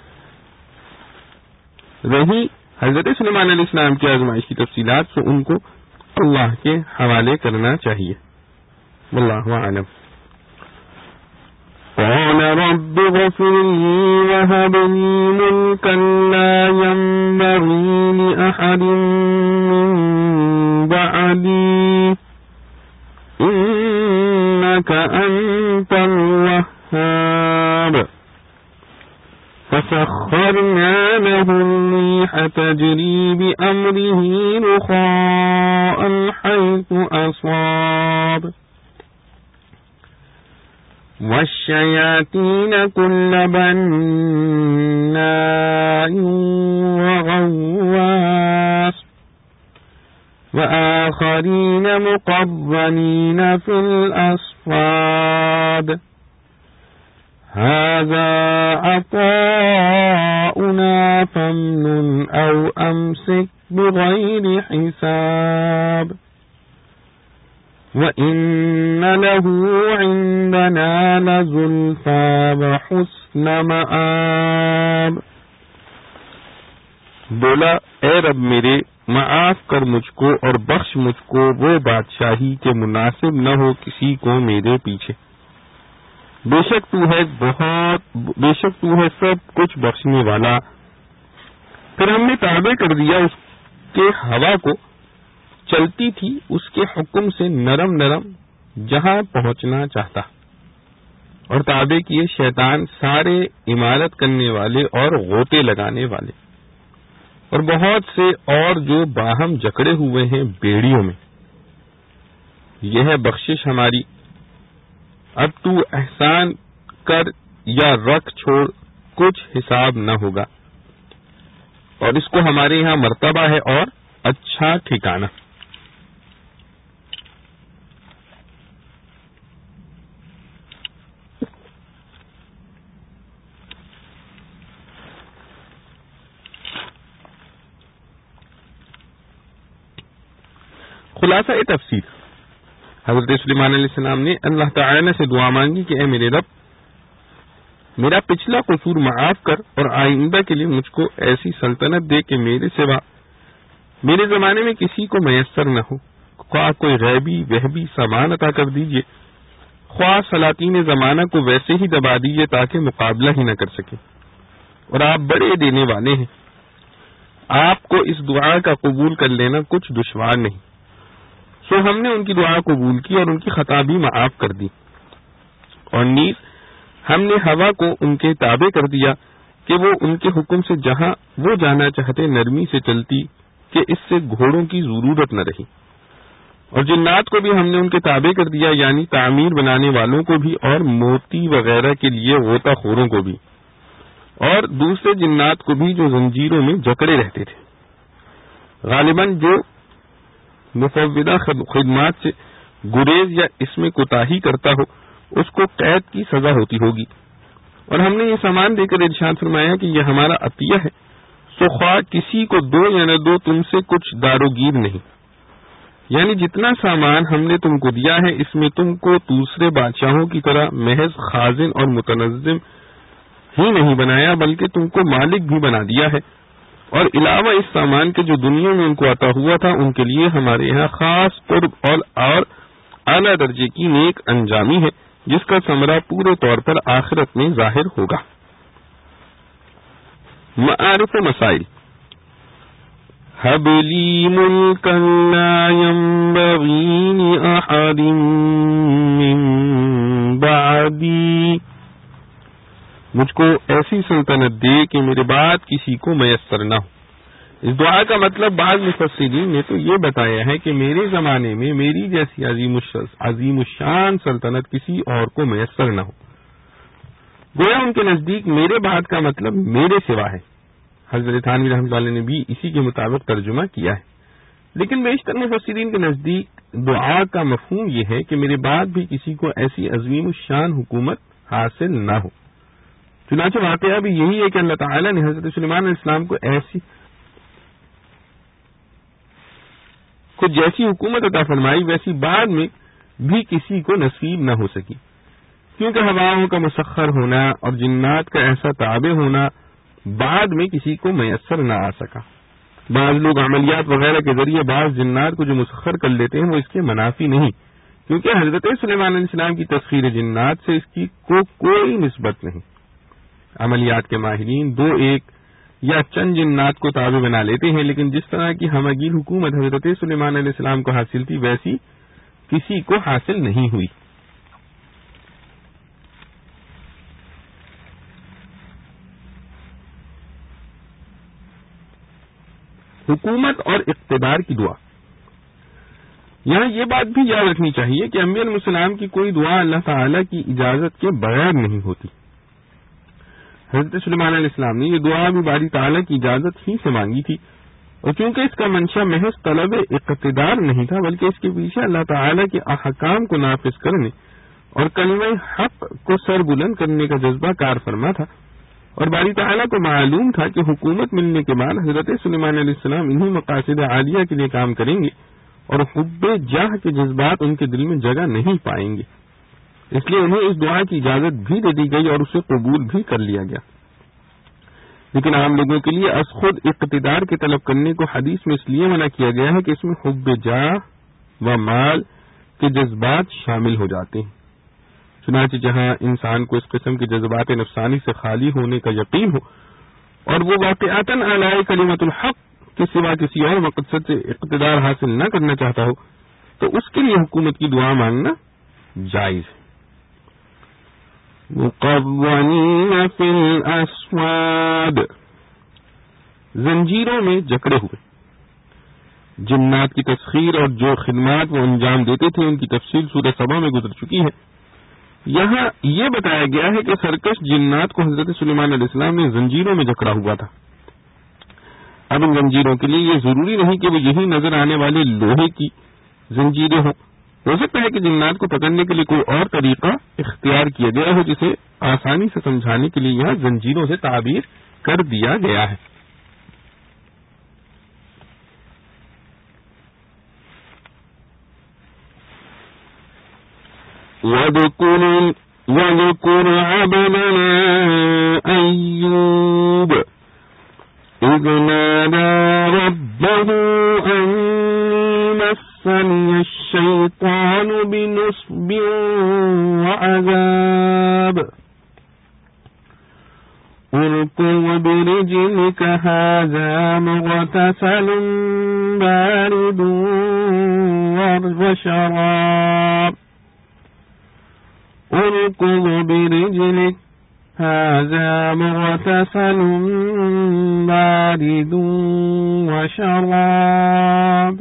رہی حضرت سلیمان علیہ السلام کی آزمائش کی تفصیلات تو ان کو اللہ کے حوالے کرنا چاہیے۔ واللہ اعلم۔ قال رب اغفر لي وهب لي ملكا لا ينبغي لأحد من بعدي إنك أنت الوهاب فسخرنا له الريح تجري بأمره رخاء حيث أصاب والشياطين كل بناء وغواص وآخرين مقرنين في الأصفاد هذا عطاؤنا فامنن أو أمسك بغير حساب وَإِنَّ لَهُ عِندَنَا لَزُلْفَىٰ وَحُسْنَ مَآبٍ۔ بولا اے رب میرے معاف کر مجھ کو اور بخش مجھ کو وہ بادشاہی کے مناسب نہ ہو کسی کو میرے پیچھے، بے شک تو ہے بہت بے شک تو ہے سب کچھ بخشنے والا۔ پھر ہم نے تابع کر دیا اس کے ہوا کو، چلتی تھی اس کے حکم سے نرم نرم جہاں پہنچنا چاہتا، اور تابع کیے شیطان سارے عمارت کرنے والے اور غوطے لگانے والے اور بہت سے اور جو باہم جکڑے ہوئے ہیں بیڑیوں میں۔ یہ ہے بخشش ہماری، اب تو احسان کر یا رکھ چھوڑ کچھ حساب نہ ہوگا، اور اس کو ہمارے یہاں مرتبہ ہے اور اچھا ٹھکانہ۔ خلاصہ تفسیر، حضرت سلیمان علیہ السلام نے اللہ تعالی سے دعا مانگی کہ اے میرے رب، میرا پچھلا قصور معاف کر اور آئندہ کے لیے مجھ کو ایسی سلطنت دے کہ میرے سوا میرے زمانے میں کسی کو میسر نہ ہو، خواہ کوئی غیبی وہبی سامان عطا کر دیجیے، خواہ سلاطین زمانہ کو ویسے ہی دبا دیجیے تاکہ مقابلہ ہی نہ کر سکے، اور آپ بڑے دینے والے ہیں، آپ کو اس دعا کا قبول کر لینا کچھ دشوار نہیں۔ سو ہم نے ان کی دعا قبول کی اور ان کی خطا بھی معاف کر دی، اور نیز ہم نے ہوا کو ان کے تابع کر دیا کہ وہ ان کے حکم سے جہاں وہ جانا چاہتے نرمی سے چلتی کہ اس سے گھوڑوں کی ضرورت نہ رہی، اور جنات کو بھی ہم نے ان کے تابع کر دیا، یعنی تعمیر بنانے والوں کو بھی اور موتی وغیرہ کے لیے غوطہ خوروں کو بھی، اور دوسرے جنات کو بھی جو زنجیروں میں جکڑے رہتے تھے۔ غالباً جو مفوضہ خدمات سے گریز یا اس میں کوتاہی کرتا ہو اس کو قید کی سزا ہوتی ہوگی، اور ہم نے یہ سامان دے کر ارشاد فرمایا کہ یہ ہمارا عطیہ ہے، سو خواہ کسی کو دو یا نہ دو تم سے کچھ داروگیر نہیں، یعنی جتنا سامان ہم نے تم کو دیا ہے اس میں تم کو دوسرے بادشاہوں کی طرح محض خازن اور متنظم ہی نہیں بنایا بلکہ تم کو مالک بھی بنا دیا ہے، اور علاوہ اس سامان کے جو دنیا میں ان کو عطا ہوا تھا ان کے لیے ہمارے یہاں خاص قرب اور اور اعلیٰ درجے کی نیک انجامی ہے جس کا ثمرہ پورے طور پر آخرت میں ظاہر ہوگا۔ معارف و مسائل۔ حب لی ملکا لا ينبغی لأحد من بعدی، مجھ کو ایسی سلطنت دے کہ میرے بعد کسی کو میسر نہ ہو۔ اس دعا کا مطلب بعض مفسرین نے تو یہ بتایا ہے کہ میرے زمانے میں میری جیسی عظیم عظیم الشان سلطنت کسی اور کو میسر نہ ہو۔ گویا ان کے نزدیک میرے بعد کا مطلب میرے سوا ہے۔ حضرت تھانوی رحمۃ اللہ نے بھی اسی کے مطابق ترجمہ کیا ہے، لیکن بیشتر مفسرین کے نزدیک دعا کا مفہوم یہ ہے کہ میرے بعد بھی کسی کو ایسی عظیم الشان حکومت حاصل نہ ہو۔ چنانچہ واقعہ بھی یہی ہے کہ اللہ تعالیٰ نے حضرت سلیمان علیہ السلام کو ایسی کو جیسی حکومت عطا فرمائی ویسی بعد میں بھی کسی کو نصیب نہ ہو سکی، کیونکہ ہواؤں کا مسخر ہونا اور جنات کا ایسا تابع ہونا بعد میں کسی کو میسر نہ آ سکا۔ بعض لوگ عملیات وغیرہ کے ذریعے بعض جنات کو جو مسخر کر لیتے ہیں وہ اس کے منافی نہیں، کیونکہ حضرت سلیمان علیہ السلام کی تسخیر جنات سے اس کی کو کوئی نسبت نہیں۔ عملیات کے ماہرین دو ایک یا چند جنات کو تابع بنا لیتے ہیں، لیکن جس طرح کی ہمگیر حکومت حضرت سلیمان علیہ السلام کو حاصل تھی ویسی کسی کو حاصل نہیں ہوئی۔ حکومت اور اقتدار کی دعا۔ یہاں یہ بات بھی یاد رکھنی چاہیے کہ انبیاء علیہ السلام کی کوئی دعا اللہ تعالی کی اجازت کے بغیر نہیں ہوتی۔ حضرت سلیمان علیہ السلام نے یہ دعا بھی باری تعالی کی اجازت ہی سے مانگی تھی، اور چونکہ اس کا منشا محض طلب اقتدار نہیں تھا بلکہ اس کے پیچھے اللہ تعالی کے احکام کو نافذ کرنے اور کلمہ حق کو سر بلند کرنے کا جذبہ کار فرما تھا، اور باری تعالیٰ کو معلوم تھا کہ حکومت ملنے کے بعد حضرت سلیمان علیہ السلام انہی مقاصد عالیہ کے لیے کام کریں گے اور حب جاہ کے جذبات ان کے دل میں جگہ نہیں پائیں گے، اس لیے انہیں اس دعا کی اجازت بھی دے دی گئی اور اسے قبول بھی کر لیا گیا۔ لیکن عام لوگوں کے لیے از خود اقتدار کے طلب کرنے کو حدیث میں اس لیے منع کیا گیا ہے کہ اس میں حب جاہ و مال کے جذبات شامل ہو جاتے ہیں۔ چنانچہ جہاں انسان کو اس قسم کے جذبات نفسانی سے خالی ہونے کا یقین ہو اور وہ واقعاتاً اعلی کلمت الحق کے سوا کسی اور مقصد سے اقتدار حاصل نہ کرنا چاہتا ہو تو اس کے لیے حکومت کی دعا مانگنا جائز ہے۔ مقرنین فی الاسواد، زنجیروں میں جکڑے ہوئے۔ جنات کی تسخیر اور جو خدمات وہ انجام دیتے تھے ان کی تفصیل سورہ سبا میں گزر چکی ہے۔ یہاں یہ بتایا گیا ہے کہ سرکش جنات کو حضرت سلیمان علیہ السلام نے زنجیروں میں جکڑا ہوا تھا. اب ان زنجیروں کے لیے یہ ضروری نہیں کہ وہ یہی نظر آنے والے لوہے کی زنجیریں ہوں. ہو سکتا ہے کہ جنات کو پکڑنے کے لیے کوئی اور طریقہ اختیار کیا گیا ہو جسے آسانی سے سمجھانے کے لیے یہاں زنجیروں سے تعبیر کر دیا گیا ہے. وَاذْكُرْ وَاذْكُرْ عَبْدَنَا أَيُّوبَ إِذْ نَادَىٰ رَبَّهُ أَنِّي مَسَّنِيَ الشَّيْطَانُ بِنُصْبٍ وَعَذَابٍ اركض برجلك هذا مغتسل بارد وشراب اركض برجلك هذا مغتسل بارد وشراب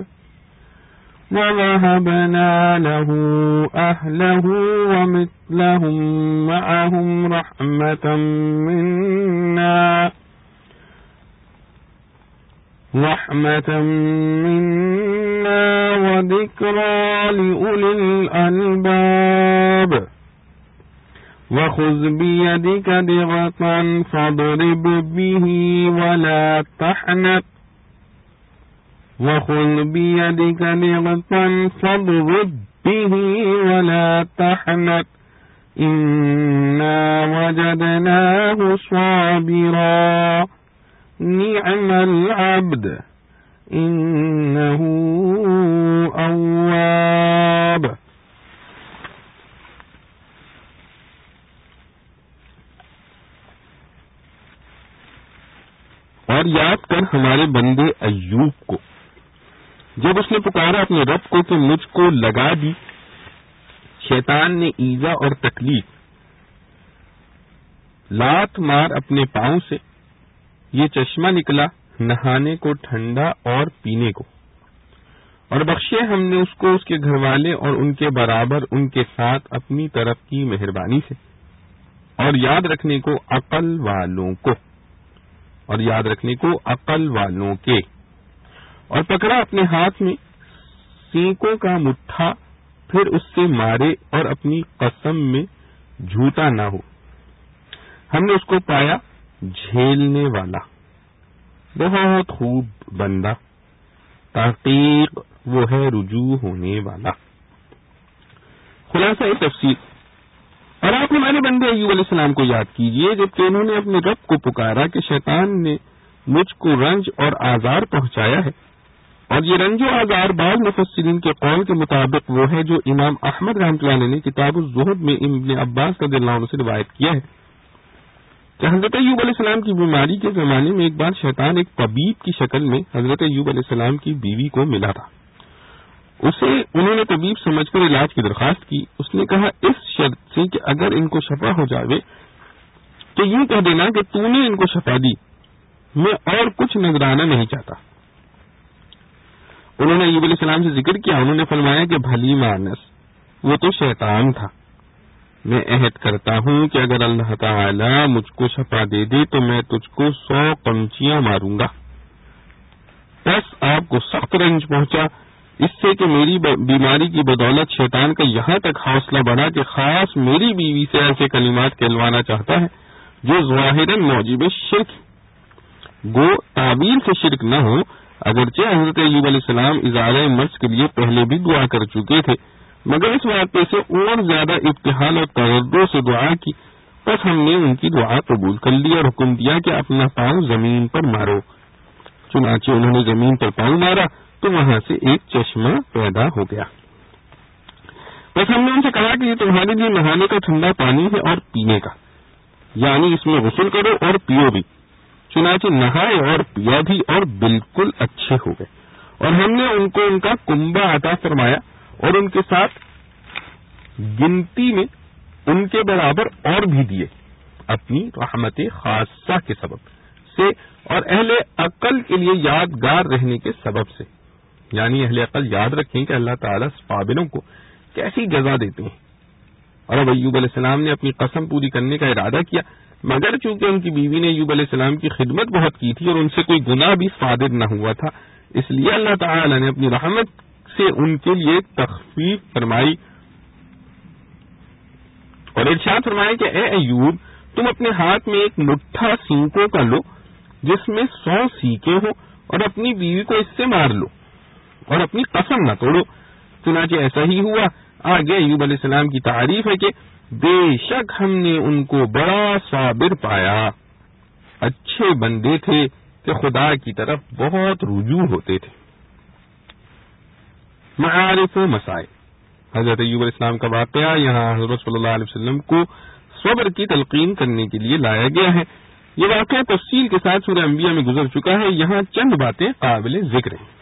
ووهبنا له أهله ومثلهم معهم رحمة منا رحمة منا وذكرى لأولي الألباب وخذ بيدك ضغطا فاضرب به ولا تحنث وخذ بيدك ضغطا فاضرب به ولا تحنث إنا وجدناه صابرا نعم العبد إنه أواب. اور یاد کر ہمارے بندے ایوب کو جب اس نے پکارا اپنے رب کو کہ مجھ کو لگا دی شیطان نے ایذا اور تکلیف. لات مار اپنے پاؤں سے یہ چشمہ نکلا نہانے کو ٹھنڈا اور پینے کو، اور بخشے ہم نے اس کو اس کے گھر والے اور ان کے برابر ان کے ساتھ اپنی طرف کی مہربانی سے، اور یاد رکھنے کو عقل والوں کو اور یاد رکھنے کو عقل والوں کے اور پکڑا اپنے ہاتھ میں سینکوں کا مٹھا، پھر اس سے مارے اور اپنی قسم میں جھوٹا نہ ہو. ہم نے اس کو پایا جھیلنے والا، بہت خوب بندہ، تحقیق وہ ہے رجوع ہونے والا. خلاصہ تفسیر. اور آپ ہمارے بندے ایوب علیہ السلام کو یاد کیجئے جبکہ انہوں نے اپنے رب کو پکارا کہ شیطان نے مجھ کو رنج اور آزار پہنچایا ہے. اور یہ رنج و آزار بعض مفسرین کے قول کے مطابق وہ ہے جو امام احمد رحمۃ اللہ علیہ نے کتاب الزہد میں ابن عباس رضی اللہ عنہ سے روایت کیا ہے کہ حضرت ایوب علیہ السلام کی بیماری کے زمانے میں ایک بار شیطان ایک طبیب کی شکل میں حضرت ایوب علیہ السلام کی بیوی کو ملا تھا. اسے انہوں نے طبیب سمجھ کر علاج کی درخواست کی. اس نے کہا اس شرط سے کہ اگر ان کو شفا ہو جاوے تو یوں کہہ دینا کہ تو نے ان کو شفا دی، میں اور کچھ نذرانہ نہیں چاہتا. انہوں نے ایوب علیہ السلام سے ذکر کیا. انہوں نے فرمایا کہ بھلی مانس وہ تو شیطان تھا. میں عہد کرتا ہوں کہ اگر اللہ تعالی مجھ کو شفا دے دے تو میں تجھ کو سو قمچیاں ماروں گا. بس آپ کو سخت رنج پہنچا اس سے کہ میری بیماری کی بدولت شیطان کا یہاں تک حوصلہ بڑھا کہ خاص میری بیوی سے ایسے کلمات کہلوانا چاہتا ہے جو ظاہراً موجب شرک، گو تعبیر سے شرک نہ ہو. اگرچہ حضرت ایوب علیہ السلام ازالہ مرض کے لیے پہلے بھی دعا کر چکے تھے مگر اس واقعے سے اور زیادہ ابتحال اور تغرر سے دعا کی. بس ہم نے ان کی دعا قبول کر لی اور حکم دیا کہ اپنا پاؤں زمین پر مارو. چنانچہ انہوں نے زمین پر پاؤں مارا تو وہاں سے ایک چشمہ پیدا ہو گیا. بس ہم نے ان سے کہا کہ یہ تمہارے لیے نہانے کا ٹھنڈا پانی ہے اور پینے کا، یعنی اس میں غسل کرو اور پیو بھی. چنانچہ نہائے اور پیا بھی اور بالکل اچھے ہو گئے. اور ہم نے ان کو ان کا کنبہ عطا فرمایا اور ان کے ساتھ گنتی میں ان کے برابر اور بھی دیے اپنی رحمت خاصہ کے سبب سے اور اہل عقل کے لیے یادگار رہنے کے سبب سے. یعنی اہل عقل یاد رکھیں کہ اللہ تعالیٰ صابروں کو کیسی جزا دیتے ہیں اور اب ایوب علیہ السلام نے اپنی قسم پوری کرنے کا ارادہ کیا، مگر چونکہ ان کی بیوی نے ایوب علیہ السلام کی خدمت بہت کی تھی اور ان سے کوئی گناہ بھی صادر نہ ہوا تھا، اس لیے اللہ تعالی نے اپنی رحمت سے ان کے لیے تخفیف فرمائی اور ارشاد فرمایا کہ اے ایوب، تم اپنے ہاتھ میں ایک مٹھا سینکوں کا لو جس میں سو سیکے ہو اور اپنی بیوی کو اس سے مار لو اور اپنی قسم نہ توڑو۔ چنانچہ ایسا ہی ہوا۔ آگے ایوب علیہ السلام کی تعریف ہے کہ بے شک ہم نے ان کو بڑا صابر پایا، اچھے بندے تھے کہ خدا کی طرف بہت رجوع ہوتے تھے۔ معارف و مسائل، حضرت ایوب علیہ السلام کا واقعہ یہاں حضرت صلی اللہ علیہ وسلم کو صبر کی تلقین کرنے کے لیے لایا گیا ہے۔ یہ واقعہ تفصیل کے ساتھ سورہ انبیاء میں گزر چکا ہے، یہاں چند باتیں قابل ذکر ہیں۔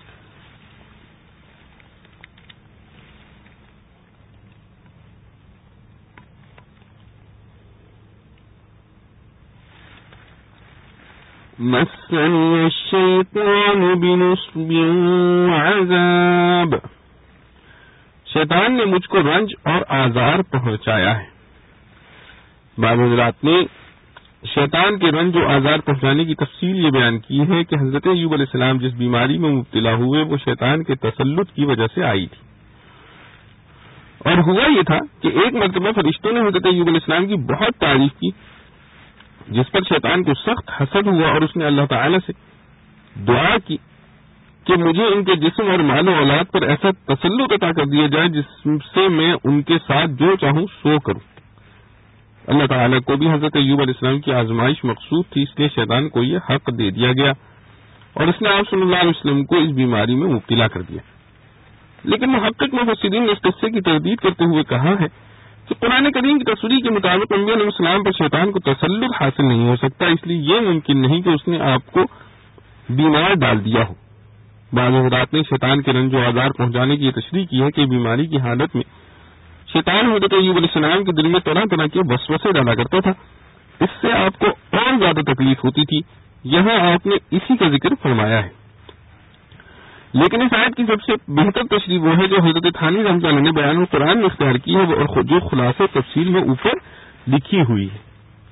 مسنی الشیطان بنصب وعذاب، شیطان نے مجھ کو رنج اور آزار پہنچایا ہے۔ بعض حضرات نے شیطان کے رنج و آزار پہنچانے کی تفصیل یہ بیان کی ہے کہ حضرت ایوب علیہ السلام جس بیماری میں مبتلا ہوئے وہ شیطان کے تسلط کی وجہ سے آئی تھی، اور ہوا یہ تھا کہ ایک مرتبہ فرشتوں نے حضرت ایوب علیہ السلام کی بہت تعریف کی، جس پر شیطان کو سخت حسد ہوا اور اس نے اللہ تعالی سے دعا کی کہ مجھے ان کے جسم اور مال و اولاد پر ایسا تسلط عطا کر دیا جائے جس سے میں ان کے ساتھ جو چاہوں سو کروں۔ اللہ تعالیٰ کو بھی حضرت ایوب علیہ السلام کی آزمائش مقصود تھی، اس لیے شیطان کو یہ حق دے دیا گیا اور اس نے آپ صلی اللہ علیہ وسلم کو اس بیماری میں مبتلا کر دیا۔ لیکن محقق مفسرین نے اس قصے کی تردید کرتے ہوئے کہا ہے کہ قرآن کریم کی تصریح کے مطابق انبیاء علیہ السلام پر شیطان کو تسلط حاصل نہیں ہو سکتا، اس لیے یہ ممکن نہیں کہ اس نے آپ کو بیمار ڈال دیا ہو۔ بعض حضرات نے شیطان کے رنج و آزار پہنچانے کی یہ تشریح کی ہے کہ بیماری کی حالت میں شیطان حضرت ایوب علیہ السلام کے دل میں طرح طرح کے وسوسے ڈالا کرتا تھا، اس سے آپ کو اور زیادہ تکلیف ہوتی تھی۔ یہاں آپ نے اسی کا ذکر فرمایا ہے، لیکن اس آیت کی سب سے بہتر تشریح وہ ہے جو حضرت تھانوی رحمۃ اللہ نے بیان القرآن میں اختیار کی ہے اور جو خلاصہ تفصیل میں اوپر لکھی ہوئی ہے۔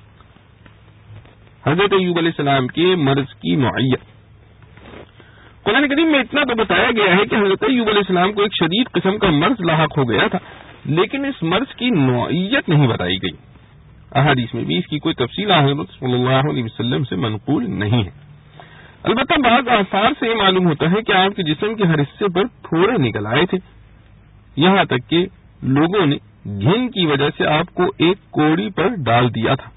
حضرت ایوب علیہ السلام کے مرض کی نوعیت، قرآن کریم میں اتنا تو بتایا گیا ہے کہ حضرت ایوب علیہ السلام کو ایک شدید قسم کا مرض لاحق ہو گیا تھا، لیکن اس مرض کی نوعیت نہیں بتائی گئی۔ احادیث میں بھی اس کی کوئی تفصیل حضرت صلی اللہ علیہ وسلم سے منقول نہیں ہے۔ البتہ بعض آثار سے یہ معلوم ہوتا ہے کہ آپ کے جسم کے ہر حصے پر پھوڑے نکل آئے تھے، یہاں تک کہ لوگوں نے گھن کی وجہ سے آپ کو ایک کوڑی پر ڈال دیا تھا۔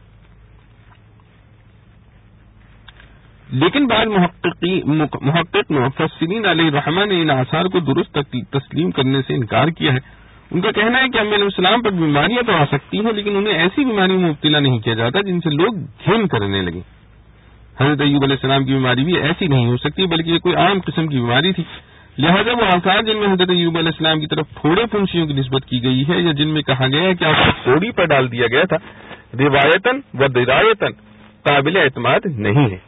لیکن بعض محقق مفسرین علیہ الرحمٰ نے ان آثار کو درست تسلیم کرنے سے انکار کیا ہے۔ ان کا کہنا ہے کہ انبیاء علیہ السلام پر بیماریاں تو آ سکتی ہیں، لیکن انہیں ایسی بیماری میں مبتلا نہیں کیا جاتا جن سے لوگ گھن کرنے لگیں۔ حضرت ایوب علیہ السلام کی بیماری بھی ایسی نہیں ہو سکتی، بلکہ یہ کوئی عام قسم کی بیماری تھی، لہذا وہ آثار جن میں حضرت ایوب علیہ السلام کی طرف پھوڑے پھنسیوں کی نسبت کی گئی ہے یا جن میں کہا گیا ہے کہ آپ کو پھوڑی پر ڈال دیا گیا تھا، روایتاً و درایتاً قابل اعتماد نہیں ہے۔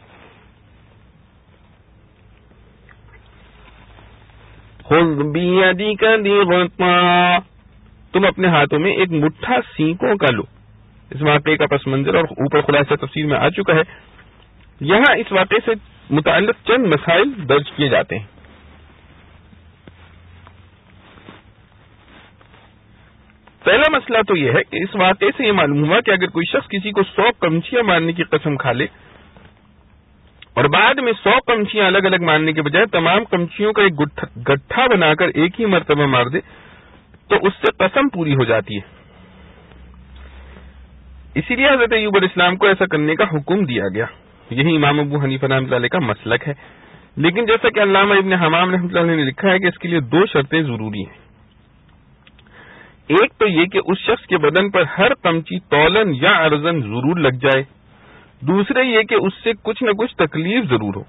خذ بیدک ضغطا، تم اپنے ہاتھوں میں ایک مٹھا سینکوں کا لو۔ اس واقعے کا پس منظر اور اوپر خلاصہ تفصیل میں آ چکا ہے، یہاں اس واقعے سے متعلق چند مسائل درج کیے جاتے ہیں۔ پہلا مسئلہ تو یہ ہے کہ اس واقعے سے یہ معلوم ہوا کہ اگر کوئی شخص کسی کو سو کمچیاں مارنے کی قسم کھا لے اور بعد میں سو کمچیاں الگ الگ مارنے کے بجائے تمام کمچیوں کا ایک گٹھا بنا کر ایک ہی مرتبہ مار دے تو اس سے قسم پوری ہو جاتی ہے۔ اسی لیے حضرت ایوب علیہ السلام کو ایسا کرنے کا حکم دیا گیا۔ یہی امام ابو حنیفہ رحمۃ اللہ علیہ کا مسلک ہے، لیکن جیسا کہ علامہ ابن حمام رحمۃ اللہ علیہ نے لکھا ہے کہ اس کے لیے دو شرطیں ضروری ہیں۔ ایک تو یہ کہ اس شخص کے بدن پر ہر کمچی تولن یا ارزن ضرور لگ جائے، دوسرے یہ کہ اس سے کچھ نہ کچھ تکلیف ضرور ہو۔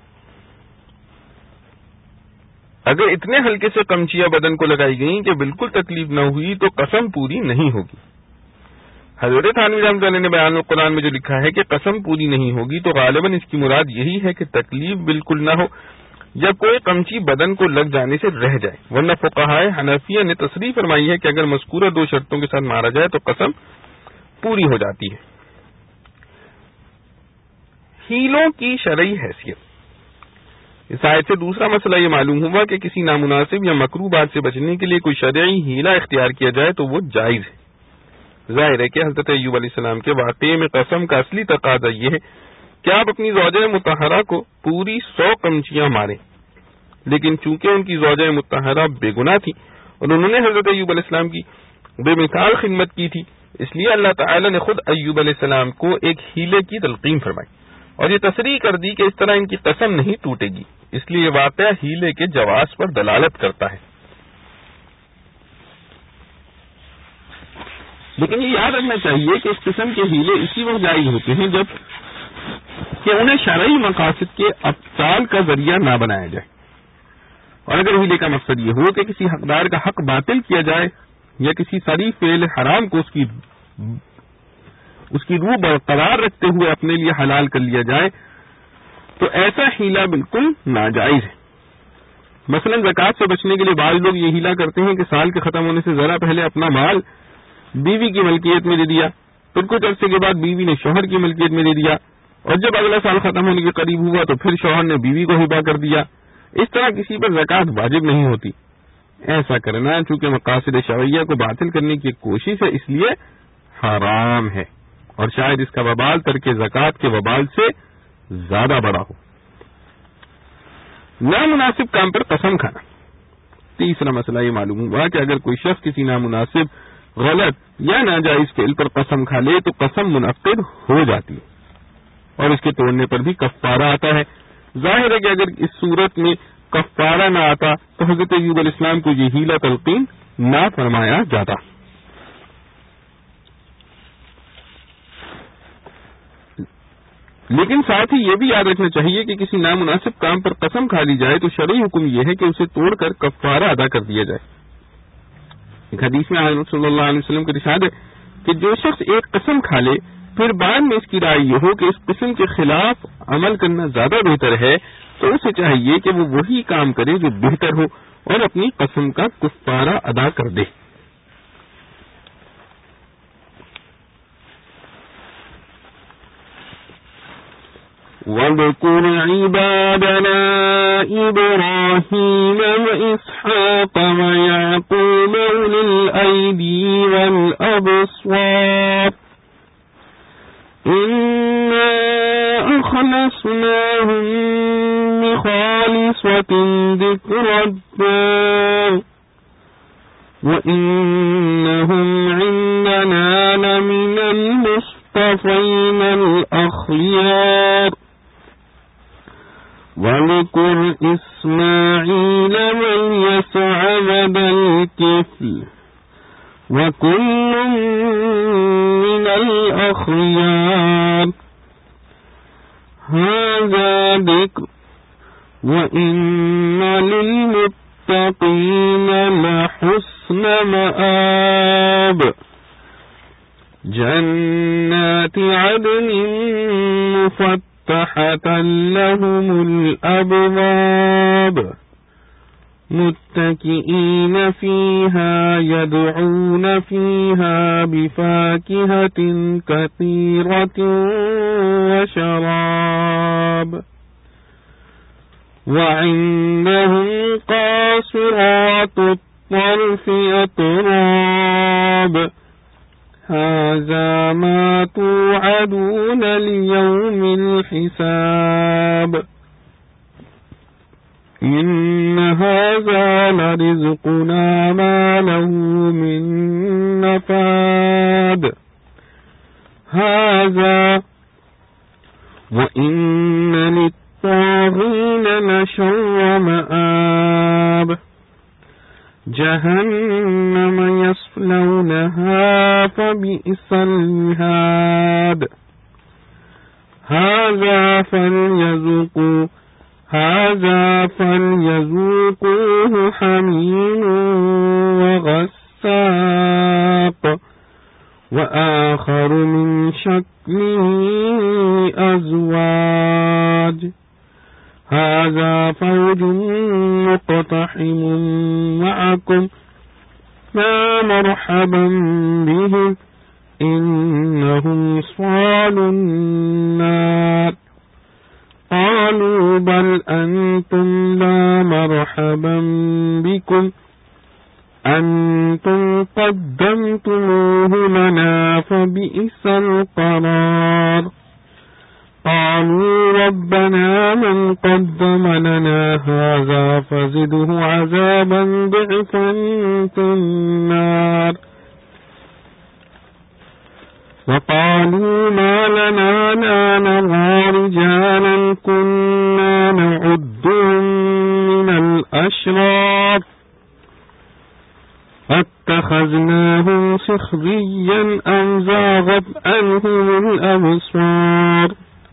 اگر اتنے ہلکے سے کمچیاں بدن کو لگائی گئیں کہ بالکل تکلیف نہ ہوئی تو قسم پوری نہیں ہوگی۔ حضرت تھانوی رحمۃ اللہ نے بیان القرآن میں جو لکھا ہے کہ قسم پوری نہیں ہوگی تو غالباً اس کی مراد یہی ہے کہ تکلیف بالکل نہ ہو، یا کوئی قمچی بدن کو لگ جانے سے رہ جائے، ورنہ فقہائے حنفیہ نے تصریح فرمائی ہے کہ اگر مذکورہ دو شرطوں کے ساتھ مارا جائے تو قسم پوری ہو جاتی ہے۔ ہیلوں کی شرعی حیثیت۔ اس آیت سے دوسرا مسئلہ یہ معلوم ہوا کہ کسی نامناسب یا مکروہ بات سے بچنے کے لیے کوئی شرعی ہیلہ اختیار کیا جائے تو وہ جائز ہے۔ ظاہر ہے کہ حضرت ایوب علیہ السلام کے واقعے میں قسم کا اصلی تقاضا یہ ہے کہ آپ اپنی زوجہ مطہرہ کو پوری سو قمچیاں ماریں، لیکن چونکہ ان کی زوجہ مطہرہ بے گناہ تھی اور انہوں نے حضرت ایوب علیہ السلام کی بے مثال خدمت کی تھی، اس لیے اللہ تعالی نے خود ایوب علیہ السلام کو ایک ہیلے کی تلقین فرمائی اور یہ تصریح کر دی کہ اس طرح ان کی قسم نہیں ٹوٹے گی، اس لیے یہ واقعہ ہیلے کے جواز پر دلالت کرتا ہے۔ لیکن یہ یاد رکھنا چاہیے کہ اس قسم کے ہیلے اسی وقت جائز ہوتے ہیں جب کہ انہیں شرعی مقاصد کے ابطال کا ذریعہ نہ بنایا جائے، اور اگر ہیلے کا مقصد یہ ہو کہ کسی حقدار کا حق باطل کیا جائے یا کسی صریح فعل حرام کو اس کی اس کی روح برقرار رکھتے ہوئے اپنے لیے حلال کر لیا جائے تو ایسا ہیلہ بالکل ناجائز ہے۔ مثلا زکوٰۃ سے بچنے کے لیے بعض لوگ یہ ہیلہ کرتے ہیں کہ سال کے ختم ہونے سے ذرا پہلے اپنا مال بیوی کی ملکیت میں دے دیا، پھر کچھ عرصے کے بعد بیوی نے شوہر کی ملکیت میں دے دیا، اور جب اگلا سال ختم ہونے کے قریب ہوا تو پھر شوہر نے بیوی کو ہبہ کر دیا۔ اس طرح کسی پر زکوٰۃ واجب نہیں ہوتی۔ ایسا کرنا چونکہ مقاصد شرعیہ کو باطل کرنے کی ایک کوشش ہے، اس لیے حرام ہے، اور شاید اس کا وبال ترک زکوٰۃ کے وبال سے زیادہ بڑا ہو۔ نامناسب کام پر قسم کھانا۔ تیسرا مسئلہ یہ معلوم ہوا کہ اگر کوئی شخص کسی نامناسب، غلط یا ناجائز فعل پر قسم کھا لے تو قسم منعقد ہو جاتی ہے اور اس کے توڑنے پر بھی کفارہ آتا ہے۔ ظاہر ہے کہ اگر اس صورت میں کفارہ نہ آتا تو حضرت ایوب علیہ السلام کو یہ ہیلہ تلقین نہ فرمایا جاتا۔ لیکن ساتھ ہی یہ بھی یاد رکھنا چاہیے کہ کسی نامناسب کام پر قسم کھا لی جائے تو شرعی حکم یہ ہے کہ اسے توڑ کر کفارہ ادا کر دیا جائے۔ ایک حدیث میں حضرت صلی اللہ علیہ وسلم کا ارشاد ہے کہ جو شخص ایک قسم کھا لے پھر بعد میں اس کی رائے یہ ہو کہ اس قسم کے خلاف عمل کرنا زیادہ بہتر ہے تو اسے چاہیے کہ وہ وہی کام کرے جو بہتر ہو اور اپنی قسم کا کفارہ ادا کر دے۔ وَاذْكُرْ عِبَادَنَا إِبْرَاهِيمَ وَإِسْحَاقَ وَيَعْقُوبَ أُولِي الْأَيْدِي وَالْأَبْصَارِ إِنَّا أَخْلَصْنَاهُم بِخَالِصَةٍ ذِكْرَى الدَّارِ وَإِنَّهُمْ عِندَنَا لَمِنَ الْمُصْطَفَيْنَ الْأَخْيَارِ وَاذْكُرْ إِسْمَاعِيلَ وَالْيَسَعَ وَذَا الْكِفْلِ وَكُلٌّ مِّنَ الْأَخْيَارِ هَذَا ذِكْرٌ وَإِنَّ لِلْمُتَّقِينَ لَحُسْنَ مَآبٍ جَنَّاتِ عَدْنٍ مُفَتَّحَةً لَهُمُ الْأَبْوَابُ مُتَّكِئِينَ فِيهَا يَدْعُونَ فِيهَا بِفَاكِهَةٍ كَثِيرَةٍ وَشَرَابٍ وَعِندَهُمْ قَاصِرَاتُ الطَّرْفِ أَتْرَابٌ هَذَا مَا تُوعَدُونَ لِيَوْمِ الْحِسَابِ إِنَّ هَذَا لَرِزْقُنَا مَا لَهُ مِن نَّفَادٍ هَذَا وَإِنَّ لِلطَّاغِينَ لَشَرَّ مَآبٍ جَهَنَّمَ يَصْلَوْنَهَا فَبِئْسَ الْمِهَادُ هَذَا فَلْيَذُوقُوا هَذَا فَلْيَذُوقُوهُ حَمِيمٌ وَغَسَّاقٌ وَآخَرُ مِنْ شَكْلِهِ أَزْوَاجٌ هَذَا هذا فوج مقتحم معكم لا مرحبا بهم إنهم صالوا النار قالوا بل أنتم لا مرحبا بكم أنتم قدمتموه لنا فبئس القرار قالوا ربنا من قدم لنا هذا فزده عذابا ضعفا في النار وقالوا ما لنا لا نرى رجالا كنا نعدهم من الأشرار اتخذناهم سخريا أم زاغت عنهم الأبصار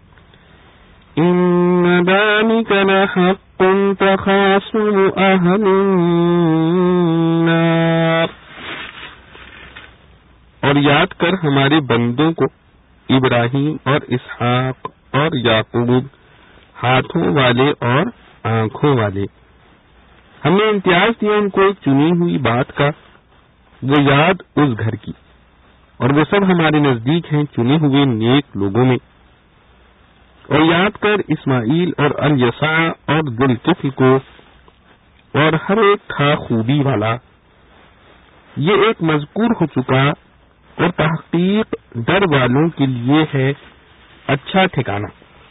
إن ذلك لحق تخاصم أهل النار. اور یاد کر ہمارے بندوں کو ابراہیم اور اسحاق اور یعقوب ہاتھوں والے اور آنکھوں والے. ہم نے امتیاز دیا ان کو چنی ہوئی بات کا، وہ یاد اس گھر کی، اور وہ سب ہمارے نزدیک ہیں چنے ہوئے نیک لوگوں میں. اور یاد کر اسماعیل اور الیسع اور ذوالکفل کو، اور ہر ایک تھا خوبی والا. یہ ایک مذکور ہو چکا اور تحقیق ڈر والوں کے لیے ہے اچھا ٹھکانہ.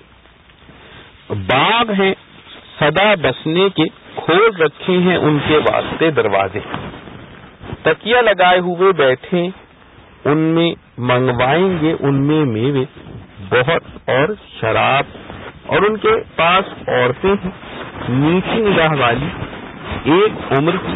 باغ ہیں سدا بسنے کے، کھول رکھے ہیں ان کے واسطے دروازے. تکیہ لگائے ہوئے بیٹھے ان میں منگوائیں گے ان میں میوے بہت اور شراب. اور ان کے پاس عورتیں ہیں نیچی نگاہ والی ایک عمر کی،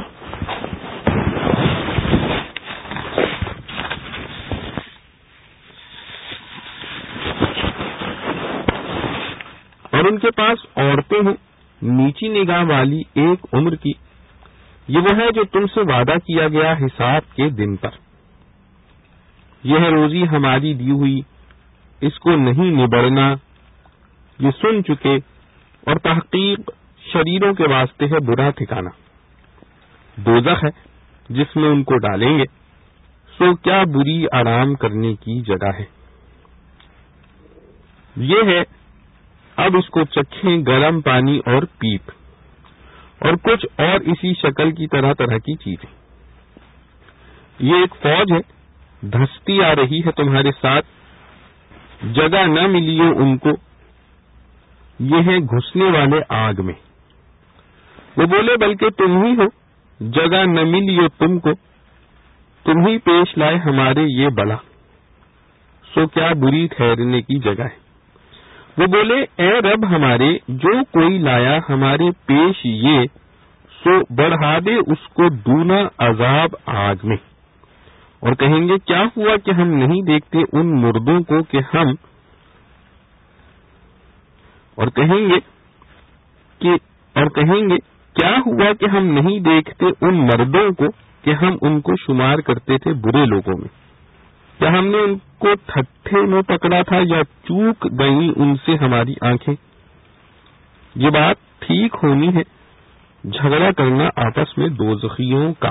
اور ان کے پاس عورتیں ہیں نیچی نگاہ والی ایک عمر کی. یہ وہ ہے جو تم سے وعدہ کیا گیا حساب کے دن پر. یہ ہے روزی ہماری دی ہوئی، اس کو نہیں نبڑنا. یہ سن چکے، اور تحقیق شریروں کے واسطے ہے برا ٹھکانہ. دوزخ ہے جس میں ان کو ڈالیں گے، سو کیا بری آرام کرنے کی جگہ ہے. یہ ہے اب اس کو چکھیں گرم پانی اور پیپ، اور کچھ اور اسی شکل کی طرح طرح کی چیزیں. یہ ایک فوج ہے دھستی آ رہی ہے تمہارے ساتھ، جگہ نہ ملی ہو ان کو. یہ ہیں گھسنے والے آگ میں. وہ بولے بلکہ تم ہی ہو، جگہ نہ ملی ہو تم کو، تم ہی پیش لائے ہمارے یہ بلا، سو کیا بری ٹھہرنے کی جگہ ہے. وہ بولے اے رب ہمارے، جو کوئی لایا ہمارے پیش یہ، سو بڑھا دے اس کو دونا عذاب آگ میں. اور کہیں گے کیا ہوا کہ ہم نہیں دیکھتے ان مردوں کو کہ ہم اور کہیں گے کہ اور کہیں گے کیا ہوا کہ ہم نہیں دیکھتے ان مردوں کو کہ ہم ان کو شمار کرتے تھے برے لوگوں میں. کیا ہم نے ان کو ٹھٹھے میں پکڑا تھا یا چوک گئیں ان سے ہماری آنکھیں. یہ بات ٹھیک ہونی ہے جھگڑا کرنا آپس میں دوزخیوں کا.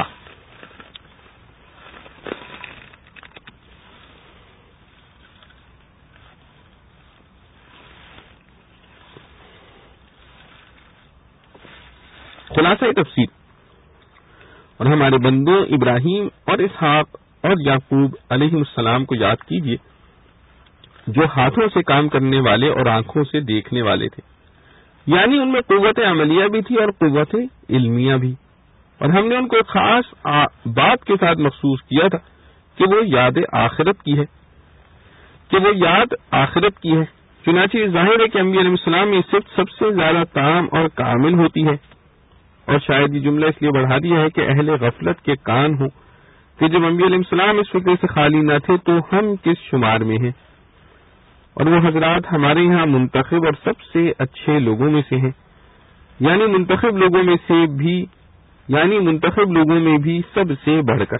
خلاصہ تفسیر. اور ہمارے بندوں ابراہیم اور اسحاق اور یعقوب علیہ السلام کو یاد کیجیے، جو ہاتھوں سے کام کرنے والے اور آنکھوں سے دیکھنے والے تھے. یعنی ان میں قوت عملیہ بھی تھی اور قوت علمیہ بھی. اور ہم نے ان کو خاص بات کے ساتھ مخصوص کیا تھا کہ وہ یاد آخرت کی ہے کہ وہ یاد آخرت کی ہے. چنانچہ ظاہر ہے کہ انبیاء علیہ السلام میں صرف سب سے زیادہ تام اور کامل ہوتی ہے. اور شاید یہ جملہ اس لیے بڑھا دیا ہے کہ اہل غفلت کے کان ہوں کہ جب انبیاء علیہ السلام اس فکر سے خالی نہ تھے تو ہم کس شمار میں ہیں. اور وہ حضرات ہمارے یہاں منتخب اور سب سے اچھے لوگوں میں سے ہیں، یعنی منتخب لوگوں میں سے بھی یعنی منتخب لوگوں میں بھی سب سے بڑھ کر.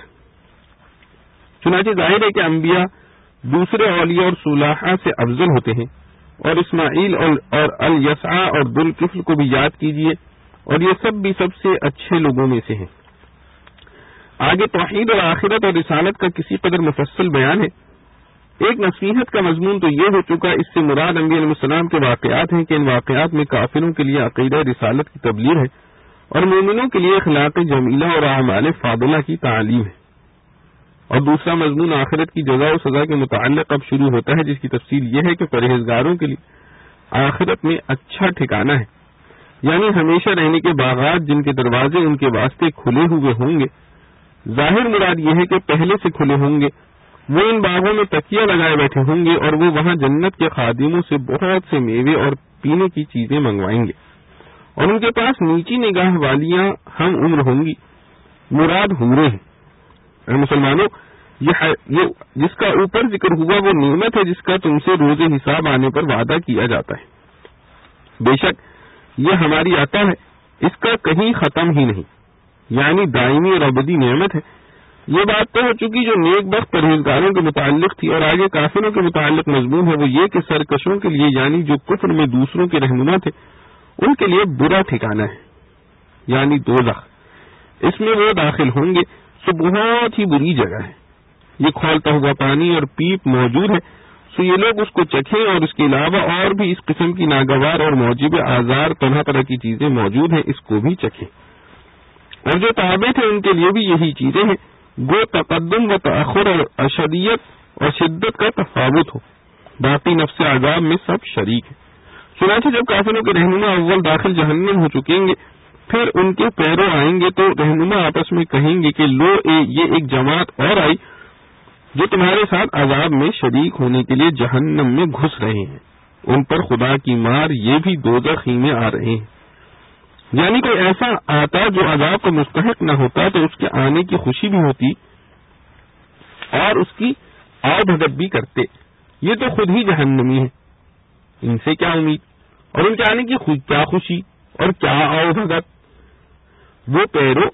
چنانچہ ظاہر ہے کہ انبیاء دوسرے اولیاء اور صلحاء سے افضل ہوتے ہیں، اور اسماعیل اور, اور الیسع اور ذوالکفل کو بھی یاد کیجیے، اور یہ سب بھی سب سے اچھے لوگوں میں سے ہیں۔ آگے توحید اور آخرت اور رسالت کا کسی قدر مفصل بیان ہے۔ ایک نصیحت کا مضمون تو یہ ہو چکا، اس سے مراد انبیاء علیہ السلام کے واقعات ہیں کہ ان واقعات میں کافروں کے لیے عقیدہ رسالت کی تبلیغ ہے اور مومنوں کے لیے اخلاق جمیلہ اور اعمال فاضلہ کی تعلیم ہے۔ اور دوسرا مضمون آخرت کی جزا و سزا کے متعلق اب شروع ہوتا ہے، جس کی تفصیل یہ ہے کہ پرہیزگاروں کے لیے آخرت میں اچھا ٹھکانہ ہے، یعنی ہمیشہ رہنے کے باغات جن کے دروازے ان کے واسطے کھلے ہوئے ہوں گے۔ ظاہر مراد یہ ہے کہ پہلے سے کھلے ہوں گے، وہ ان باغوں میں تکیہ لگائے بیٹھے ہوں گے اور وہ وہاں جنت کے خادموں سے بہت سے میوے اور پینے کی چیزیں منگوائیں گے، اور ان کے پاس نیچی نگاہ والیاں ہم عمر ہوں گی، مراد حوریں ہیں۔ اے مسلمانوں، یہ, یہ جس کا اوپر ذکر ہوا وہ نعمت ہے جس کا تم سے روز حساب آنے پر وعدہ کیا جاتا ہے۔ بے شک یہ ہماری عطا ہے، اس کا کہیں ختم ہی نہیں، یعنی دائمی اور ابدی نعمت ہے۔ یہ بات تو ہو چکی جو نیک بخت پرہیزگاروں کے متعلق تھی، اور آگے کافروں کے متعلق مضمون ہے وہ یہ کہ سرکشوں کے لیے، یعنی جو کفر میں دوسروں کے رہنما تھے، ان کے لیے برا ٹھکانہ ہے، یعنی دوزخ۔ اس میں وہ داخل ہوں گے، سو بہت ہی بری جگہ ہے۔ یہ کھولتا ہوا پانی اور پیپ موجود ہے، سو یہ لوگ اس کو چکھیں، اور اس کے علاوہ اور بھی اس قسم کی ناگوار اور موجب آزار طرح طرح کی چیزیں موجود ہیں، اس کو بھی چکھیں۔ اور جو تابع تھے ان کے لیے بھی یہی چیزیں ہیں، گو تقدم و تاخر اور اشدیت اور شدت کا تفاوت ہو، باقی نفس عذاب میں سب شریک ہیں۔ چنانچہ جب کافروں کے رہنما اول داخل جہنم ہو چکیں گے، پھر ان کے پیرو آئیں گے تو رہنما آپس میں کہیں گے کہ لو اے یہ ایک جماعت اور آئی جو تمہارے ساتھ عذاب میں شریک ہونے کے لیے جہنم میں گھس رہے ہیں، ان پر خدا کی مار، یہ بھی دوزخ ہی میں آ رہے ہیں۔ یعنی کوئی ایسا آتا جو عذاب کا مستحق نہ ہوتا تو اس کے آنے کی خوشی بھی ہوتی اور اس کی آؤ بھگت بھی کرتے، یہ تو خود ہی جہنمی ہے، ان سے کیا امید، اور ان کے آنے کی کیا خوشی اور کیا آؤ بھگت۔ وہ پیرو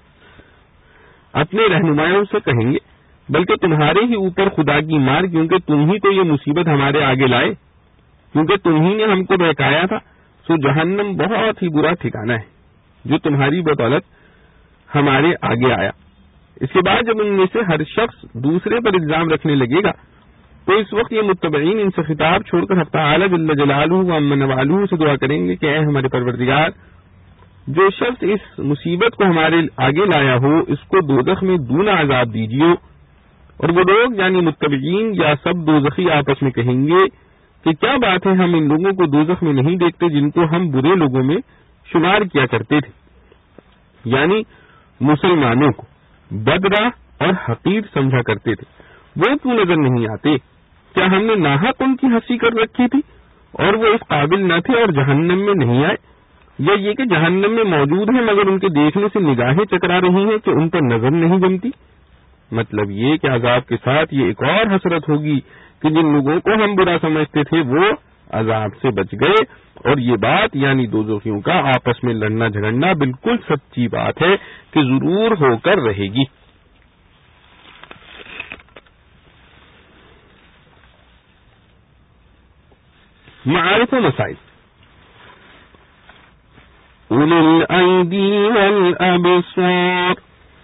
اپنے رہنماؤں سے کہیں گے بلکہ تمہارے ہی اوپر خدا کی مار، کیونکہ تم ہی تو یہ مصیبت ہمارے آگے لائے، کیونکہ تم ہی نے ہم کو بہکایا تھا، سو جہنم بہت ہی برا ٹھکانہ ہے جو تمہاری بدولت ہمارے آگے آیا۔ اس کے بعد جب ان میں سے ہر شخص دوسرے پر الزام رکھنے لگے گا تو اس وقت یہ متبعین ان سے خطاب چھوڑ کر حق تعالی جل جلالہ و عم نوالہ سے دعا کریں گے کہ اے ہمارے پروردگار، جو شخص اس مصیبت کو ہمارے آگے لایا ہو اس کو دوزخ میں دونا عذاب دیجیے۔ اور وہ لوگ یعنی متبعین یا سب دوزخی آپس میں کہیں گے کہ کیا بات ہے، ہم ان لوگوں کو دوزخ میں نہیں دیکھتے جن کو ہم برے لوگوں میں شمار کیا کرتے تھے، یعنی مسلمانوں کو بدراہ اور حقیر سمجھا کرتے تھے، وہ کیوں نظر نہیں آتے؟ کیا ہم نے ناحق ان کی ہنسی کر رکھی تھی اور وہ اس قابل نہ تھے اور جہنم میں نہیں آئے، یا یہ کہ جہنم میں موجود ہیں مگر ان کے دیکھنے سے نگاہیں چکرا رہی ہیں کہ ان پر نظر نہیں جمتی؟ مطلب یہ کہ عذاب کے ساتھ یہ ایک اور حسرت ہوگی کہ جن لوگوں کو ہم برا سمجھتے تھے وہ عذاب سے بچ گئے، اور یہ بات یعنی دوزخیوں کا آپس میں لڑنا جھگڑنا بالکل سچی بات ہے کہ ضرور ہو کر رہے گی۔ معارف و مسائل۔ اولو الایدی والابصار،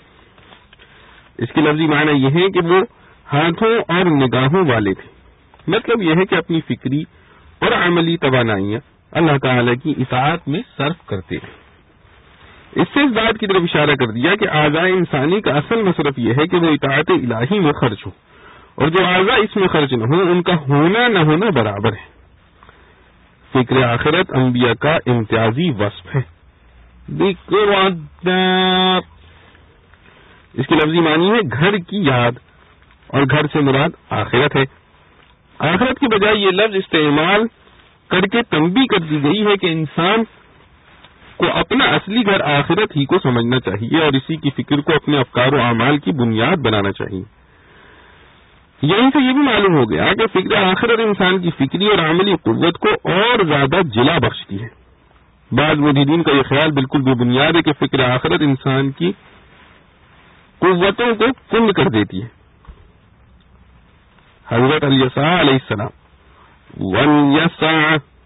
اس کی لفظی معنی یہ ہے کہ وہ ہاتھوں اور نگاہوں والے تھے، مطلب یہ ہے کہ اپنی فکری اور عملی توانائیاں اللہ تعالی کی اطاعت میں صرف کرتے ہیں۔ اس سے اس بات کی طرف اشارہ کر دیا کہ اعضاء انسانی کا اصل مصرف یہ ہے کہ وہ اطاعت الہی میں خرچ ہوں، اور جو اعضاء اس میں خرچ نہ ہوں ان کا ہونا نہ ہونا برابر ہے۔ فکر آخرت انبیاء کا امتیازی وصف ہے۔ ذکر الدار، اس کی لفظی معنی ہے گھر کی یاد، اور گھر سے مراد آخرت ہے۔ آخرت کی بجائے یہ لفظ استعمال کر کے تنبیہ کر دی گئی ہے کہ انسان کو اپنا اصلی گھر آخرت ہی کو سمجھنا چاہیے اور اسی کی فکر کو اپنے افکار و اعمال کی بنیاد بنانا چاہیے۔ یہیں سے یہ بھی معلوم ہو گیا کہ فکر آخرت انسان کی فکری اور عملی قوت کو اور زیادہ جلا بخشتی ہے۔ بعض مجاہدین کا یہ خیال بالکل بے بنیاد ہے کہ فکر آخرت انسان کی قوتوں کو کند کر دیتی ہے۔ حضرت الیسع علیہ السلام والیسع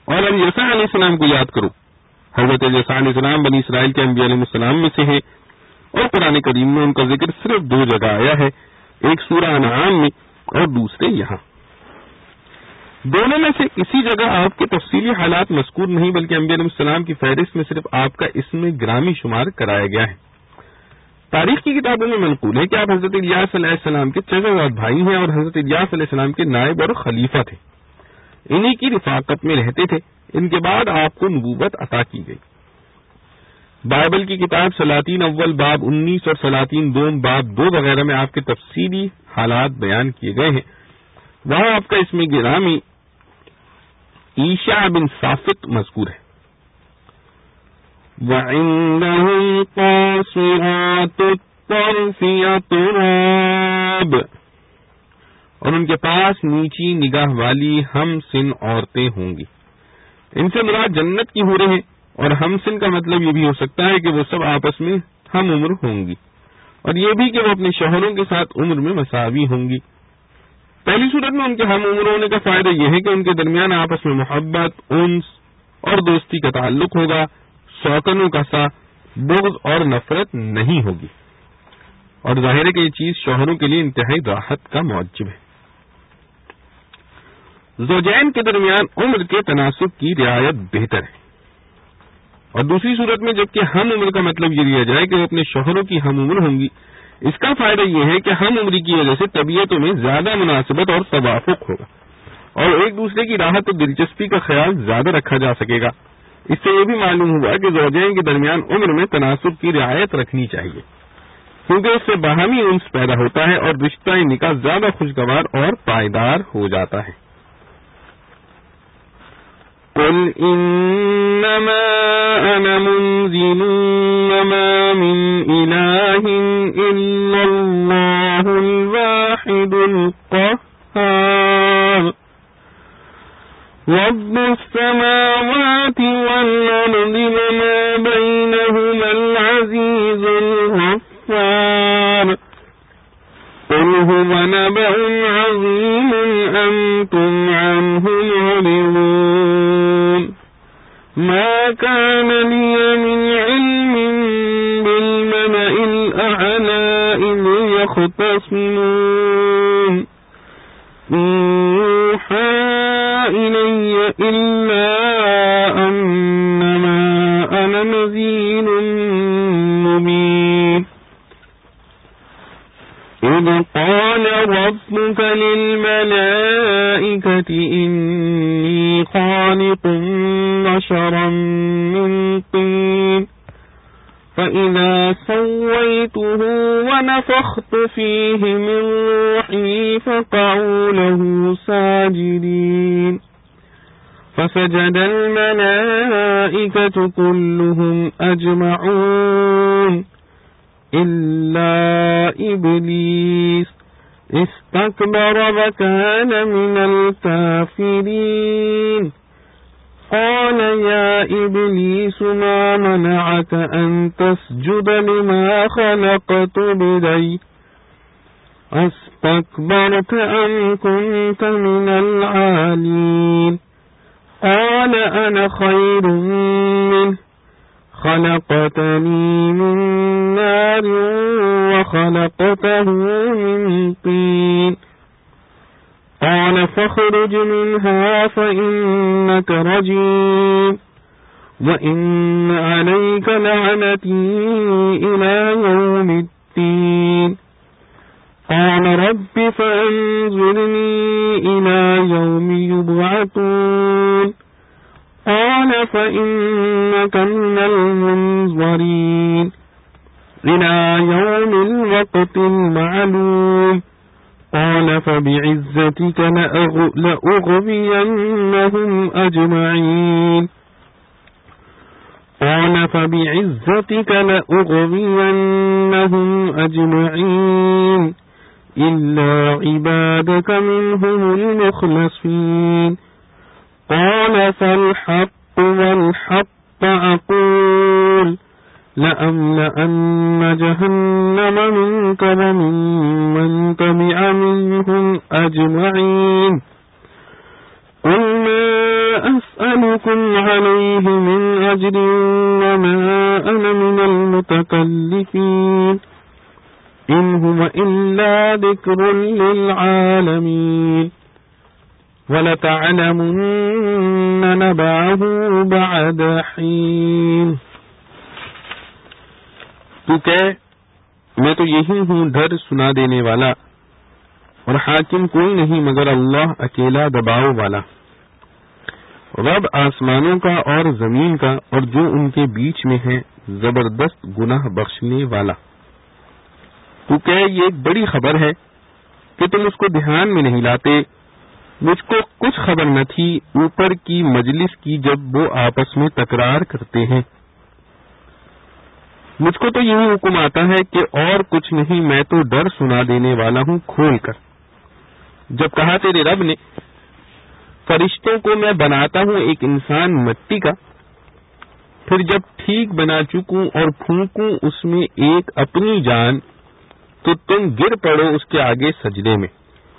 اور اب یسع علیہ السلام کو یاد کرو. حضرت یسع علیہ السلام بنی اسرائیل کے انبیاء علیہ السلام میں سے ہیں، اور قرآن کریم میں ان کا ذکر صرف دو جگہ آیا ہے، ایک سورہ انعام میں اور دوسرے یہاں. دونوں میں سے کسی جگہ آپ کے تفصیلی حالات مذکور نہیں، بلکہ انبیاء علیہ السلام کی فہرست میں صرف آپ کا اسم گرامی شمار کرایا گیا ہے. تاریخ کی کتابوں میں منقول ہے کہ آپ حضرت الیاس علیہ السلام کے چچا زاد بھائی ہیں اور حضرت الیاس علیہ السلام کے نائب اور خلیفہ تھے، انہی کی رفاقت میں رہتے تھے. ان کے بعد آپ کو نبوت عطا کی گئی. بائبل کی کتاب سلاطین اول باب انیس اور سلاطین دوم باب دو وغیرہ میں آپ کے تفصیلی حالات بیان کیے گئے ہیں. وہاں آپ کا اسم گرامی عیشا بن صافت مذکور ہے. وَعِندَهُمْ قَاصِرَاتُ الطَّرْفِ أَتْرَابٌ، اور ان کے پاس نیچی نگاہ والی ہم سن عورتیں ہوں گی. ان سے مراد جنت کی حوریں ہیں، اور ہم سن کا مطلب یہ بھی ہو سکتا ہے کہ وہ سب آپس میں ہم عمر ہوں گی، اور یہ بھی کہ وہ اپنے شوہروں کے ساتھ عمر میں مساوی ہوں گی. پہلی صورت میں ان کے ہم عمر ہونے کا فائدہ یہ ہے کہ ان کے درمیان آپس میں محبت، انس اور دوستی کا تعلق ہوگا، شوقنوں کا سا بغض اور نفرت نہیں ہوگی، اور ظاہر ہے کہ یہ چیز شوہروں کے لیے انتہائی راحت کا موجب ہے. زوجین کے درمیان عمر کے تناسب کی رعایت بہتر ہے. اور دوسری صورت میں جبکہ ہم عمر کا مطلب یہ لیا جائے کہ وہ اپنے شوہروں کی ہم عمر ہوں گی، اس کا فائدہ یہ ہے کہ ہم عمری کی وجہ سے طبیعتوں میں زیادہ مناسبت اور توافق ہوگا، اور ایک دوسرے کی راحت اور دلچسپی کا خیال زیادہ رکھا جا سکے گا. اس سے یہ بھی معلوم ہوا کہ زوجین کے درمیان عمر میں تناسب کی رعایت رکھنی چاہیے، کیونکہ اس سے باہمی انس پیدا ہوتا ہے اور رشتہ نکاح زیادہ خوشگوار اور پائیدار ہو جاتا ہے. قل انما انا منذر وما من اله الا الله الواحد القهار رب السماوات والارض وما بينهما العزيز الغفار قل هو نبأ عظيم أنتم عنه معرضون ما كان لي من علم بالملأ الأعلى إذ يختصمون يوحى إلي إلا أنما أنا نذير مبين إذ قال ربك للملائكة إني خالق بشرا من طين فإذا سويته ونفخت فيه من روحي فقعوا له ساجدين فسجد الملائكة كلهم أجمعون إلا إبليس استكبر وكان من الكافرين قال يا إبليس ما منعك أن تسجد لما خلقت بيدي أستكبرت أم كنت من العالين قال أنا خير منه خلقتني من نار وخلقته من طين قال فاخرج منها فإنك رجيم وإن عليك لعنتي إلى يوم الدين قال رب فأنظرني إلى يوم يبعثون قال فإنك من المنظرين إلى يوم الوقت المعلوم قال فبعزتك لأغوينهم أجمعين قال فبعزتك لأغوينهم أجمعين إلا عبادك منهم المخلصين قال فالحق والحق أقول لأملأن جهنم منك وممن تبع منهم أجمعين قل ما أسأل أسألكم عليه من أجر وما أنا من المتكلفين إن هو إلا ذكر للعالمين وَلَتَعْلَمُنَّ نَبَأَهُ بَعْدَ حِينٍ۔ تو کہہ میں تو یہی ہوں ڈر سنا دینے والا، اور حاکم کوئی نہیں مگر اللہ اکیلا دباؤ والا، رب آسمانوں کا اور زمین کا اور جو ان کے بیچ میں ہے، زبردست گناہ بخشنے والا۔ تو کہہ یہ ایک بڑی خبر ہے کہ تم اس کو دھیان میں نہیں لاتے، مجھ کو کچھ خبر نہ تھی اوپر کی مجلس کی جب وہ آپس میں تکرار کرتے ہیں، مجھ کو تو یہی حکم آتا ہے کہ اور کچھ نہیں، میں تو ڈر سنا دینے والا ہوں کھول کر۔ جب کہا تیرے رب نے فرشتوں کو میں بناتا ہوں ایک انسان مٹی کا، پھر جب ٹھیک بنا چکوں اور پھونکوں اس میں ایک اپنی جان، تو تم گر پڑو اس کے آگے سجدے میں۔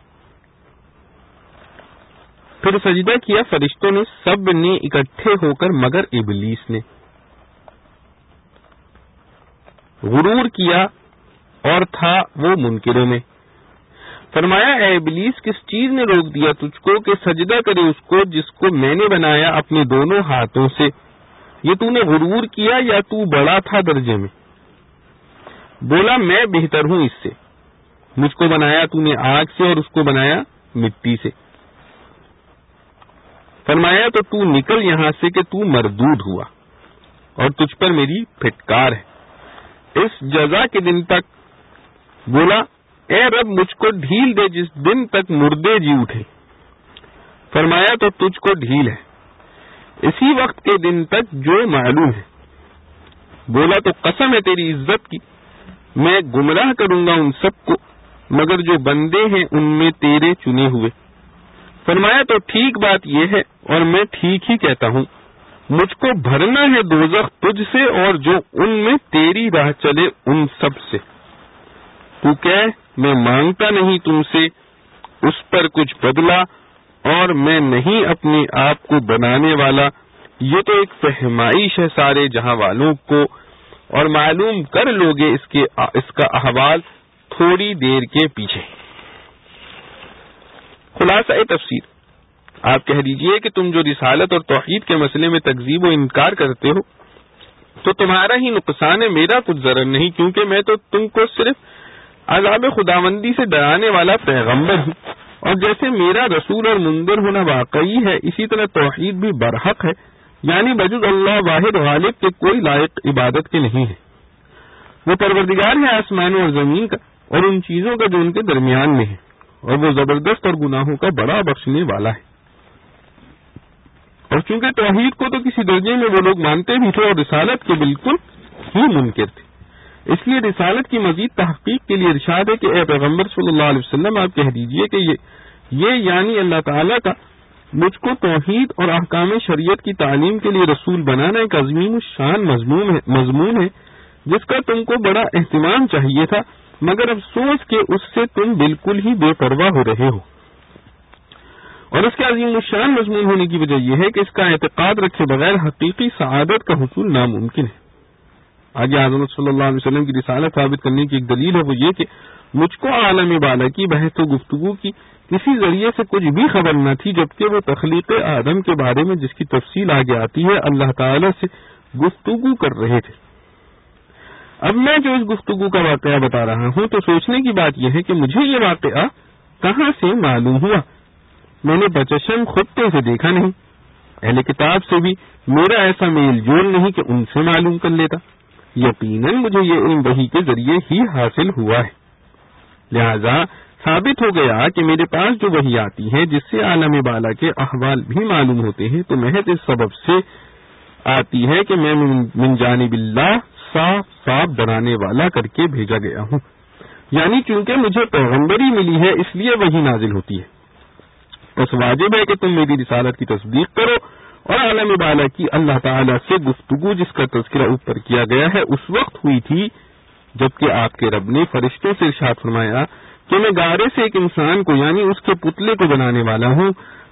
پھر سجدہ کیا فرشتوں نے، سب نے اکٹھے ہو کر مگر ابلیس نے۔ غرور کیا اور تھا وہ منکروں میں۔ فرمایا اے ابلیس کس چیز نے روک دیا تجھ کو کہ سجدہ کرے اس کو جس کو میں نے بنایا اپنے دونوں ہاتھوں سے؟ یہ تو نے غرور کیا یا تو بڑا تھا درجے میں؟ بولا میں بہتر ہوں اس سے، مجھ کو بنایا تو نے آگ سے اور اس کو بنایا مٹی سے۔ فرمایا تو تو نکل یہاں سے کہ تو مردود ہوا اور تجھ پر میری پھٹکار ہے اس جزا کے دن تک۔ بولا اے رب مجھ کو ڈھیل دے جس دن تک مردے جی اٹھے۔ فرمایا تو تجھ کو ڈھیل ہے اسی وقت کے دن تک جو معلوم ہے۔ بولا تو قسم ہے تیری عزت کی میں گمراہ کروں گا ان سب کو مگر جو بندے ہیں ان میں تیرے چنے ہوئے۔ فرمایا تو ٹھیک بات یہ ہے اور میں ٹھیک ہی کہتا ہوں، مجھ کو بھرنا ہے دوزخ تجھ سے اور جو ان میں تیری راہ چلے ان سب سے۔ تو کہہ میں مانگتا نہیں تم سے اس پر کچھ بدلہ اور میں نہیں اپنے آپ کو بنانے والا، یہ تو ایک فہمائش ہے سارے جہاں والوں کو، اور معلوم کر لوگے اس کے اس کا احوال تھوڑی دیر کے پیچھے۔ خلاصہ تفسیر، آپ کہہ دیجئے کہ تم جو رسالت اور توحید کے مسئلے میں تکذیب و انکار کرتے ہو تو تمہارا ہی نقصان ہے، میرا کچھ ضرر نہیں، کیونکہ میں تو تم کو صرف عذاب خداوندی سے ڈرانے والا پیغمبر ہوں، اور جیسے میرا رسول اور منذر ہونا واقعی ہے اسی طرح توحید بھی برحق ہے، یعنی بجز اللہ واحد غالب کے کوئی لائق عبادت کے نہیں ہے۔ وہ پروردگار ہے آسمانوں اور زمین کا اور ان چیزوں کا جو ان کے درمیان میں ہے، اور وہ زبردست اور گناہوں کا بڑا بخشنے والا ہے۔ اور چونکہ توحید کو تو کسی درجے میں وہ لوگ مانتے بھی تھے اور رسالت کے بالکل ہی منکر تھے، اس لیے رسالت کی مزید تحقیق کے لیے ارشاد ہے کہ اے پیغمبر صلی اللہ علیہ وسلم آپ کہہ دیجئے کہ یہ یہ یعنی اللہ تعالیٰ کا مجھ کو توحید اور احکام شریعت کی تعلیم کے لیے رسول بنانا ایک عظیم الشان مضمون ہے جس کا تم کو بڑا اہتمام چاہیے تھا، مگر افسوس کہ اس سے تم بالکل ہی بے پرواہ ہو رہے ہو۔ اور اس کے عظیم الشان مضمون ہونے کی وجہ یہ ہے کہ اس کا اعتقاد رکھے بغیر حقیقی سعادت کا حصول ناممکن ہے۔ آگے حضرت صلی اللہ علیہ وسلم کی رسالت ثابت کرنے کی ایک دلیل ہے وہ یہ کہ مجھ کو عالم بالا کی بحث و گفتگو کی کسی ذریعے سے کچھ بھی خبر نہ تھی، جبکہ وہ تخلیق آدم کے بارے میں جس کی تفصیل آگے آتی ہے اللہ تعالی سے گفتگو کر رہے تھے۔ اب میں جو اس گفتگو کا واقعہ بتا رہا ہوں تو سوچنے کی بات یہ ہے کہ مجھے یہ واقعہ کہاں سے معلوم ہوا؟ میں نے بچشم خطے سے دیکھا نہیں، اہل کتاب سے بھی میرا ایسا میل جول نہیں کہ ان سے معلوم کر لیتا، یقیناً مجھے یہ علم وحی کے ذریعے ہی حاصل ہوا ہے، لہذا ثابت ہو گیا کہ میرے پاس جو وحی آتی ہے جس سے عالم بالا کے احوال بھی معلوم ہوتے ہیں تو محض اس سبب سے آتی ہے کہ میں من جانب اللہ صاف صاف ڈرانے والا کر کے بھیجا گیا ہوں، یعنی چونکہ مجھے پیغمبری ملی ہے اس لیے وحی نازل ہوتی ہے، بس واجب ہے کہ تم میری رسالت کی تصدیق کرو اور عالم بالا کی اللہ تعالی سے گفتگو جس کا تذکرہ اوپر کیا گیا ہے اس وقت ہوئی تھی جبکہ آپ کے رب نے فرشتوں سے ارشاد فرمایا کہ میں گارے سے ایک انسان کو یعنی اس کے پتلے کو بنانے والا ہوں،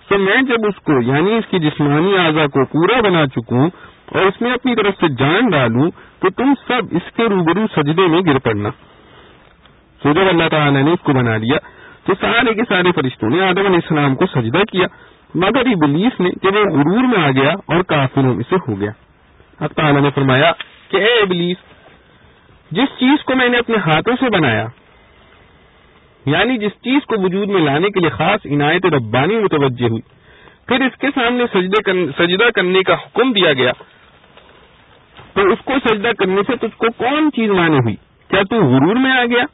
تو میں جب اس کو یعنی اس کی جسمانی اعضاء کو پورا بنا چکوں اور اس میں اپنی طرف سے جان ڈالوں تو تم سب اس کے روبرو سجدے میں گر پڑنا. تو جب اللہ تعالیٰ نے اس کو بنا لیا تو سارے کے سارے فرشتوں نے آدم علیہ السلام کو سجدہ کیا مگر ابلیس نے کہ وہ غرور میں آ گیا اور کافروں میں سے ہو گیا. اب تعالیٰ نے فرمایا کہ اے ابلیس، جس چیز کو میں نے اپنے ہاتھوں سے بنایا یعنی جس چیز کو وجود میں لانے کے لیے خاص عنایت ربانی متوجہ ہوئی پھر اس کے سامنے سجدے کر... سجدہ کرنے کا حکم دیا گیا تو اس کو سجدہ کرنے سے تجھ کو کون چیز مانے ہوئی؟ کیا تو غرور میں آ گیا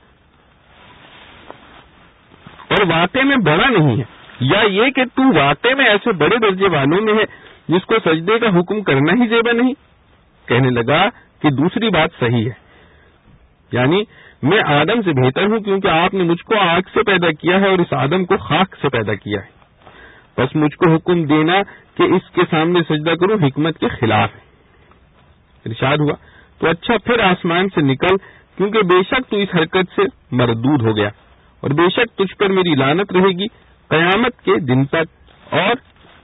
اور واقع میں بڑا نہیں ہے، یا یہ کہ تو واقع میں ایسے بڑے درجے والوں میں ہے جس کو سجدے کا حکم کرنا ہی زیبا نہیں؟ کہنے لگا کہ دوسری بات صحیح ہے، یعنی میں آدم سے بہتر ہوں کیونکہ آپ نے مجھ کو آگ سے پیدا کیا ہے اور اس آدم کو خاک سے پیدا کیا ہے، بس مجھ کو حکم دینا کہ اس کے سامنے سجدہ کروں حکمت کے خلاف ہے. ارشاد ہوا تو اچھا پھر آسمان سے نکل کیونکہ بے شک تو اس حرکت سے مردود ہو گیا اور بے شک تجھ پر میری لعنت رہے گی قیامت کے دن تک، اور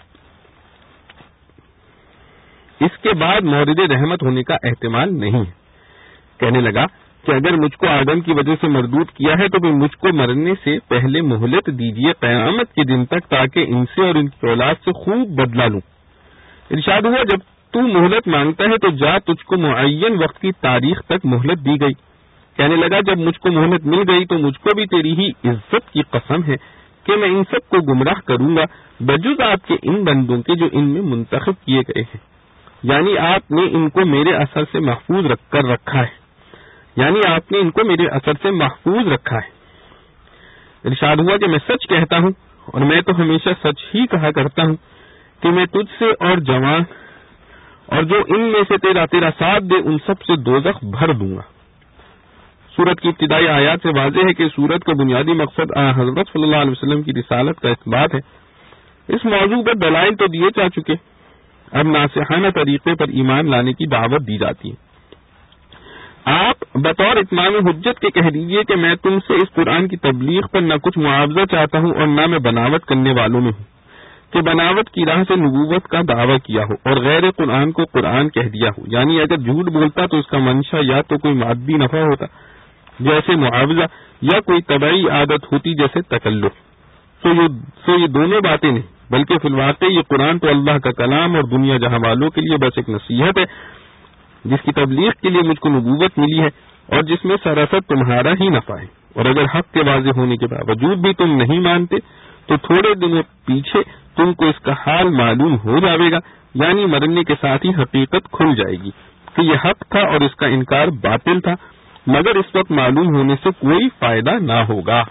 اس کے بعد مورد رحمت ہونے کا احتمال نہیں ہے. کہنے لگا کہ اگر مجھ کو آدم کی وجہ سے مردود کیا ہے تو پھر مجھ کو مرنے سے پہلے مہلت دیجیے قیامت کے دن تک تاکہ ان سے اور ان کی اولاد سے خوب بدلہ لوں. ارشاد ہوا جب تو مہلت مانگتا ہے تو جا، تجھ کو معین وقت کی تاریخ تک مہلت دی گئی. کہنے لگا جب مجھ کو مہلت مل گئی تو مجھ کو بھی تیری ہی عزت کی قسم ہے کہ میں ان سب کو گمراہ کروں گا بجز آپ کے ان بندوں کے جو ان میں منتخب کیے گئے ہیں، یعنی آپ نے ان کو میرے اثر سے محفوظ رکھ کر رکھا ہے یعنی آپ نے ان کو میرے اثر سے محفوظ رکھا ہے. ارشاد ہوا کہ میں سچ کہتا ہوں اور میں تو ہمیشہ سچ ہی کہا کرتا ہوں کہ میں تجھ سے اور جوان اور جو ان میں سے تیرا تیرا ساتھ دے ان سب سے دوزخ بھر دوں گا. سورت کی ابتدائی آیات سے واضح ہے کہ سورت کا بنیادی مقصد آن حضرت صلی اللہ علیہ وسلم کی رسالت کا اثبات ہے. اس موضوع پر دلائل تو دیے جا چکے، اب ناصحانہ طریقے پر ایمان لانے کی دعوت دی جاتی ہے. آپ بطور اتمام حجت کے کہہ دیجیے کہ میں تم سے اس قرآن کی تبلیغ پر نہ کچھ معاوضہ چاہتا ہوں اور نہ میں بناوٹ کرنے والوں میں ہوں کہ بناوٹ کی راہ سے نبوت کا دعویٰ کیا ہو اور غیر قرآن کو قرآن کہہ دیا ہو. یعنی اگر جھوٹ بولتا تو اس کا منشا یا تو کوئی مادی نفع ہوتا جیسے معاوضہ یا کوئی طبعی عادت ہوتی جیسے تکلف. تو یہ تو یہ دونوں باتیں نہیں بلکہ فی الواقع یہ قرآن تو اللہ کا کلام اور دنیا جہاں والوں کے لیے بس ایک نصیحت ہے جس کی تبلیغ کے لیے مجھ کو نبوت ملی ہے اور جس میں سراسر تمہارا ہی نفع ہے. اور اگر حق کے واضح ہونے کے باوجود بھی تم نہیں مانتے تو تھوڑے دنوں پیچھے تم کو اس کا حال معلوم ہو جائے گا، یعنی مرنے کے ساتھ ہی حقیقت کھل جائے گی کہ یہ حق تھا اور اس کا انکار باطل تھا، مگر اس وقت معلوم ہونے سے کوئی فائدہ نہ ہوگا.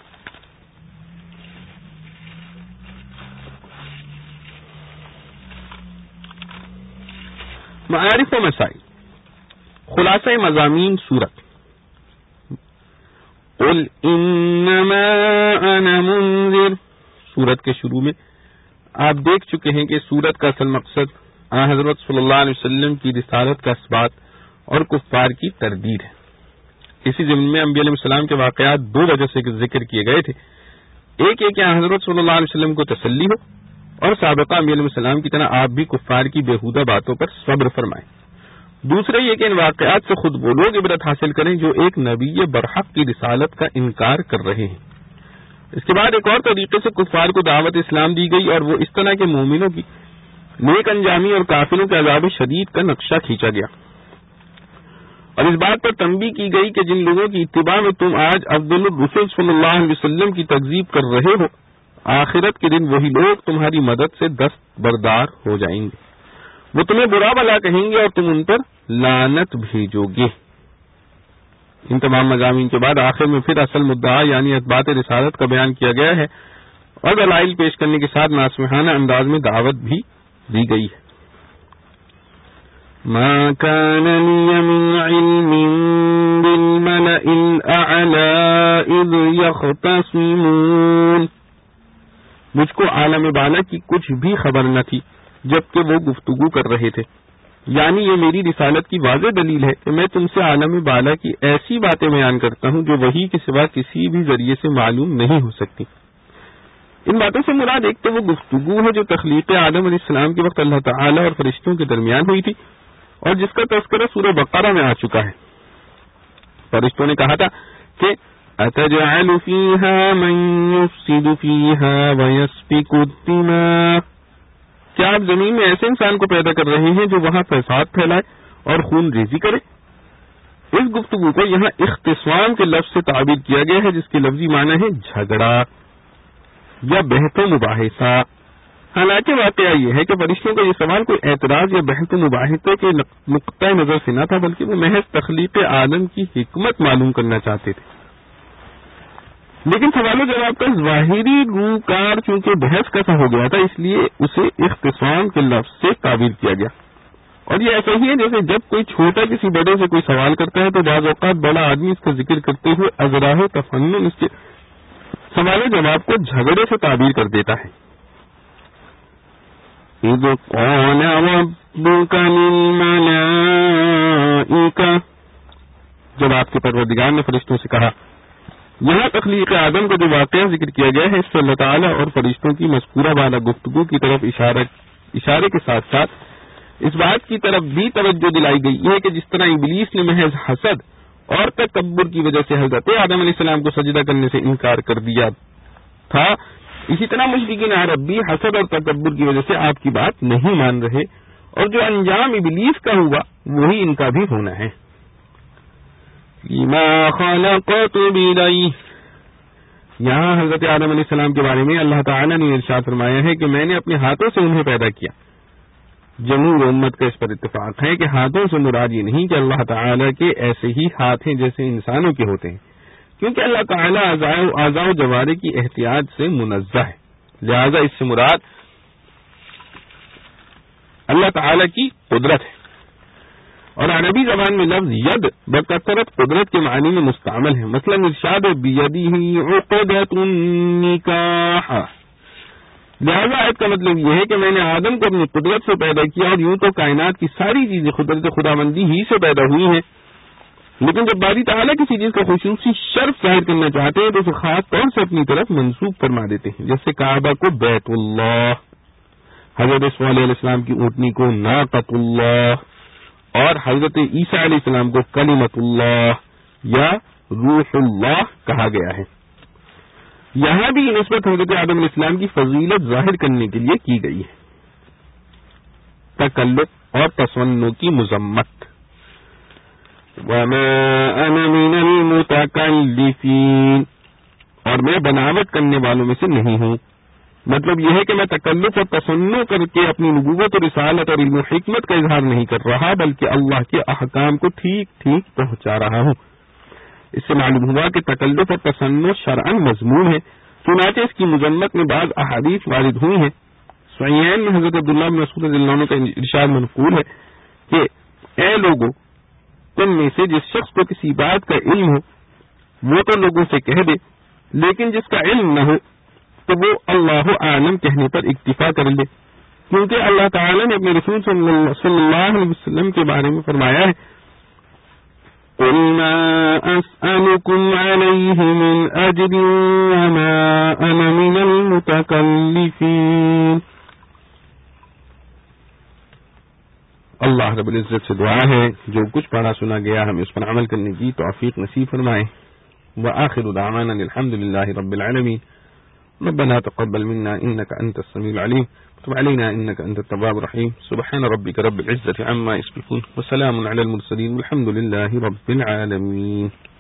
معارف و مسائل، خلاصہ مضامین سورت. قل انما انا منذر، سورت کے شروع میں آپ دیکھ چکے ہیں کہ سورت کا اصل مقصد آن حضرت صلی اللہ علیہ وسلم کی رسالت کا اثبات اور کفار کی تردید ہے. اسی ضمن میں انبیاء علیہ السلام کے واقعات دو وجہ سے ذکر کیے گئے تھے. ایک یہ کہ آن حضرت صلی اللہ علیہ وسلم کو تسلی ہو اور سابقہ انبیاء علیہ السلام کی طرح آپ بھی کفار کی بےہودہ باتوں پر صبر فرمائیں. دوسرا یہ کہ ان واقعات سے خود وہ لوگ عبرت حاصل کریں جو ایک نبی برحق کی رسالت کا انکار کر رہے ہیں. اس کے بعد ایک اور طریقے سے کفار کو دعوت اسلام دی گئی اور وہ اس طرح کے مومنوں کی نیک انجامی اور کافروں کے عذاب شدید کا نقشہ کھینچا گیا اور اس بات پر تنبیہ کی گئی کہ جن لوگوں کی اتباع میں تم آج افضل الرسل صلی اللہ علیہ وسلم کی تکذیب کر رہے ہو، آخرت کے دن وہی لوگ تمہاری مدد سے دست بردار ہو جائیں گے. وہ تمہیں برا بھلا کہیں گے اور تم ان پر لعنت بھیجو گے. ان تمام مضامین کے بعد آخر میں پھر اصل مدعا یعنی اثبات رسالت کا بیان کیا گیا ہے اور دلائل پیش کرنے کے ساتھ ناصحانہ انداز میں دعوت بھی دی گئی ہے. ما كان لي من علم بالملأ الأعلى إذ يختصمون، مجھ کو عالم بالا کی کچھ بھی خبر نہ تھی جبکہ وہ گفتگو کر رہے تھے. یعنی یہ میری رسالت کی واضح دلیل ہے کہ میں تم سے عالم بالا کی ایسی باتیں بیان کرتا ہوں جو وحی کے سوا کسی بھی ذریعے سے معلوم نہیں ہو سکتی. ان باتوں سے مراد ایک تو وہ گفتگو ہے جو تخلیق آدم علیہ السلام کے وقت اللہ تعالی اور فرشتوں کے درمیان ہوئی تھی اور جس کا تذکرہ سورہ بقرہ میں آ چکا ہے. فرشتوں نے کہا تھا کہ أَتَجْعَلُ فِيهَا مَن يُفْسِدُ فِيهَا وَيَسْفِكُ الدِّمَاءَ، کیا آپ زمین میں ایسے انسان کو پیدا کر رہے ہیں جو وہاں فساد پھیلائے اور خون ریزی کرے؟ اس گفتگو کو یہاں اختصام کے لفظ سے تعبیر کیا گیا ہے جس کے لفظی معنی ہے جھگڑا یا بحث و مباحثہ. حالانکہ واقعہ یہ ہے کہ فرشتوں کا یہ سوال کوئی اعتراض یا بحث و مباحثے کے نقطۂ نظر سے نہ تھا، بلکہ وہ محض تخلیق آدم کی حکمت معلوم کرنا چاہتے تھے. لیکن سوال و جواب کا ظاہری روکار چونکہ بحث کا سا ہو گیا تھا، اس لیے اسے اختصام کے لفظ سے تعبیر کیا گیا. اور یہ ایسا ہی ہے جیسے جب کوئی چھوٹا کسی بڑے سے کوئی سوال کرتا ہے تو بعض اوقات بڑا آدمی اس کا ذکر کرتے ہوئے ازراہ تفنن اس کے سوال و جواب کو جھگڑے سے تعبیر کر دیتا ہے. اذ قال ربک للملائکہ، جب آپ کے پروردگار نے فرشتوں سے کہا. یہاں تخلیق آدم کا جو واقعہ ذکر کیا گیا ہے اس سے اللہ تعالیٰ اور فرشتوں کی مذکورہ والا گفتگو کی طرف اشارہ اشارے کے ساتھ ساتھ اس بات کی طرف بھی توجہ دلائی گئی ہے کہ جس طرح ابلیس نے محض حسد اور تکبر کی وجہ سے حضرت آدم علیہ السلام کو سجدہ کرنے سے انکار کر دیا تھا، اسی طرح مشرکین عرب بھی حسد اور تکبر کی وجہ سے آپ کی بات نہیں مان رہے، اور جو انجام ابلیس کا ہوا وہی ان کا بھی ہونا ہے. لما خلقت بیدیہ، یہاں حضرت آدم علیہ السلام کے بارے میں اللہ تعالیٰ نے ارشاد فرمایا ہے کہ میں نے اپنے ہاتھوں سے انہیں پیدا کیا. جمہور امت کا اس پر اتفاق ہے کہ ہاتھوں سے مراد یہ نہیں کہ اللہ تعالیٰ کے ایسے ہی ہاتھ ہیں جیسے انسانوں کے ہوتے ہیں، کیونکہ اللہ تعالیٰ اعضاء و جوارح کی احتیاط سے منزہ ہے، لہذا اس سے مراد اللہ تعالیٰ کی قدرت ہے. اور عربی زبان میں لفظ ید بکثرت قدرت کے معنی میں مستعمل ہے. مثلا ارشاد بیدہ عقدۃ النکاح، لہذا آیت کا مطلب یہ ہے کہ میں نے آدم کو اپنی قدرت سے پیدا کیا، اور یوں تو کائنات کی ساری چیزیں قدرت خداوندی ہی سے پیدا ہوئی ہیں، لیکن جب باری تعالیٰ کسی چیز کا خصوصی شرف ظاہر کرنا چاہتے ہیں تو اسے خاص طور سے اپنی طرف منسوب فرما دیتے ہیں، جیسے کعبہ کو بیت اللہ، حضرت اسماعیل علیہ السلام کی اونٹنی کو ناقۃ اللہ، اور حضرت عیسیٰ علیہ السلام کو کلمۃ اللہ یا روح اللہ کہا گیا ہے. یہاں بھی نسبت حضرت آدم علیہ السلام کی فضیلت ظاہر کرنے کے لیے کی گئی ہے. تکلف اور تصنع کی مذمت. وما انا من المتکلفین، اور میں بناوٹ کرنے والوں میں سے نہیں ہوں. مطلب یہ ہے کہ میں تکلف اور تصنع کر کے اپنی نبوت اور رسالت اور علم و حکمت کا اظہار نہیں کر رہا، بلکہ اللہ کے احکام کو ٹھیک ٹھیک پہنچا رہا ہوں. اس سے معلوم ہوا کہ تکلف اور تصنع شرعاً مذموم ہے، چنانچہ اس کی مذمت میں بعض احادیث وارد ہوئی ہیں. صحیحین میں حضرت عبداللہ بن مسعود رضی اللہ عنہ کا ارشاد منقول ہے کہ اے لوگوں، تم میں سے جس شخص کو کسی بات کا علم ہو وہ تو لوگوں سے کہہ دے، لیکن جس کا علم نہ ہو تو وہ اللہ عالم کہنے پر اکتفا کر لے، کیونکہ اللہ تعالی نے اپنے رسول صلی اللہ علیہ وسلم کے بارے میں فرمایا ہے قُلْ مَا أَسْأَلُكُمْ عَلَيْهِ مِنْ أَجْرٍ وَمَا أَنَا مِنَ الْمُتَكَلِّفِينَ. اللہ رب العزت سے دعا ہے جو کچھ پڑھا سنا گیا ہمیں اس پر عمل کرنے کی توفیق نصیب فرمائے. وآخر دعوانا الحمد للہ رب العالمین. ربنا تقبل منا انك انت السميع العليم وتب علينا انك انت التواب الرحيم. سبحان ربك رب العزة عما يصفون وسلام على المرسلين والحمد لله رب العالمين.